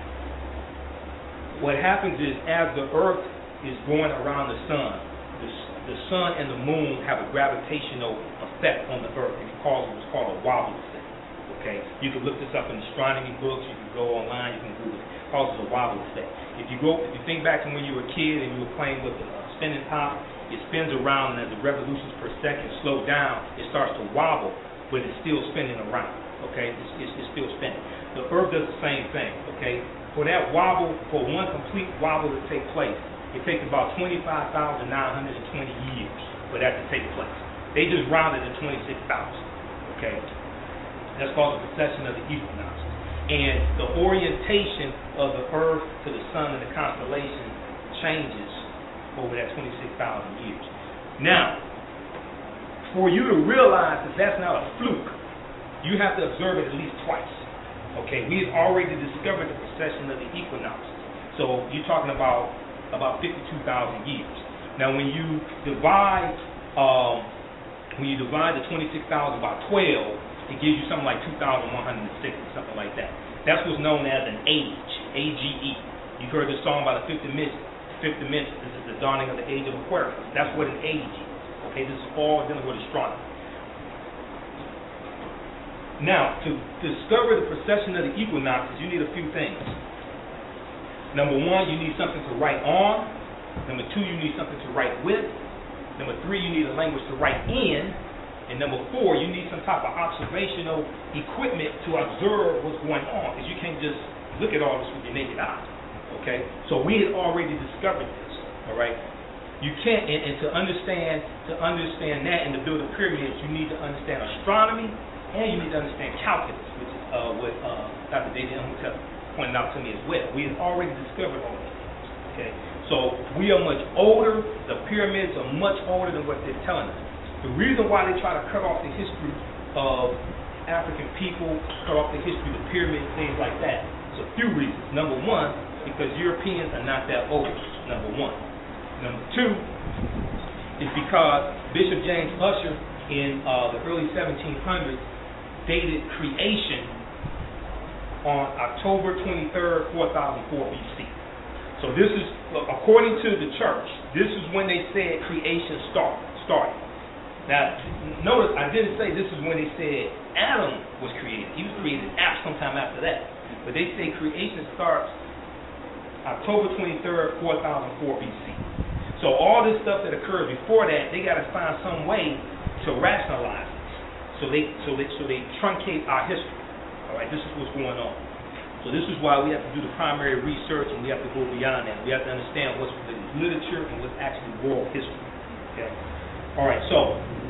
What happens is, as the Earth is going around the sun, the, the sun and the moon have a gravitational effect on the Earth. It causes what's called a wobble effect. Okay, you can look this up in astronomy books. You can go online. You can Google it. It causes a wobble effect. If you go, if you think back to when you were a kid and you were playing with a spinning top, it spins around, and as the revolutions per second slow down, it starts to wobble, but it's still spinning around. Okay, it's, it's, it's still spinning. The Earth does the same thing. Okay. For that wobble, for one complete wobble to take place, it takes about twenty-five thousand nine hundred twenty years for that to take place. They just rounded to twenty-six thousand, okay? That's called the precession of the equinox. And the orientation of the Earth to the sun and the constellation changes over that twenty-six thousand years. Now, for you to realize that that's not a fluke, you have to observe it at least twice. Okay, we've already discovered the precession of the equinox. So you're talking about about fifty-two thousand years. Now, when you divide um, when you divide the twenty-six thousand by twelve, it gives you something like two thousand one hundred six or something like that. That's what's known as an age, A G E. You've heard this song by the Fifth Dimension. Fifth Dimension. This is the dawning of the age of Aquarius. That's what an age is. Okay, this is all dealing with astronomy. Now, to discover the precession of the equinoxes, you need a few things. Number one, you need something to write on. Number two, you need something to write with. Number three, you need a language to write in. And number four, you need some type of observational equipment to observe what's going on, because you can't just look at all this with your naked eye. Okay? So we had already discovered this. All right? You can't, and, and to understand to understand that and to build a pyramid, you need to understand astronomy. And you need to understand calculus, which is uh, what uh, Doctor David Imhotep pointed out to me as well. We have already discovered all of this. Okay, so we are much older. The pyramids are much older than what they're telling us. The reason why they try to cut off the history of African people, cut off the history of the pyramids, things like that, there's a few reasons. Number one, because Europeans are not that old, number one. Number two is because Bishop James Ussher in uh, the early seventeen hundreds dated creation on October twenty-third, four thousand four B C. So this is, according to the church, this is when they said creation start, started. Now, notice I didn't say this is when they said Adam was created. He was created sometime after that. But they say creation starts October twenty-third, four thousand four B C. So all this stuff that occurred before that, they got to find some way to rationalize it. So they, so they, so they truncate our history. All right, this is what's going on. So this is why we have to do the primary research, and we have to go beyond that. We have to understand what's the literature and what's actually world history. Okay. All right. So,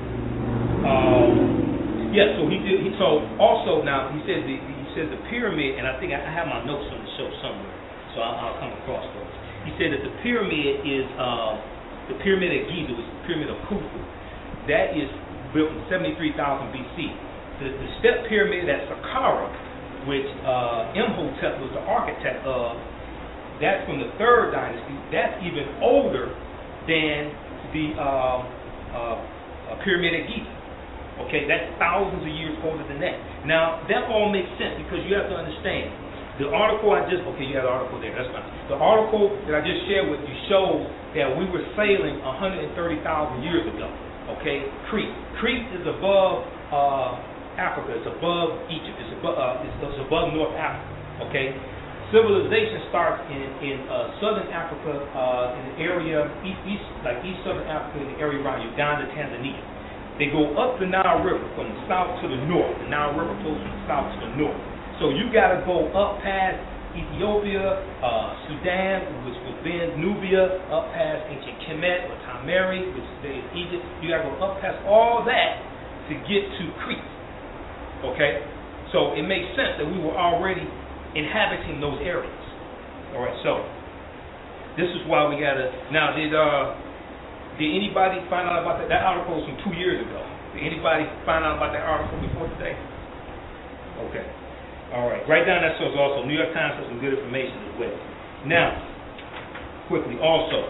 um, yeah. So he did. He, so also now he said the he said the pyramid, and I think I have my notes on the show somewhere, so I'll, I'll come across those. He said that the pyramid is uh, the pyramid of Giza, which is the pyramid of Khufu. That is built in seventy-three thousand B C. The, the step pyramid at Saqqara, which uh, Imhotep was the architect of, that's from the third dynasty. That's even older than the uh, uh, pyramid at Giza. Okay, that's thousands of years older than that. Now, that all makes sense because you have to understand. The article I just, okay, you have the article there, that's fine. The article that I just shared with you shows that we were sailing one hundred thirty thousand years ago. Okay, Crete. Crete is above uh, Africa, it's above Egypt, it's above, uh, it's, it's above North Africa. Okay, civilization starts in in uh, southern Africa, uh, in the area east, east, like east southern Africa, in the area around Uganda, Tanzania. They go up the Nile River from the south to the north. The Nile River flows from the south to the north. So you got to go up past Ethiopia, uh, Sudan, which was then Nubia, up past ancient Kemet or Tamari, which is today Egypt. You got to go up past all that to get to Crete. Okay, so it makes sense that we were already inhabiting those areas. All right, so this is why we got to. Now, did uh, did anybody find out about that? That article was from two years ago. Did anybody find out about that article before today? Okay. All right. Write down that source also. New York Times has some good information as well. Now, quickly, also,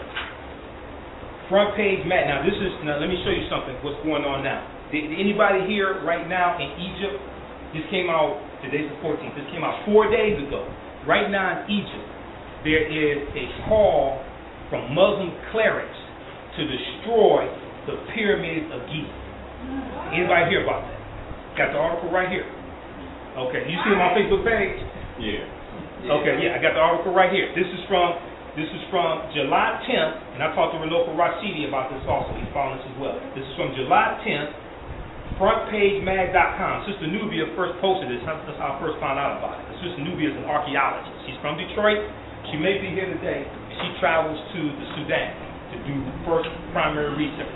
front page Matt. Now, this is. Now, let me show you something. What's going on now? Did, did anybody here right now in Egypt? This came out. Today's the fourteenth. This came out four days ago. Right now in Egypt, there is a call from Muslim clerics to destroy the pyramids of Giza. Anybody hear about that? Got the article right here. Okay, you see it on my Facebook page? Yeah. Okay, yeah, I got the article right here. This is from this is from July tenth, and I talked to Roloko Rashidi about this also. He's following this as well. This is from July tenth, front page mag dot com. Sister Nubia first posted this. That's how I first found out about it. Sister Nubia is an archaeologist. She's from Detroit. She may be here today. She travels to the Sudan to do first primary research.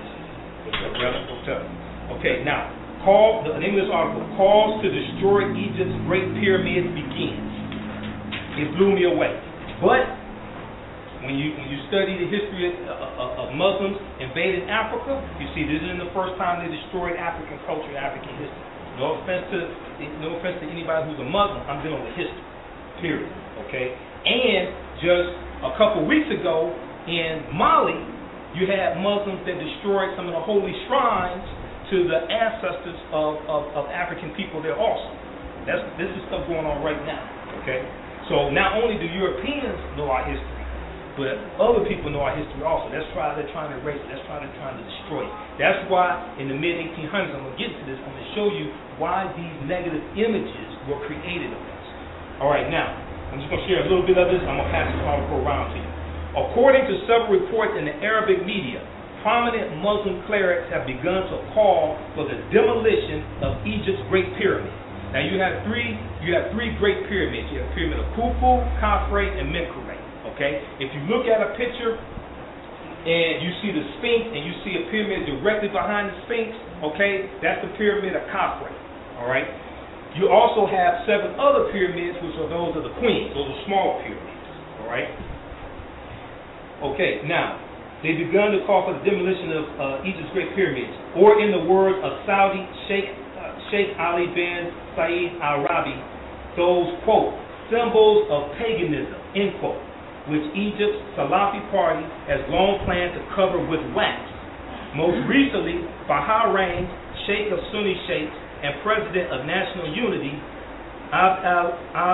Okay, now. Call, the name of this article, Calls to Destroy Egypt's Great Pyramids begins. It blew me away. But when you when you study the history of, of, of Muslims invading Africa, you see this isn't the first time they destroyed African culture, African history. No offense to no offense to anybody who's a Muslim. I'm dealing with history. Period. Okay. And just a couple weeks ago in Mali, you had Muslims that destroyed some of the holy shrines to the ancestors of, of, of African people there also. That's this is stuff going on right now. Okay? So not only do Europeans know our history, but other people know our history also. That's why they're trying to erase it. That's why they're trying to destroy it. That's why in the mid eighteen hundreds, I'm going to get to this, I'm going to show you why these negative images were created of us. All right, now, I'm just going to share a little bit of this. I'm going to pass this article around to you. According to several reports in the Arabic media, prominent Muslim clerics have begun to call for the demolition of Egypt's Great Pyramid. Now you have three, you have three great pyramids. You have the pyramid of Khufu, Khafre, and Menkaure. Okay, if you look at a picture and you see the Sphinx and you see a pyramid directly behind the Sphinx, okay, that's the pyramid of Khafre. All right. You also have seven other pyramids, which are those of the queens. Those are smaller pyramids. All right. Okay, now. They've begun to call for the demolition of uh, Egypt's Great Pyramids, or in the words of Saudi Sheikh, uh, Sheikh Ali bin Saeed al-Rabi, those, quote, symbols of paganism, end quote, which Egypt's Salafi party has long planned to cover with wax. Most recently, Bahrain, Sheikh of Sunni Sheikhs and President of National Unity, Abd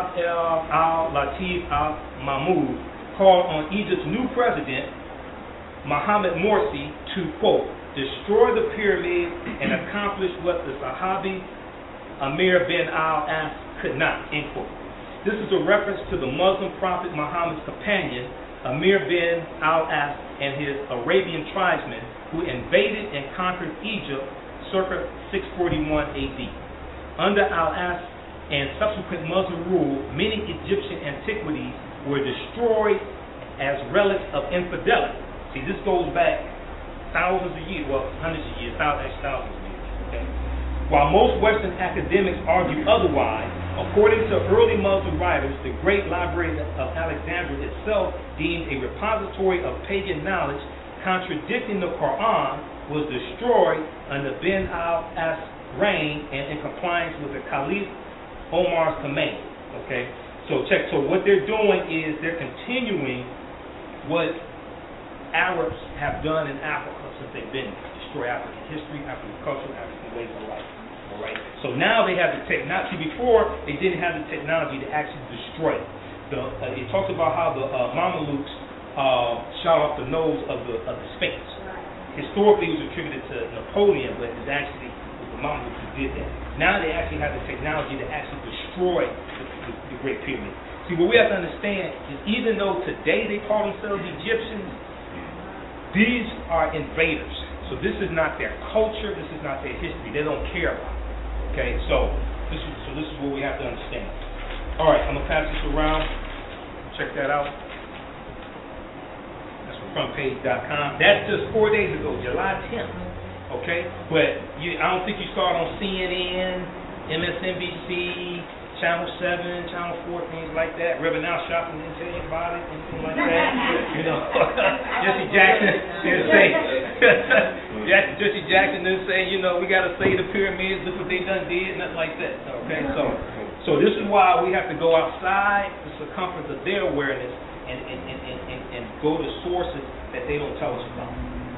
al-Latif al-Mahmoud, called on Egypt's new president, Mohamed Morsi, to, quote, destroy the pyramid and accomplish what the Sahabi Amir bin al-As could not, end quote. This is a reference to the Muslim prophet Muhammad's companion, Amir bin al-As, and his Arabian tribesmen who invaded and conquered Egypt circa six forty-one A D. Under al-As and subsequent Muslim rule, many Egyptian antiquities were destroyed as relics of infidelity. See, this goes back thousands of years, well, hundreds of years, thousands, thousands of years, okay? While most Western academics argue otherwise, according to early Muslim writers, the Great Library of Alexandria itself, deemed a repository of pagan knowledge contradicting the Quran, was destroyed under bin al-As' reign and in compliance with the Caliph Omar's command, okay? So check, so what they're doing is they're continuing what Arabs have done in Africa since they've been destroy African history, African culture, African ways of life. All right. So now they have the technology. Before they didn't have the technology to actually destroy it. The, uh, it talks about how the uh, Mamelukes uh, shot off the nose of the of the Sphinx. Historically, it was attributed to Napoleon, but it's actually the Mamelukes who did that. Now they actually have the technology to actually destroy the, the, the Great Pyramid. See, what we have to understand is even though today they call themselves Egyptians, these are invaders. So this is not their culture. This is not their history. They don't care about it. Okay, so this is so this is what we have to understand. All right, I'm gonna pass this around. Check that out. That's from front page dot com. That's just four days ago, July tenth. Okay, but you, I don't think you saw it on C N N, M S N B C, Channel seven, Channel four, things like that. Reverend Al Sharpton didn't tell you about it, anything like that. You know, Jesse Jackson didn't say, Jesse Jackson didn't say, you know, we got to save the pyramids, look what they done did, nothing like that. Okay, so so this is why we have to go outside the circumference of their awareness and, and, and, and, and, and go to sources that they don't tell us about.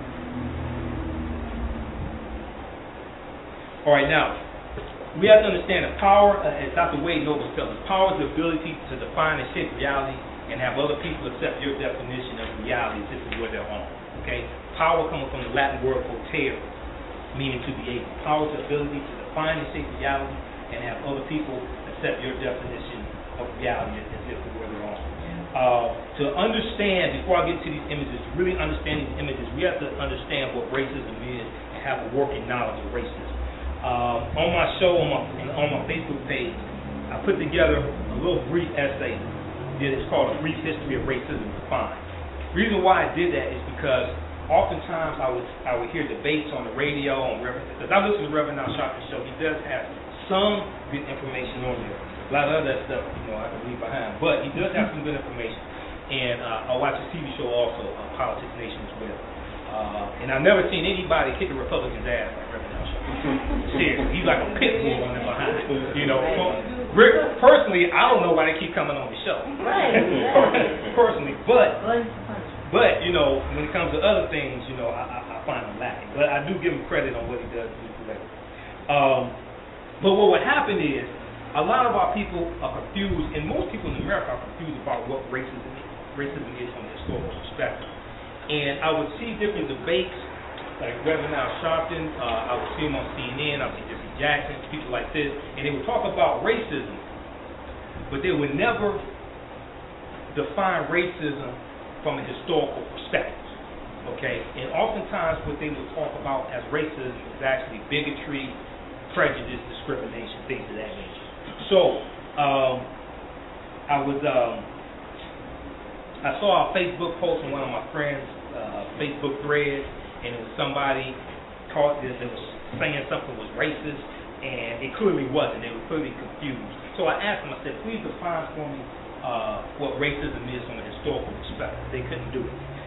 All right, now, we have to understand that power, uh, as Doctor Wade Nobles tells us, power is the ability to define and shape reality and have other people accept your definition of reality if this is where they're on. Okay? Power coming from the Latin word potere, meaning to be able. Power is the ability to define and shape reality and have other people accept your definition of reality as if it were their own. Uh, to understand, before I get to these images, to really understand these images, we have to understand what racism is and have a working knowledge of racism. Uh, on my show, on my on my Facebook page, I put together a little brief essay. It's called A Brief History of Racism Defined. The reason why I did that is because oftentimes I would I would hear debates on the radio, on Reverend, because I listen to Reverend Al Sharpton's show. He does have some good information on there. A lot of other stuff, you know, I can leave behind. But he does have some good information. And uh, I watch his T V show also, uh, Politics Nation as well. Uh, and I've never seen anybody kick a Republican's ass like Reverend Al Sharpton. Seriously, he's like a pit bull running behind. You know, Rick, personally, I don't know why they keep coming on the show. Right. Personally, but but you know, when it comes to other things, you know, I, I, I find him lacking. But I do give him credit on what he does do correctly. Um, but what would happen is a lot of our people are confused, and most people in America are confused about what racism is. Racism is from a historical perspective. And I would see different debates, like Reverend Al Sharpton, uh, I would see him on C N N, I would see Jesse Jackson, people like this, and they would talk about racism, but they would never define racism from a historical perspective, okay? And oftentimes what they would talk about as racism is actually bigotry, prejudice, discrimination, things of that nature. So, um, I was, um, I saw a Facebook post from one of my friends' uh, Facebook thread, and it was somebody caught this that was saying something was racist, and it clearly wasn't. They were clearly confused. So I asked them, I said, please define for me uh, what racism is from a historical perspective. They couldn't do it.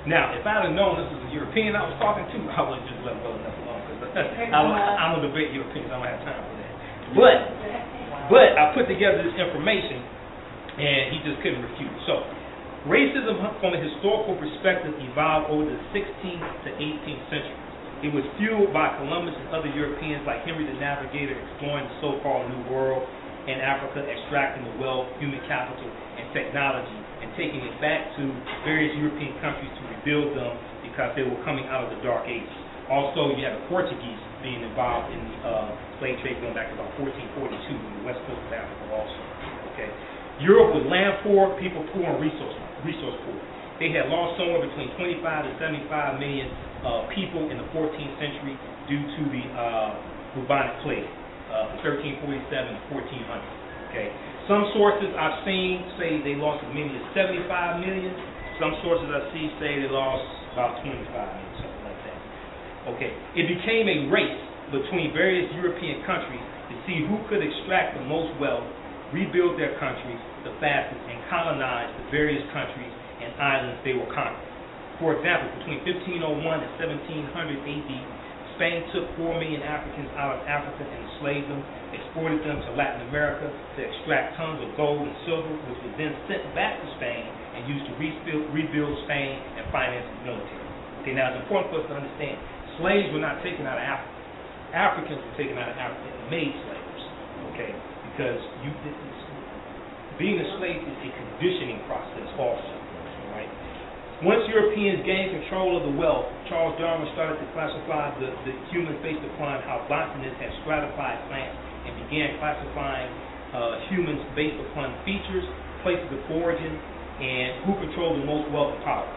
Now, if I'd have known this was a European I was talking to, I would have just let well enough alone, because I, I don't debate Europeans. I don't have time for that. But, but I put together this information, and he just couldn't refute. So, racism from a historical perspective evolved over the sixteenth to eighteenth century. It was fueled by Columbus and other Europeans like Henry the Navigator exploring the so-called New World in Africa, extracting the wealth, human capital, and technology, and taking it back to various European countries to rebuild them because they were coming out of the Dark Ages. Also, you have the Portuguese being involved in uh, slave trade going back to about fourteen forty-two in the west coast of Africa also. Okay, Europe was land poor, people poor, and resource resource poor. They had lost somewhere between twenty-five to seventy-five million uh, people in the fourteenth century due to the uh, bubonic plague, uh, thirteen forty-seven to fourteen hundred. Okay, some sources I've seen say they lost as many as seventy-five million. Some sources I see say they lost about twenty-five million, something like that. Okay, it became a race between various European countries to see who could extract the most wealth, rebuild their countries the fastest, and colonize the various countries and islands they were conquering. For example, between fifteen oh one and seventeen hundred A D, Spain took four million Africans out of Africa and enslaved them, exported them to Latin America to extract tons of gold and silver, which was then sent back to Spain and used to rebuild, rebuild Spain and finance the military. Okay, now it's important for us to understand, slaves were not taken out of Africa. Africans were taken out of Africa and made slaves. Okay, because you being a slave is a conditioning process also. All right. Once Europeans gained control of the wealth, Charles Darwin started to classify the, the humans based upon how botanists had stratified plants and began classifying uh, humans based upon features, places of origin, and who controlled the most wealth and power.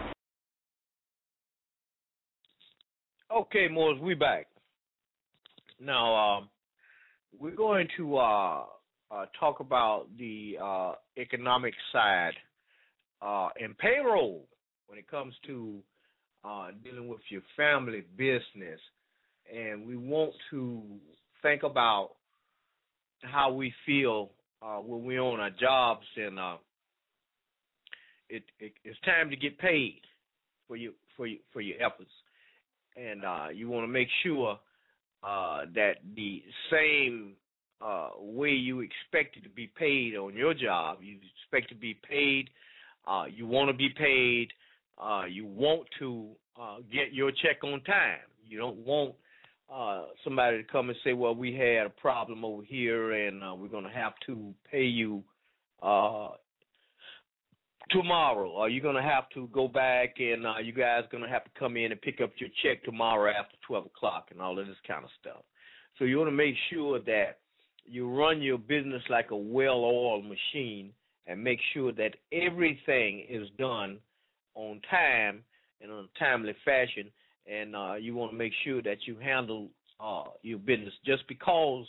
Okay, Morris, we back. Now, um, we're going to uh, uh, talk about the uh, economic side uh, and payroll when it comes to uh, dealing with your family business. And we want to think about how we feel uh, when we're on our jobs, and uh, it, it, it's time to get paid for you for you, for your efforts. And uh, you want to make sure uh, that the same uh, way you expect it to be paid on your job, you expect to be paid, uh, you want to be paid, uh, you want to uh, get your check on time. You don't want uh, somebody to come and say, well, we had a problem over here and uh, we're going to have to pay you uh, tomorrow, or you're going to have to go back and uh, you guys are going to have to come in and pick up your check tomorrow after twelve o'clock and all of this kind of stuff. So you want to make sure that you run your business like a well-oiled machine and make sure that everything is done on time and in a timely fashion, and uh, you want to make sure that you handle uh, your business. Just because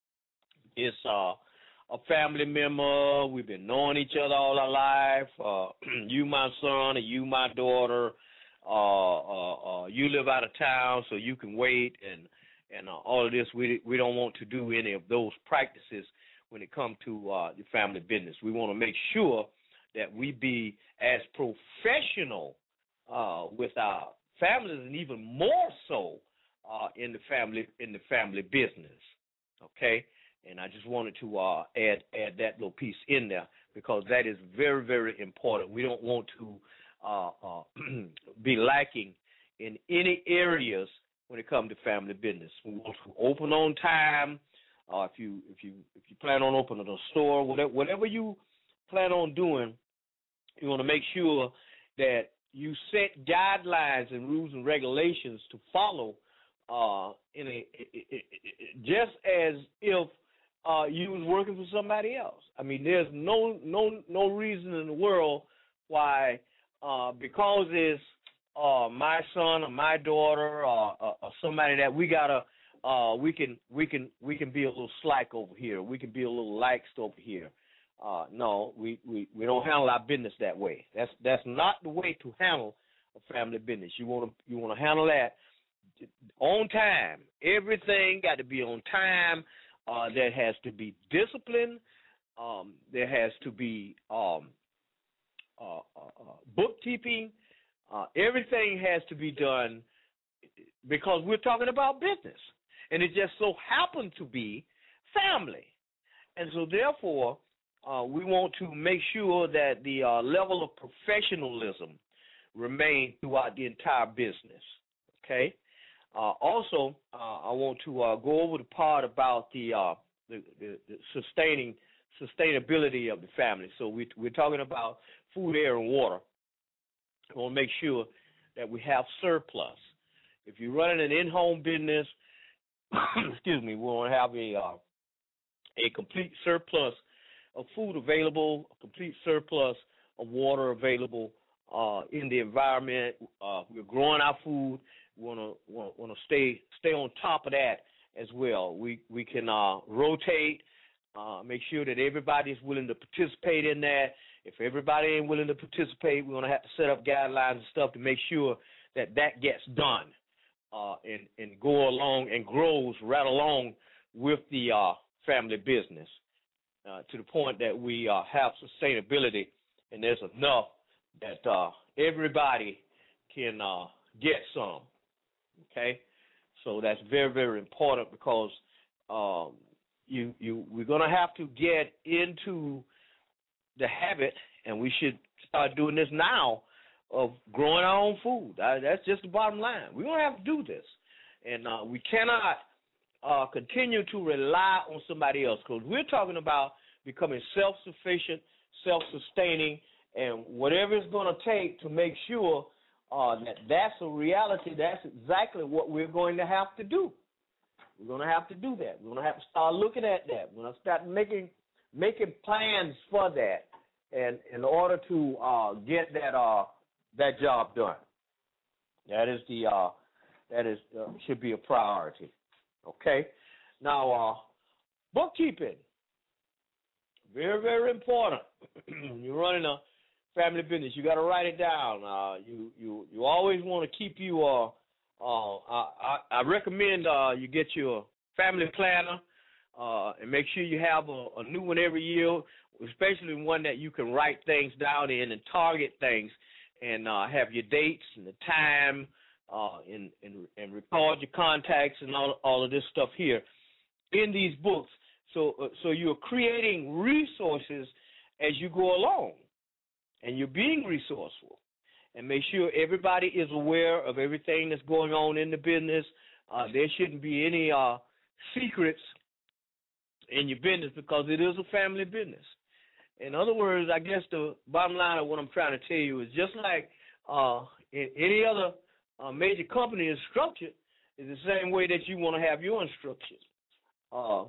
it's uh, a family member, we've been knowing each other all our life, uh, you my son or you my daughter, uh, uh, uh, you live out of town so you can wait, and and uh, all of this, we we don't want to do any of those practices when it comes to uh, the family business. We want to make sure that we be as professional uh, with our families, and even more so uh, in the family in the family business. Okay, and I just wanted to uh, add add that little piece in there because that is very very important. We don't want to uh, uh, be lacking in any areas when it comes to family business. We want to open on time. Uh, if you if you if you plan on opening a store, whatever whatever you plan on doing, you want to make sure that you set guidelines and rules and regulations to follow uh, in a, it, it, it, just as if uh, you was working for somebody else. I mean, there's no no no reason in the world why uh, because it's uh, my son or my daughter or, or, or somebody that we gotta uh, we can we can we can be a little slack over here. We can be a little laxed over here. Uh, no, we, we, we don't handle our business that way. That's that's not the way to handle a family business. You want to you want to handle that on time. Everything got to be on time. Uh, there has to be discipline. Um, there has to be um, uh, uh, bookkeeping. Uh, everything has to be done because we're talking about business, and it just so happened to be family. And so therefore, uh, we want to make sure that the uh, level of professionalism remains throughout the entire business, okay? Uh, also, uh, I want to uh, go over the part about the, uh, the, the, the sustaining sustainability of the family. So we, we're talking about food, air, and water. We want to make sure that we have surplus. If you're running an in-home business, excuse me, we want to have a uh, a complete surplus of food available, a complete surplus of water available uh, in the environment. Uh, we're growing our food. We want to want to stay stay on top of that as well. We we can uh, rotate, uh, make sure that everybody is willing to participate in that. If everybody ain't willing to participate, we're going to have to set up guidelines and stuff to make sure that that gets done uh, and, and go along and grows right along with the uh, family business uh, to the point that we uh, have sustainability and there's enough that uh, everybody can uh, get some, okay? So that's very, very important because um, you you we're going to have to get into the habit, and we should start doing this now, of growing our own food. Uh, that's just the bottom line. We're going to have to do this. And uh, we cannot uh, continue to rely on somebody else because we're talking about becoming self-sufficient, self-sustaining, and whatever it's going to take to make sure uh, that that's a reality, that's exactly what we're going to have to do. We're going to have to do that. We're going to have to start looking at that. We're going to start making making plans for that, and in order to uh, get that uh, that job done. That is the uh, that is uh, should be a priority. Okay. Now, uh, bookkeeping, very very important. You're running a family business. You got to write it down. Uh, you you you always want to keep you. Uh, uh, I, I recommend uh, you get your family planner. Uh, and make sure you have a, a new one every year, especially one that you can write things down in and target things and uh, have your dates and the time uh, and, and, and record your contacts and all, all of this stuff here in these books. So, uh, so you're creating resources as you go along, and you're being resourceful. And make sure everybody is aware of everything that's going on in the business. Uh, there shouldn't be any uh, secrets in your business because it is a family business. In other words, I guess the bottom line of what I'm trying to tell you is just like uh, in any other uh, major company is structured, is the same way that you want to have your instructions uh,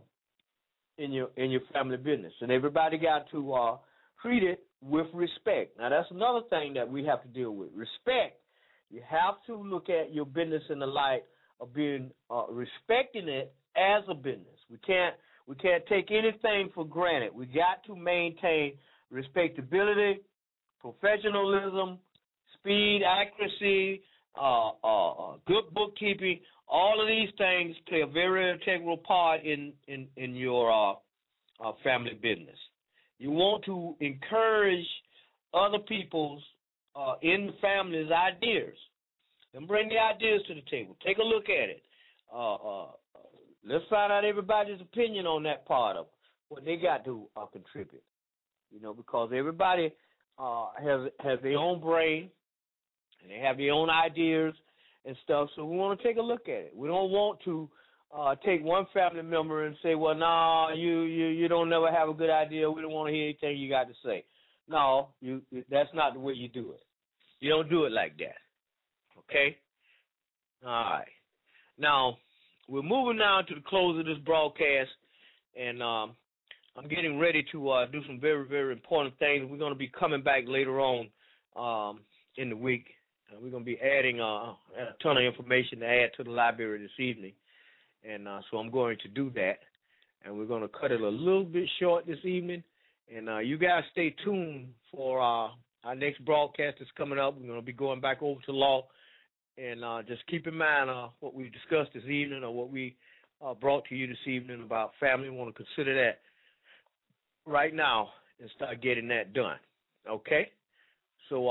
in your in your family business. And everybody got to uh, treat it with respect. Now, that's another thing that we have to deal with. Respect. You have to look at your business in the light of being uh, respecting it as a business. We can't We can't take anything for granted. We got to maintain respectability, professionalism, speed, accuracy, uh, uh, good bookkeeping. All of these things play a very integral part in, in, in your uh, uh, family business. You want to encourage other people's uh, in the family's ideas and bring the ideas to the table. Take a look at it. Uh, uh, let's find out everybody's opinion on that part of what they got to uh, contribute. You know, because everybody uh, has has their own brain and they have their own ideas and stuff. So we want to take a look at it. We don't want to uh, take one family member and say, "Well, no, nah, you you you don't never have a good idea. We don't want to hear anything you got to say." No, you that's not the way you do it. You don't do it like that. Okay? All right. Now, we're moving now to the close of this broadcast, and um, I'm getting ready to uh, do some very, very important things. We're going to be coming back later on um, in the week. Uh, we're going to be adding uh, a ton of information to add to the library this evening, and uh, so I'm going to do that. And we're going to cut it a little bit short this evening, and uh, you guys stay tuned for uh, our next broadcast that's coming up. We're going to be going back over to law. And uh, just keep in mind uh, what we discussed this evening or what we uh, brought to you this evening about family. We want to consider that right now and start getting that done. Okay? So uh,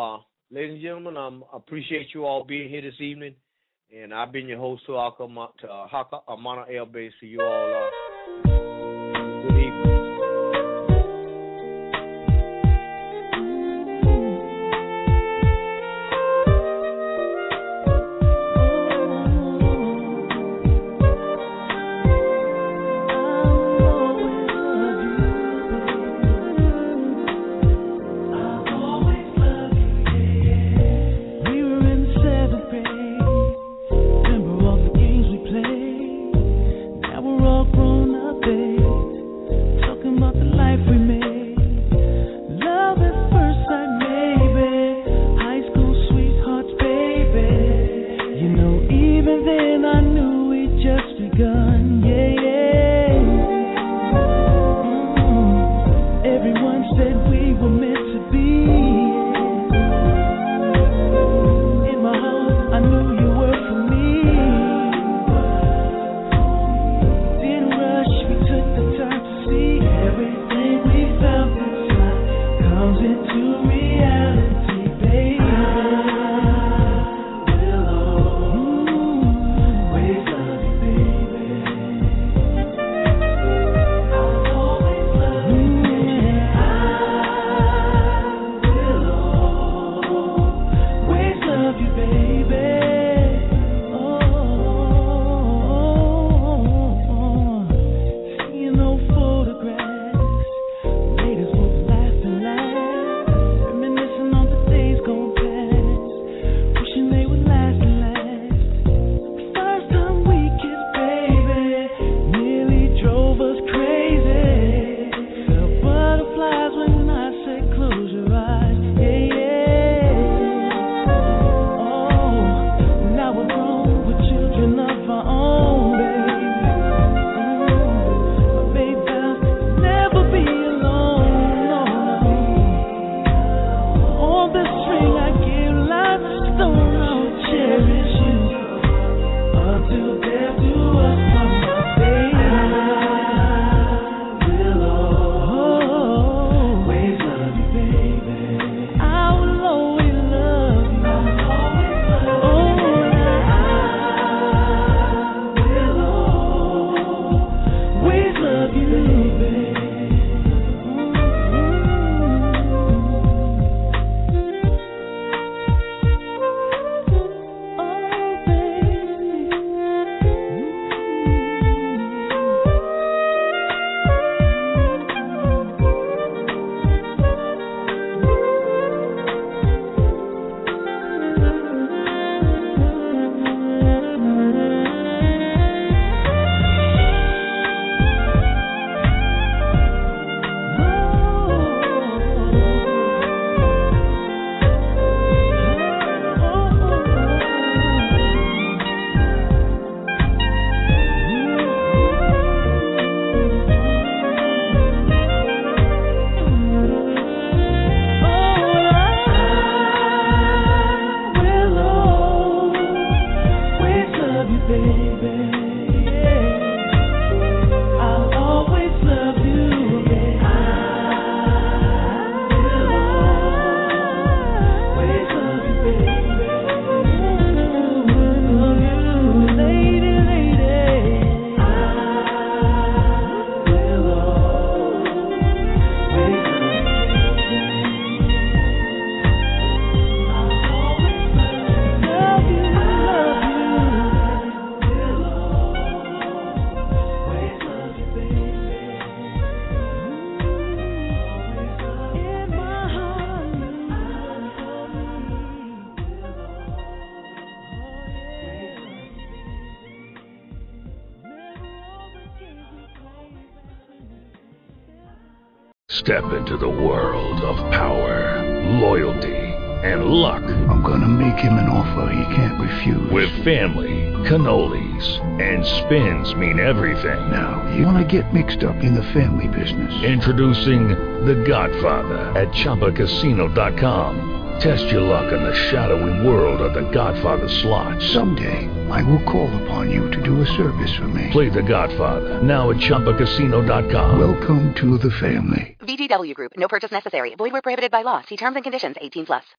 ladies and gentlemen, um, I appreciate you all being here this evening. And I've been your host, Haka Amana El Bey. See you all. Uh, good evening. Step into the world of power, loyalty, and luck. I'm gonna make him an offer he can't refuse. With family, cannolis, and spins mean everything. Now, you wanna get mixed up in the family business. Introducing The Godfather at Chumba Casino dot com. Test your luck in the shadowy world of The Godfather slot. Someday, I will call upon you to do a service for me. Play The Godfather, now at Chumba Casino dot com. Welcome to the family. V G W Group. No purchase necessary. Void where prohibited by law. See terms and conditions. eighteen plus.